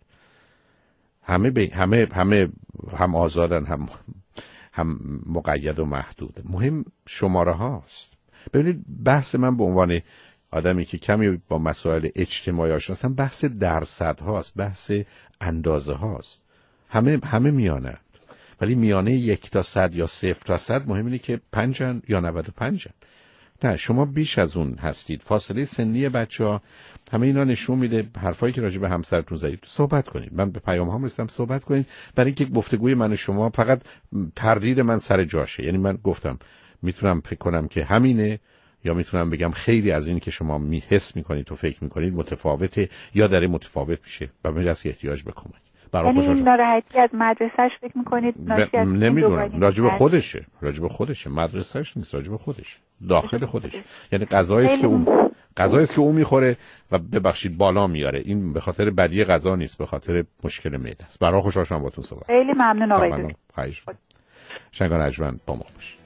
همه بی... همه همه هم آزادن هم هم مقید و محدود. مهم شماره هاست. ببینید بحث من به عنوان آدمی که کمی با مسائل اجتماعی آشنا هستم بحث درصد هاست، بحث اندازه هاست. همه همه میانند، ولی میانه یک تا صد یا صفر تا صد مهم اینه که پنجن یا نود و پنجن. نه شما بیش از اون هستید. فاصله سنی بچه‌ها همه اینا نشون میده. حرفایی که راجع به همسرتون زدید صحبت کنید. من به پیام هام رسیدم صحبت کنید، برای اینکه گفتگوی من و شما فقط تردید من سر جاشه. یعنی من گفتم میتونم فکر کنم که همینه یا میتونم بگم خیلی از این که شما می حس میکنید و فکر میکنید متفاوته یا داره متفاوت میشه و من از احتیاج به کمک. یعنی این ناراحتی از مدرسهش فکر میکنید ناشی از نمیدونم، راجب خودشه، راجب خودشه، مدرسهش نیست، راجب خودش، داخل خودش. یعنی غذایی است که اون غذایی است که اون میخوره و ببخشید بالا میاره. این به خاطر بدی غذا نیست، به خاطر مشکل معده است. برای خوشحال شدم باهاتون صحبت. خیلی ممنون آقای دکتر. شنگان اجمن با ما باشید.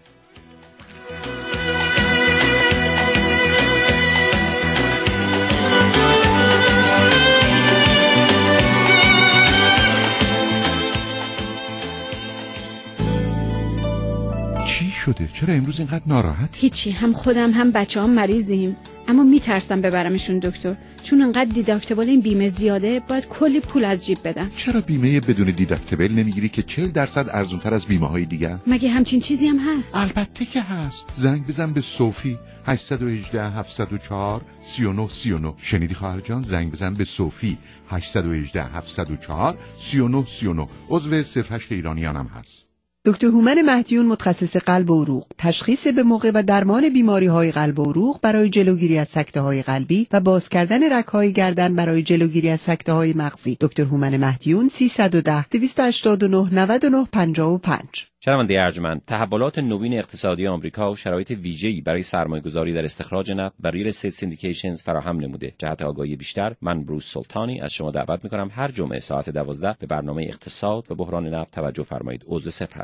شده؟ چرا امروز اینقدر ناراحت؟ هیچی، هم خودم هم بچه‌ام مریضیم، اما میترسم ببرمشون دکتر، چون انقدر دیداکتیبل این بیمه زیاده باید کلی پول از جیب بدم. چرا بیمه بدون دیداکتیبل نمیگیری که چهل درصد ارزان‌تر از بیمه های دیگه؟ مگه همچین چیزی هم هست؟ البته که هست. زنگ بزن به صوفی هشت یک هشت هفت صفر چهار سه نه سه نه. شنیدی خواهر جان؟ زنگ بزن به صوفی هشت یک هشت هفت صفر چهار سه نه سه نه. عضو صفر هشت ایرانیان هم هست. دکتر هومن مهدیون متخصص قلب و عروق، تشخیص به موقع و درمان بیماری‌های قلب و عروق برای جلوگیری از سکته‌های قلبی و باز کردن رگ‌های گردن برای جلوگیری از سکته‌های مغزی. دکتر هومن مهدیون سیصد و ده دویست و هشتاد و نه نود و نه پنجاه و پنج. شنونده ارجمند، تحولات نوین اقتصادی آمریکا و شرایط ویژه‌ای برای سرمایه‌گذاری در استخراج نفت و ریل استیت سیندیکیشنز فراهم نموده. جهت آگاهی بیشتر من بروس سلطانی از شما دعوت می‌کنم هر جمعه ساعت دوازده به برنامه اقتصاد و بحران نفت توجه فرمایید. عضو صفر هشت.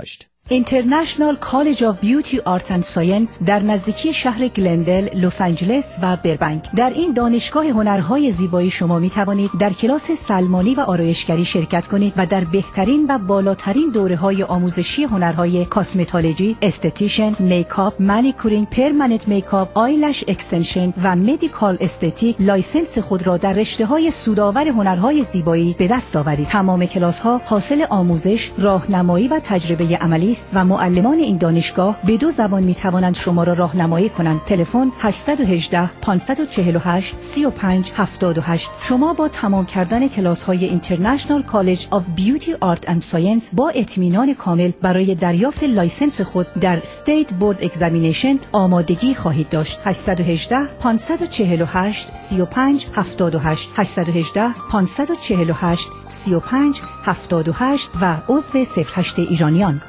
اینترنشنال کالج آف بیوتی آرت اند ساینس در نزدیکی شهر گلندل، لس آنجلس و بربنک. در این دانشگاه هنرهای زیبایی شما می توانید در کلاس سلمانی و آرایشگری شرکت کنید و در بهترین و بالاترین دوره‌های آموزشی هنرهای کاسمتولوژی، استتیشن، میکاپ، مانیکورینگ، پرمننت میکاپ، آیلش اکستنشن و مدیکال استتیک لایسنس خود را در رشته‌های سودآور هنرهای زیبایی به دست آورید. تمام کلاس‌ها حاصل آموزش، راهنمایی و تجربه عملی است و معلمان این دانشگاه به دو زبان می‌توانند شما را راهنمایی کنند. تلفن هشت یک هشت پنج چهار هشت سه پنج هفت هشت. شما با تمام کردن کلاس‌های اینترنشنال کالج آف بیوتی آرت اند ساینس با اطمینان کامل برای دریافت لایسنس خود در استیت بورد اگزامینیشن آمادگی خواهید داشت. هشت یک هشت پنج چهار هشت سه پنج هفت هشت هشت یک هشت پنج چهار هشت سه پنج هفت هشت و عضو صفر هشت ایرانیان.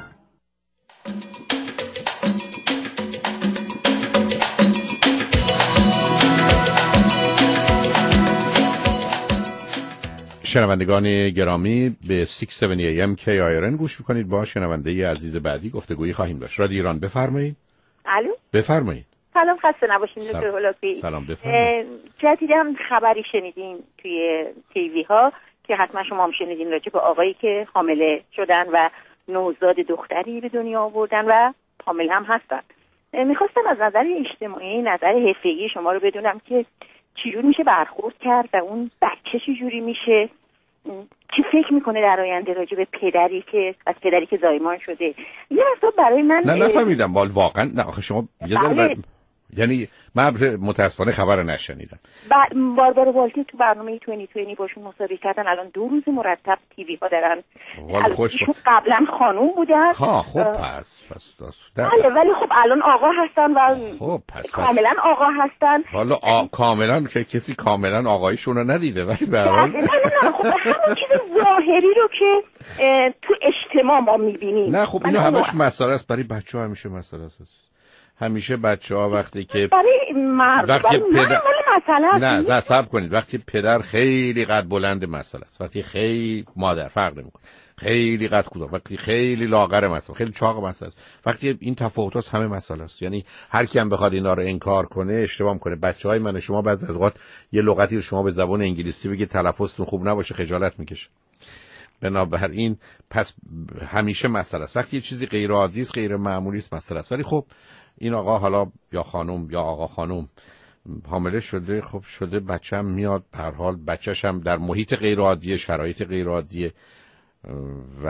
شنوندگان گرامی به ششصد و هفتاد ای ام کی آی آر ان گوش میکنید. با شنونده عزیز بعدی گفتگویی خواهیم داشت. رادیو ایران بفرمایید. الو بفرمایید. سلام، خسته نباشین دکتر هولاکویی. سلام بفرمایید. جدیداً خبری شنیدین توی تیوی ها که حتما شما هم شنیدین راجع به آقایی که حامله شدن و نوزاد دختری به دنیا آوردن و حامل هم هستن. میخواستم از نظر اجتماعی، نظر حرفه‌ای شما رو بدونم که چجور میشه برخورد کرد و اون بچه چجوری میشه، چی فکر میکنه در آینده راجع به پدری که از پدری که زایمان شده. یه حساب برای من نه نفهمیدم وال واقعا نه آخه شما یه ذره بر... یعنی من متاسفانه خبر نشنیدم. باربارا والتی تو برنامه بیست بیست باشون مصاحبه کردن، الان دو روز مرتب تیوی ها دارن. ایشون قبلا خانوم بودن. ها خب پس پس بله ولی خب الان آقا هستن و خب پس کاملا آقا هستن. حالا آ... کاملا که کسی کاملا آقایشون رو ندیده ولی به هر حال نه نه خب همون چیز ظاهری رو که تو اجتماع ما می‌بینیم. نه خب اینو همش مسئله است، برای بچه‌ها همیشه مسئله است. همیشه بچه‌ها وقتی که برای مرد وقتی پدر مسئله نه نه صبر کنید، وقتی پدر خیلی قد بلند مسئله است، وقتی خیلی مادر فرق نمی‌کنه، خیلی قد کوتاه، وقتی خیلی لاغر مسئله، خیلی چاق مسئله است، وقتی این تفاوت‌ها همه مسئله است. یعنی هر کی هم بخواد اینا رو انکار کنه اشتباه می‌کنه. بچه‌های من شما بعضی از اوقات یه لغتی رو شما به زبان انگلیسی بگید تلفظتون خوب نباشه خجالت می‌کشه. بنابراین پس همیشه مسئله است. وقتی یه چیزی غیر عادی است، غیر معمولی است، مسئله است. ولی خب این آقا حالا یا خانم یا آقا خانم حامله شده، خب شده، بچه‌م میاد، به هر حال بچه‌ش هم در محیط غیر عادی، شرایط غیر عادی و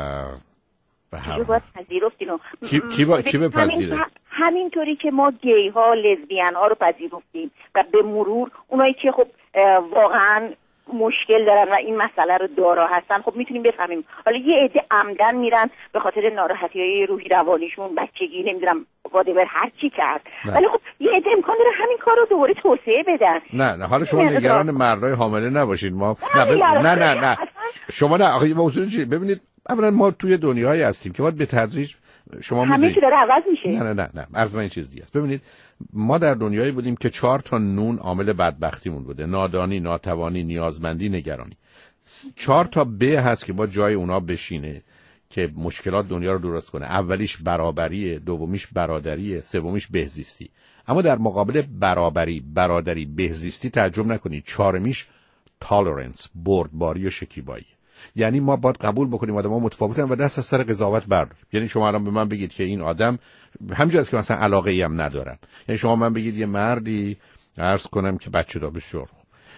به هر حال کی کی با کی بپذیره؟ همینطوری که ما گی ها، لزبیان ها رو پذیرفتیم و به مرور اونایی که خب واقعا مشکل دارن و این مسئله رو دارا هستن خب میتونیم بفهمیم. حالا یه عده عمدن میرن به خاطر ناراحتی‌های روحی روانیشون، بچگی، نمیدونم وادبر هر چی کرد، ولی خب یه عده امکان داره همین کار رو دوباره توسعه بدن. نه نه حالا شما نگران مردای حامله نباشید. ما نه نه نه نه, نه. شما نه آخه موضوع چیه؟ ببینید اولا ما توی دنیایی هستیم که باید به تدریج شما همه چی داره عوض میشه. نه نه نه نه عرض من این چیز دیگه است. ببینید ما در دنیایی بودیم که چهار تا نون عامل بدبختیمون بوده: نادانی، ناتوانی، نیازمندی، نگرانی. چهار تا ب هست که با جای اونا بشینه که مشکلات دنیا رو درست کنه. اولیش برابریه، دومیش برادریه، سومیش بهزیستی. اما در مقابل برابری، برادری، بهزیستی تعجب نکنید چهارمیش تالرنس، بردباری و شکیبایی. یعنی ما باید قبول بکنیم آدم‌ها متفاوتن و دست از سر قضاوت برداریم. یعنی شما الان به من بگید که این آدم همینجوری است که مثلا علاقه ای هم ندارم، یعنی شما من بگید یه مردی عرض کنم که بچه دار بسیار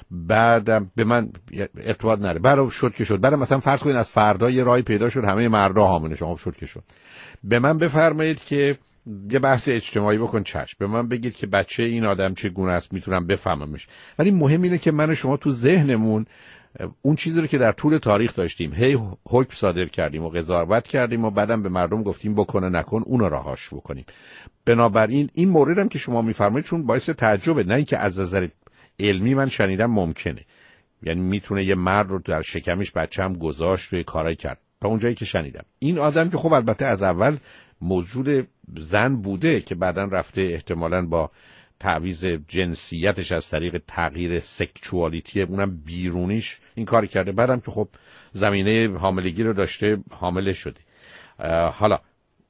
بعدم به من ارتباط نره، برای شد که شد، بعد مثلا فرض کنید از فردا یه راهی پیدا شد همه مردا حامله شما شد که شد، به من بفرمایید که یه بحث اجتماعی بکن، چشم، به من بگید که بچه این آدم چگونه است، میتونم بفهممش. ولی مهم اینه که من و شما تو ذهنمون اون چیزی رو که در طول تاریخ داشتیم هی حکم صادر کردیم و قضاوت کردیم و بعدم به مردم گفتیم بکنه نکن، اون رو رهاش بکنیم. بنابراین این موردم که شما میفرمایید چون باعث تعجبه، نه اینکه از نظر علمی من شنیدم ممکنه، یعنی میتونه یه مرد رو در شکمش بچه‌م گذاشت و یه کارایی کرد، تا اونجایی که شنیدم. این آدم که خب البته از اول موجود زن بوده که بعداً رفته احتمالاً با تعویض جنسیتش از طریق تغییر سکشوالیتی اونم بیرونیش این کار کرده، بعدم که خب زمینه حاملگی رو داشته حامله شده. حالا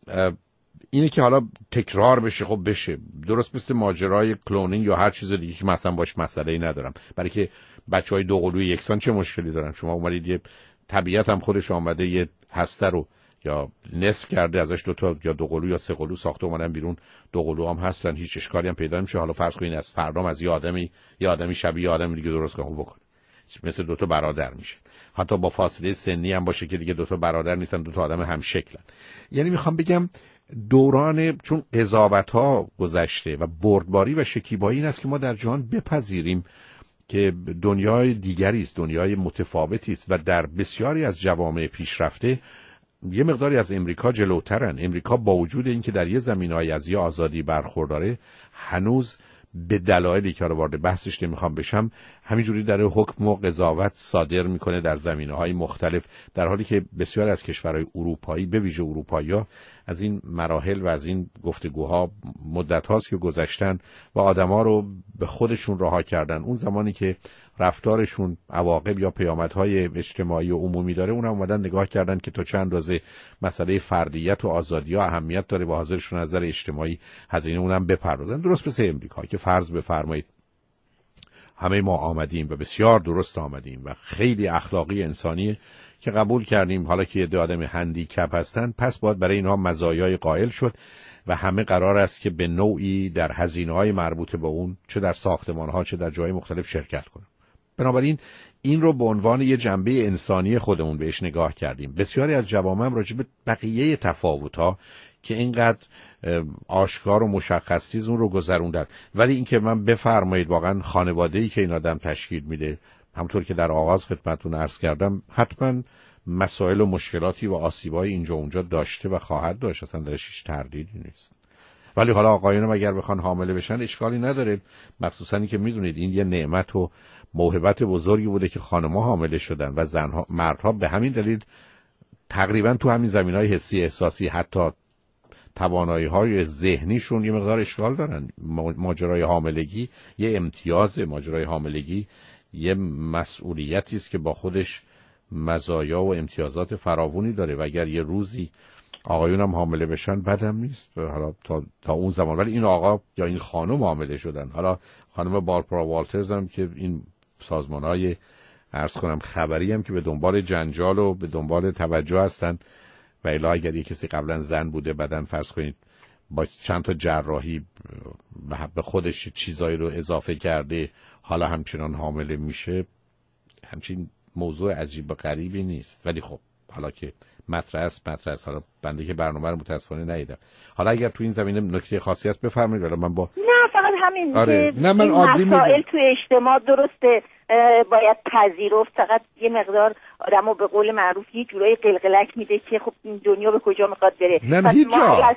اینه که حالا تکرار بشه، خب بشه، درست مثل ماجرای کلونینگ یا هر چیز دیگه که مثلا باش مسئله‌ای ندارم، برای که بچهای دو قلوی یکسان چه مشکلی دارن؟ شما اومدید یه طبیعت هم خودش آمده یه هسته رو یا نصف کرده ازش دو تا یا دو قلو یا سه قلو ساخته اومدن بیرون، دو قلو هم هستن، هیچ اشکالی هم پیدا نمیشه. حالا فرض کنین از فردام از یه آدمی یه آدمی شبیه آدمی دیگه درست کنه بکنه، مثل دو تا برادر میشه، حتی با فاصله سنی هم باشه که دیگه دو تا برادر نیستن، دو تا آدم هم شکلن. یعنی میخوام بگم دوران چون قضاوت‌ها گذشته و بردباری و شکیبایی این است که ما در جهان بپذیریم که دنیای دیگری است، دنیای متفاوتی است و در بسیاری از جوامع پیشرفته یه مقداری از امریکا جلوترن. امریکا با وجود اینکه در یه زمینه‌ای از یه آزادی برخورداره، هنوز به دلایلی که وارد بحثش نمیخوام بشم همینجوری در حکم و قضاوت صادر میکنه در زمینه‌های مختلف، در حالی که بسیار از کشورهای اروپایی به ویژه اروپایی‌ها از این مراحل و از این گفتگوها مدت هاست که گذشتن و آدما رو به خودشون رها کردن. اون زمانی که رفتارشون عواقب یا پیامدهای اجتماعی و عمومی داره، اونم اومدن نگاه کردن که تا چند اندازه مسئله فردیت و آزادی ها اهمیت داره و حاضرشون نظر اجتماعی هزینه اونم بپردازن. درست مثل امریکا که فرض بفرمایید همه ما آمدیم و بسیار درست آمدیم و خیلی اخلاقی انسانیه که قبول کردیم حالا که یه آدم هندیکپ هستن پس باید برای اینها مزایای قائل شد و همه قرار است که به نوعی در هزینه‌های مربوط به اون چه در ساختمان‌ها چه در جای مختلف شرکت کنن. بنابراین این رو به عنوان یه جنبه انسانی خودمون بهش نگاه کردیم. بسیاری از جوامع هم راجع به بقیه تفاوت‌ها که اینقدر آشکار و مشخص نیست اون رو گذروندن، ولی اینکه من بفرمایید واقعا خانواده‌ای که این آدم تشکیل میده، همونطور که در آغاز خدمتتون عرض کردم، حتما مسائل و مشکلاتی و آسیبای اینجا اونجا داشته و خواهد داشت، اصلا درش هیچ تردیدی نیست. ولی حالا آقایانم اگر بخوان حامله بشن اشکالی نداره، مخصوصا این که میدونید این یه نعمت و موهبت بزرگی بوده که خانم‌ها حامله شدن و زنها مردها به همین دلیل تقریبا تو همین زمینهای حسی احساسی حتی توانایی‌های ذهنیشون یه مقدار اشکال دارن. ماجرای حاملگی یه امتیاز، ماجرای حاملگی یه مسئولیتی است که با خودش مزایا و امتیازات فراوانی داره و اگر یه روزی آقایون هم حامله بشن بدم نیست حالا تا, تا اون زمان. ولی این آقا یا این خانم حامله شدن، حالا خانم باربارا والترز هم که این سازمان‌های عرض کنم خبری هم که به دنبال جنجال و به دنبال توجه هستن و الا اگر یه کسی قبلا زن بوده بعدن فرض کنید با چند تا جراحی به خودش چیزایی رو اضافه کرده حالا همچنان حامله میشه، همچین موضوع عجیب و غریبی نیست. ولی خب حالا که مطرح است مطرح است، حالا بنده که برنامه رو متاسفانه ندیدم. حالا اگر تو این زمینه نکته خاصی هست بفرمایید. ولی من با نه فقط همین آره. که نه من این مسائل تو اجتماع درسته باید پذیرفت، فقط یه مقدار آدمو به قول معروف یه جورایی قلقلک میده که خب این دنیا به کجا میخواد بره. نه هیچ جا. اگر,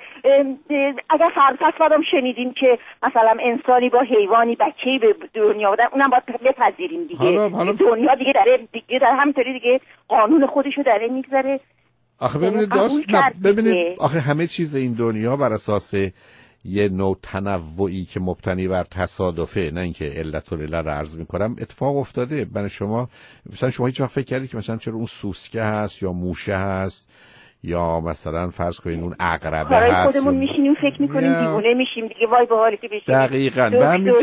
اگر فرض فرض شنیدیم که مثلا انسانی با حیوانی بچه‌ای به دنیا آوردن، اونم باید بپذیریم دیگه. حالا، حالا... دنیا دیگه داره دیگه در همینطوری دیگه قانون خودشو داره میگذاره. آخه ببینید داست ببینید آخه همه چیز این دنیا بر اساس یه نوع تنوعی که مبتنی بر تصادفه، نه اینکه علت و علت رو عرض میکنم، اتفاق افتاده. برای شما مثلا شما هیچ وقت فکر کردید که مثلا چرا اون سوسکه هست یا موشه هست یا مثلا فرض کنین اون عقربه هست؟ برای خودمون میشینیم فکر میکنیم دیوونه میشیم دیگه، وای به حالی که بشیم. دقیقاً همین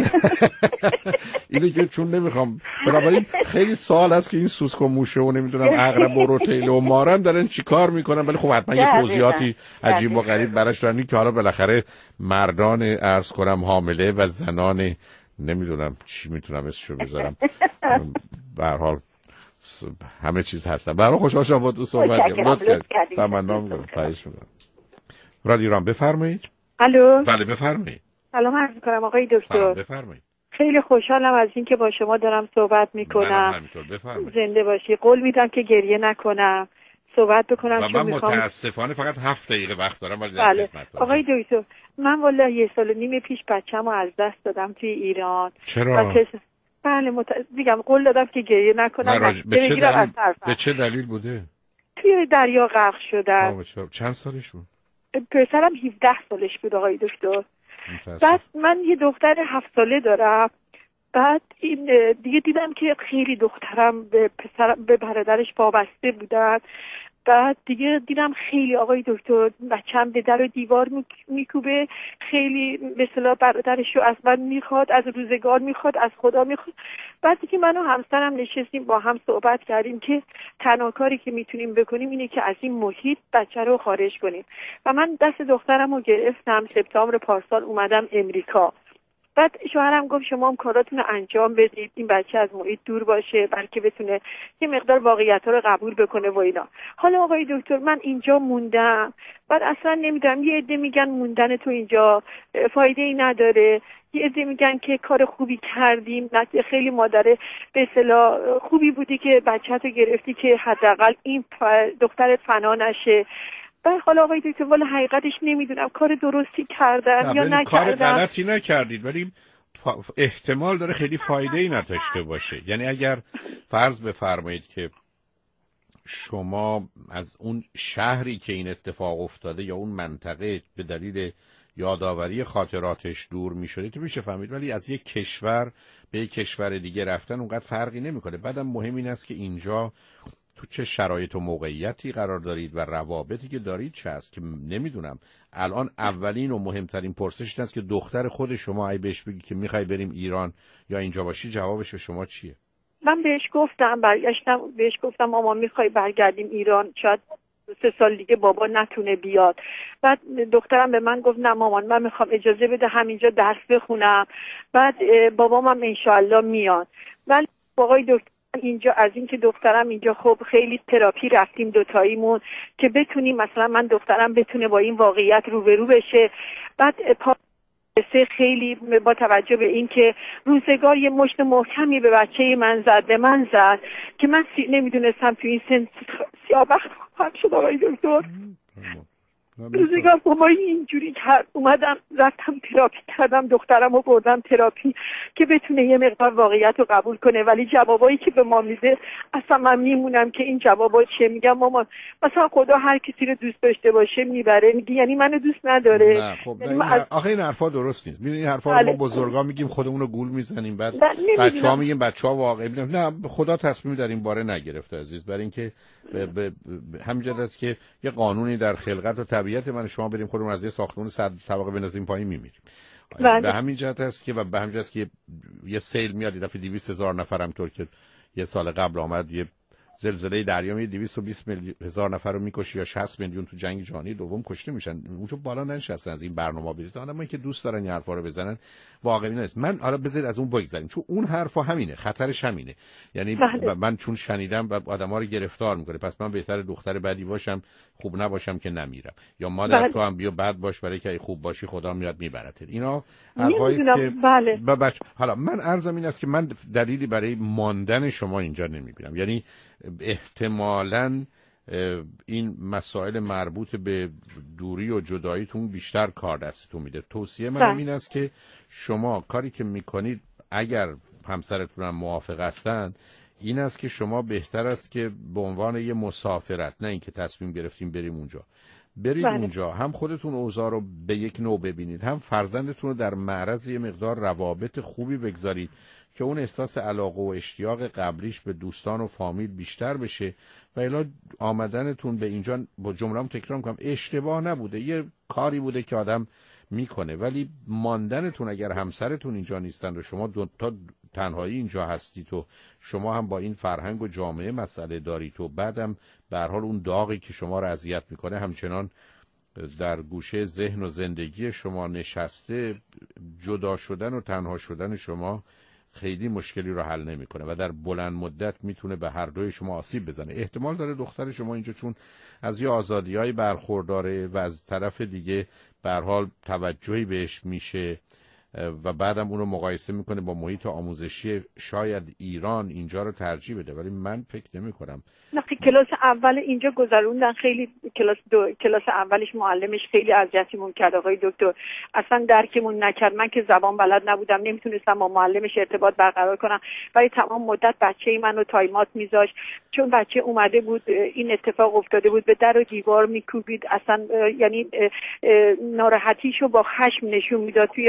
اینه که چون نمیخوام، بنابراین خیلی سوال هست که این سوسک و موشه و نمیدونم عقرب و روتیله و مارن دارن چیکار میکنن، ولی خب حتما یه توضیحاتی عجیب و غریب براش دارن که حالا بالاخره مردان عرض کنم حامله و زنان نمیدونم چی میتونم اسمشو بذارم به هر حال همه چیز هستن. برای خوشحال شدم با تو صحبت کردم. تمنا می‌کنم. خواهش می‌کنم. رادیو ایران بفرمایید. الو. بله بفرمایید. سلام عرض می‌کنم آقای دکتر. سلام بفرمایید. خیلی خوشحالم از اینکه با شما دارم صحبت می‌کنم. زنده باشی. قول میدم که گریه نکنم. صحبت بکنم چون می‌خوام. من متأسفانه فقط هفت دقیقه وقت دارم ولی در خدمت. آقای دکتر من والله یه سال و نیم پیش بچه‌مو از دست دادم توی ایران. چرا؟ بله مت... دیگم قول دادم که گریه نکنم. راج... به, چه دلیل... به چه دلیل بوده؟ توی دریا غرق شدن. چند سالش بود؟ پسرم هفده سالش بود آقای دکتر. بعد من یه دختر هفت ساله دارم. بعد این دیگه دیدم که خیلی دخترم به پسرم به برادرش وابسته بودن. بعد دیگه دیدم خیلی آقای دکتر بچه‌م به در و دیوار میکوبه، خیلی به اصطلاح برادرش رو از من میخواد، از روزگار میخواد، از خدا میخواد. بعد که من و همسرم نشستیم با هم صحبت کردیم که تنها کاری که میتونیم بکنیم اینه که از این محیط بچه رو خارج کنیم و من دست دخترم رو گرفتم. سپتامبر پارسال اومدم امریکا. بعد شوهرم گفت شما هم کاراتون رو انجام بدید، این بچه از محیط دور باشه بلکه بتونه یه مقدار واقعیت‌ها رو قبول بکنه و اینا. حالا آقای دکتر من اینجا موندم، بعد اصلا نمیدونم، یه عده میگن موندن تو اینجا فایده ای نداره، یه عده میگن که کار خوبی کردیم، خیلی مادر به اصطلاح خوبی بودی که بچه‌تو گرفتی که حداقل این دخترت فنا نشه. بعد حالا آقای دکتر والا حقیقتش نمیدونم کار درستی کردم یا نکردم. کار غلطی نکردید ولی احتمال داره خیلی فایده ای نداشته باشه. یعنی اگر فرض بفرمایید که شما از اون شهری که این اتفاق افتاده یا اون منطقه به دلیل یادآوری خاطراتش دور میشدید تو میشه فهمید، ولی از یک کشور به یک کشور دیگه رفتن اونقدر فرقی نمیکنه. بعدم مهم این است که اینجا تو چه شرایط و موقعیتی قرار دارید و روابطی که دارید چه است که نمیدونم. الان اولین و مهمترین پرسش است که دختر خود شما ای بهش بگی که میخوای بریم ایران یا اینجا باشی جوابش به شما چیه؟ من بهش گفتم برگشتم بهش گفتم مامان میخوای برگردیم ایران، شاید سه سال دیگه بابا نتونه بیاد. بعد دخترم به من گفت نه مامان من میخوام اجازه بده همینجا درس بخونم، بعد بابام هم انشالله میاد. ولی آقای دکتر اینجا از این که دخترم اینجا خب خیلی تراپی رفتیم دوتاییمون که بتونیم مثلا من دخترم بتونه با این واقعیت روبرو بشه. بعد پاسه خیلی با توجه به این که روزگار یه مشت محکمی به بچه من زد، به من زد که من سی... نمیدونستم تو این سن سیابخت خواهم شد آقای دکتر. روزگار با ما اینجوری کرد، اومدم رفتم تراپی کردم، دخترم رو بردم تراپی که بتونه یه مقدار واقعیت رو قبول کنه، ولی جوابایی که به ما میده اصلا من میمونم که این جوابا چیه. میگم مامان مثلا خدا هر کسی رو دوست داشته باشه میبره، میگی یعنی منو دوست نداره. نه خب نه این از... آخه این حرفا درست نیست. میدونی این حرفا رو ما بزرگا میگیم خودمون رو گول میزنیم، بعد بچه‌ها میگیم بچه‌ها واقعا نه خدا تصمیم در این باره نگرفته عزیز، برای اینکه همینجوری است که یه قانونی در خلقت و طبیعت من شما بریم خودمون از یه ساختمون صد طبقه بنازیم پایین میمیریم. به همین جهت است که و به همین جهت است که یه سیل میاد یه دفعه دویست هزار نفر همطور که یه سال قبل آمد یه زلزله دریایی دویست و بیست هزار نفر رو میکشه یا شصت میلیون تو جنگ جهانی دوم کشته میشن. اونجا بالا ننشستن از این برنامه بریزن، اما که دوست دارن این حرفا رو بزنن واقعی نیست. من حالا بذارید از اون بگذریم چون اون حرفا همینه، خطرش همینه. یعنی من چون شنیدم و آدما رو گرفتار میکنه، پس من بهتره دختر بدی باشم خوب نباشم که نمیرم، یا مادر تو هم بیا بد باش برای که خوب باشی خدا میاد میبرت. اینا حرفایی است که بله. بچ... حالا من عرضم این است که من دلیلی برای ماندن شما اینجا نمیبینم. یعنی احتمالاً این مسائل مربوط به دوری و جداییتون بیشتر کار دستتون میده. توصیه من این است که شما کاری که میکنید اگر همسرتون هم موافق هستن این است که شما بهتر است که به عنوان یه مسافرت، نه اینکه تصمیم گرفتیم بریم اونجا، برید بله. اونجا هم خودتون اوضاع رو به یک نوع ببینید، هم فرزندتون رو در معرض یه مقدار روابط خوبی بگذارید که اون احساس علاقه و اشتیاق قبلیش به دوستان و فامیل بیشتر بشه و الا آمدنتون به اینجا با جمله‌ام تکرار میکنم اشتباه نبوده، یه کاری بوده که آدم میکنه، ولی ماندنتون اگر همسرتون اینجا نیستن و شما دو تا تنهایی اینجا هستید و شما هم با این فرهنگ و جامعه مسئله دارید و بعدم به هر حال اون داغی که شما رو اذیت میکنه همچنان در گوشه ذهن و زندگی شما نشسته، جدا شدن و تنها شدن شما خیلی مشکلی رو حل نمیکنه و در بلند مدت میتونه به هر دوی شما آسیب بزنه. احتمال داره دختر شما اینجا چون از یه آزادیای برخورداره و از طرف دیگه به هر حال توجهی بهش میشه و بعدم اون رو مقایسه میکنه با محیط آموزشی شاید ایران اینجا رو ترجیح بده، ولی من فکر نمی‌کنم. نه کلاس اول اینجا گذروندن، خیلی کلاس دو کلاس اولش معلمش خیلی اذیتمون کرد آقای دکتر، اصلا درکمون نکرد. من که زبان بلد نبودم نمیتونستم با معلمش ارتباط برقرار کنم، ولی تمام مدت بچه‌ی منو تایمات میذاشت چون بچه اومده بود این اتفاق افتاده بود، به در و دیوار میکوبید، اصلا یعنی ناراحتیشو با خشم نشون میداد. توی مدرسه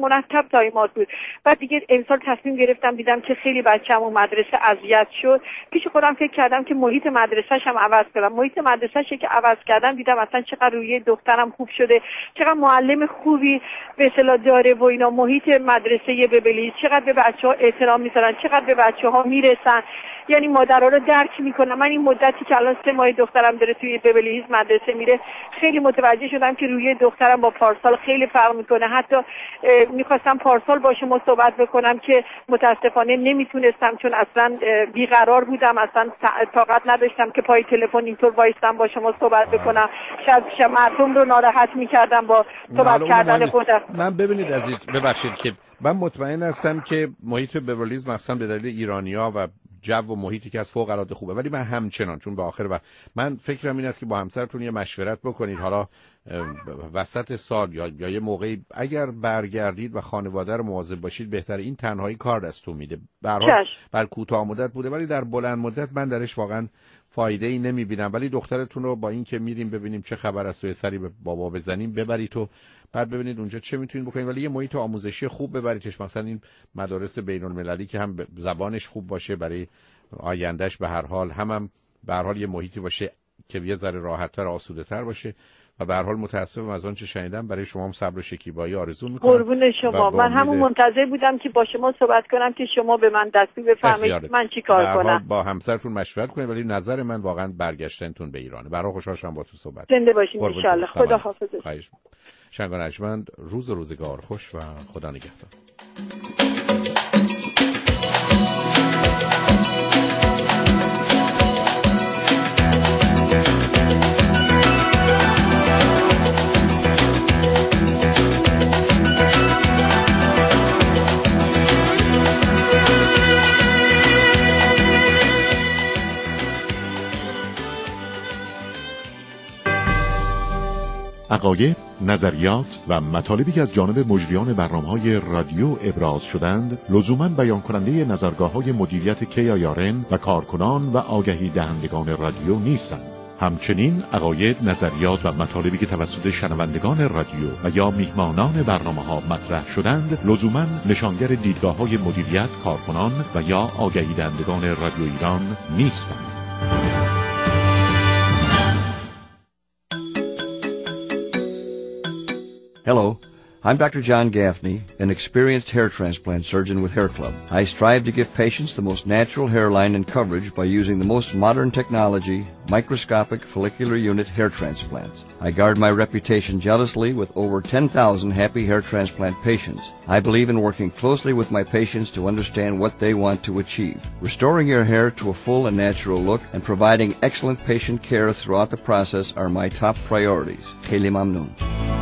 مرتب تایمات بود. بعد دیگه امسال تصمیم گرفتم، دیدم که خیلی بچه‌مو مدرسه اذیت شد، پیش خودم فکر کردم که محیط مدرسه‌ش هم عوض کنم. محیط مدرسه‌ش که عوض کردم دیدم اصلا چقدر روی دخترم خوب شده، چقدر معلم خوبی به اصطلاح داره و اینا. محیط مدرسه ببلیز چقدر به بچه‌ها احترام میذارن، چقدر به بچه‌ها میرسن، یعنی مادرها رو درک میکنم. من این مدتی که الان سه ماه دخترم داره توی ببلیز مدرسه میره، خیلی متوجه شدم که روی دخترم با پارسال خیلی فرق میکنه. حتی میخواستم پارسال با شما صحبت بکنم که متاسفانه نمیتونستم، چون اصلا بیقرار بودم، اصلا طاقت نداشتم که پای تلفن اینطور وایستم با شما صحبت بکنم. شاید مردم رو ناراحت میکردم با صحبت کردن خودم. من ببینید عزیز، ببخشید که من مطمئن هستم که محیط ببلیز مثلا به دلیل ایرانی‌ها و جو و محیطی که از فوق العاده خوبه، ولی من همچنان چون به آخر و من فکرم این است که با همسرتون یه مشورت بکنید، حالا وسط سال یا یا یه موقعی اگر برگردید و خانواده رو مواظب باشید بهتره. این تنهایی کار دستتون میده، به هر حال بر کوتاه مدت بوده ولی در بلند مدت من درش واقعا فایده ای نمیبینم. ولی دخترتون رو با این که میریم ببینیم چه خبر است و یه سری به بابا بزنیم ببرید تو بعد ببینید اونجا چه میتونید بکنید، ولی یه محیط آموزشی خوب ببریدش، مثلا این مدارس بین المللی که هم زبانش خوب باشه برای آیندهش، به هر حال هم هم به هر حال یه محیطی باشه که یه ذره راحت‌تر آسوده‌تر باشه. و به هر حال متاسفم از آنچه شنیدم، برای شما هم صبر و شکیبایی آرزو می‌کنم. قربون شما. من همون منتظر بودم که با شما صحبت کنم که شما به من دستور بفرمایید من چی کار کنم. با همسرتون مشورت کنید، ولی نظر من واقعا برگشتنتون به ایرانه. برای خوشحال شدم با تو صحبت. زنده باشین ان شاء الله. خدا حافظ. شنگ و نجمند، روز و روزگار خوش و خدا نگهدار. عقاید، نظریات و مطالبی که از جانب مجریان برنامه‌های رادیو ابراز شدند لزوماً بیان کننده نظرگاه‌های مدیریت کی آی آر ان و کارکنان و آگهی دهندگان رادیو نیستند. همچنین عقاید، نظریات و مطالبی که توسط شنوندگان رادیو و یا میهمانان برنامه‌ها مطرح شدند لزوماً نشانگر دیدگاه‌های مدیریت، کارکنان و یا آگهی دهندگان رادیو ایران نیستند. Hello, I'm Doctor John Gaffney, an experienced hair transplant surgeon with Hair Club. I strive to give patients the most natural hairline and coverage by using the most modern technology, microscopic follicular unit hair transplants. I guard my reputation jealously with over ten thousand happy hair transplant patients. I believe in working closely with my patients to understand what they want to achieve. Restoring your hair to a full and natural look and providing excellent patient care throughout the process are my top priorities. Kheli mamnoon.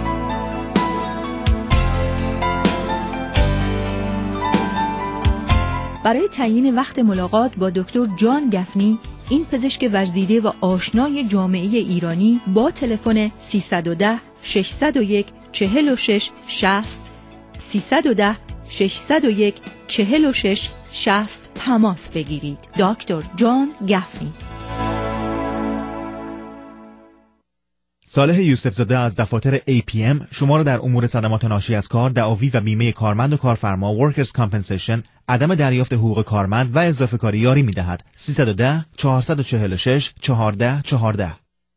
برای تعیین وقت ملاقات با دکتر جان گفنی، این پزشک ورزیده و آشنای جامعه ایرانی با تلفن سیصد و ده ششصد و یک چهل و شش شصت سیصد و ده ششصد و یک چهل و شش شصت تماس بگیرید. دکتر جان گفنی. صالح یوسف زاده از دفاتر ای پی ام شما را در امور صدمات ناشی از کار، دعاوی و بیمه کارمند و کارفرما Workers' Compensation، عدم دریافت حقوق کارمند و اضافه کاری یاری می‌دهد. سیصد و ده چهارصد و چهل و شش چهارده چهارده.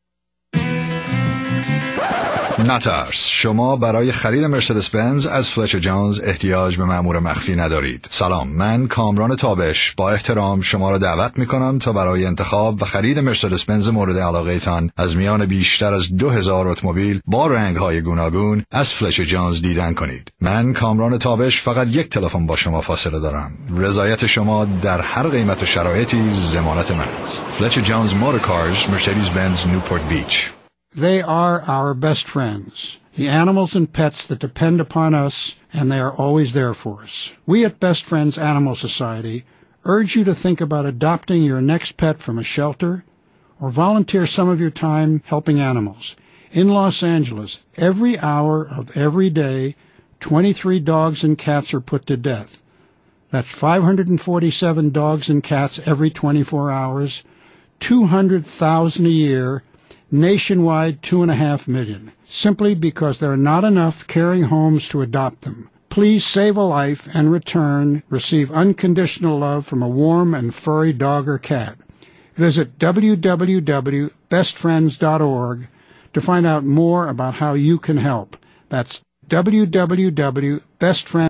نترس، شما برای خرید مرسدس بنز از فلچر جونز احتیاج به مأمور مخفی ندارید. سلام، من کامران تابش با احترام شما را دعوت می‌کنم تا برای انتخاب و خرید مرسدس بنز مورد علاقه تان از میان بیشتر از دو هزار اتومبیل با رنگ‌های گوناگون از فلچر جونز دیدن کنید. من کامران تابش فقط یک تلفن با شما فاصله دارم. رضایت شما در هر قیمت و شرایطی ضمانت من است. فلچر جونز موتور کارز، مرسدس بنز، نیوپورت بیچ. They are our best friends, the animals and pets that depend upon us, and they are always there for us. We at Best Friends Animal Society urge you to think about adopting your next pet from a shelter or volunteer some of your time helping animals. In Los Angeles, every hour of every day, twenty-three dogs and cats are put to death. That's five hundred forty-seven dogs and cats every twenty-four hours, two hundred thousand a year, nationwide two and a half million, simply because there are not enough caring homes to adopt them. Please save a life and return, receive unconditional love from a warm and furry dog or cat. Visit w w w dot best friends dot org to find out more about how you can help. That's w w w dot best friends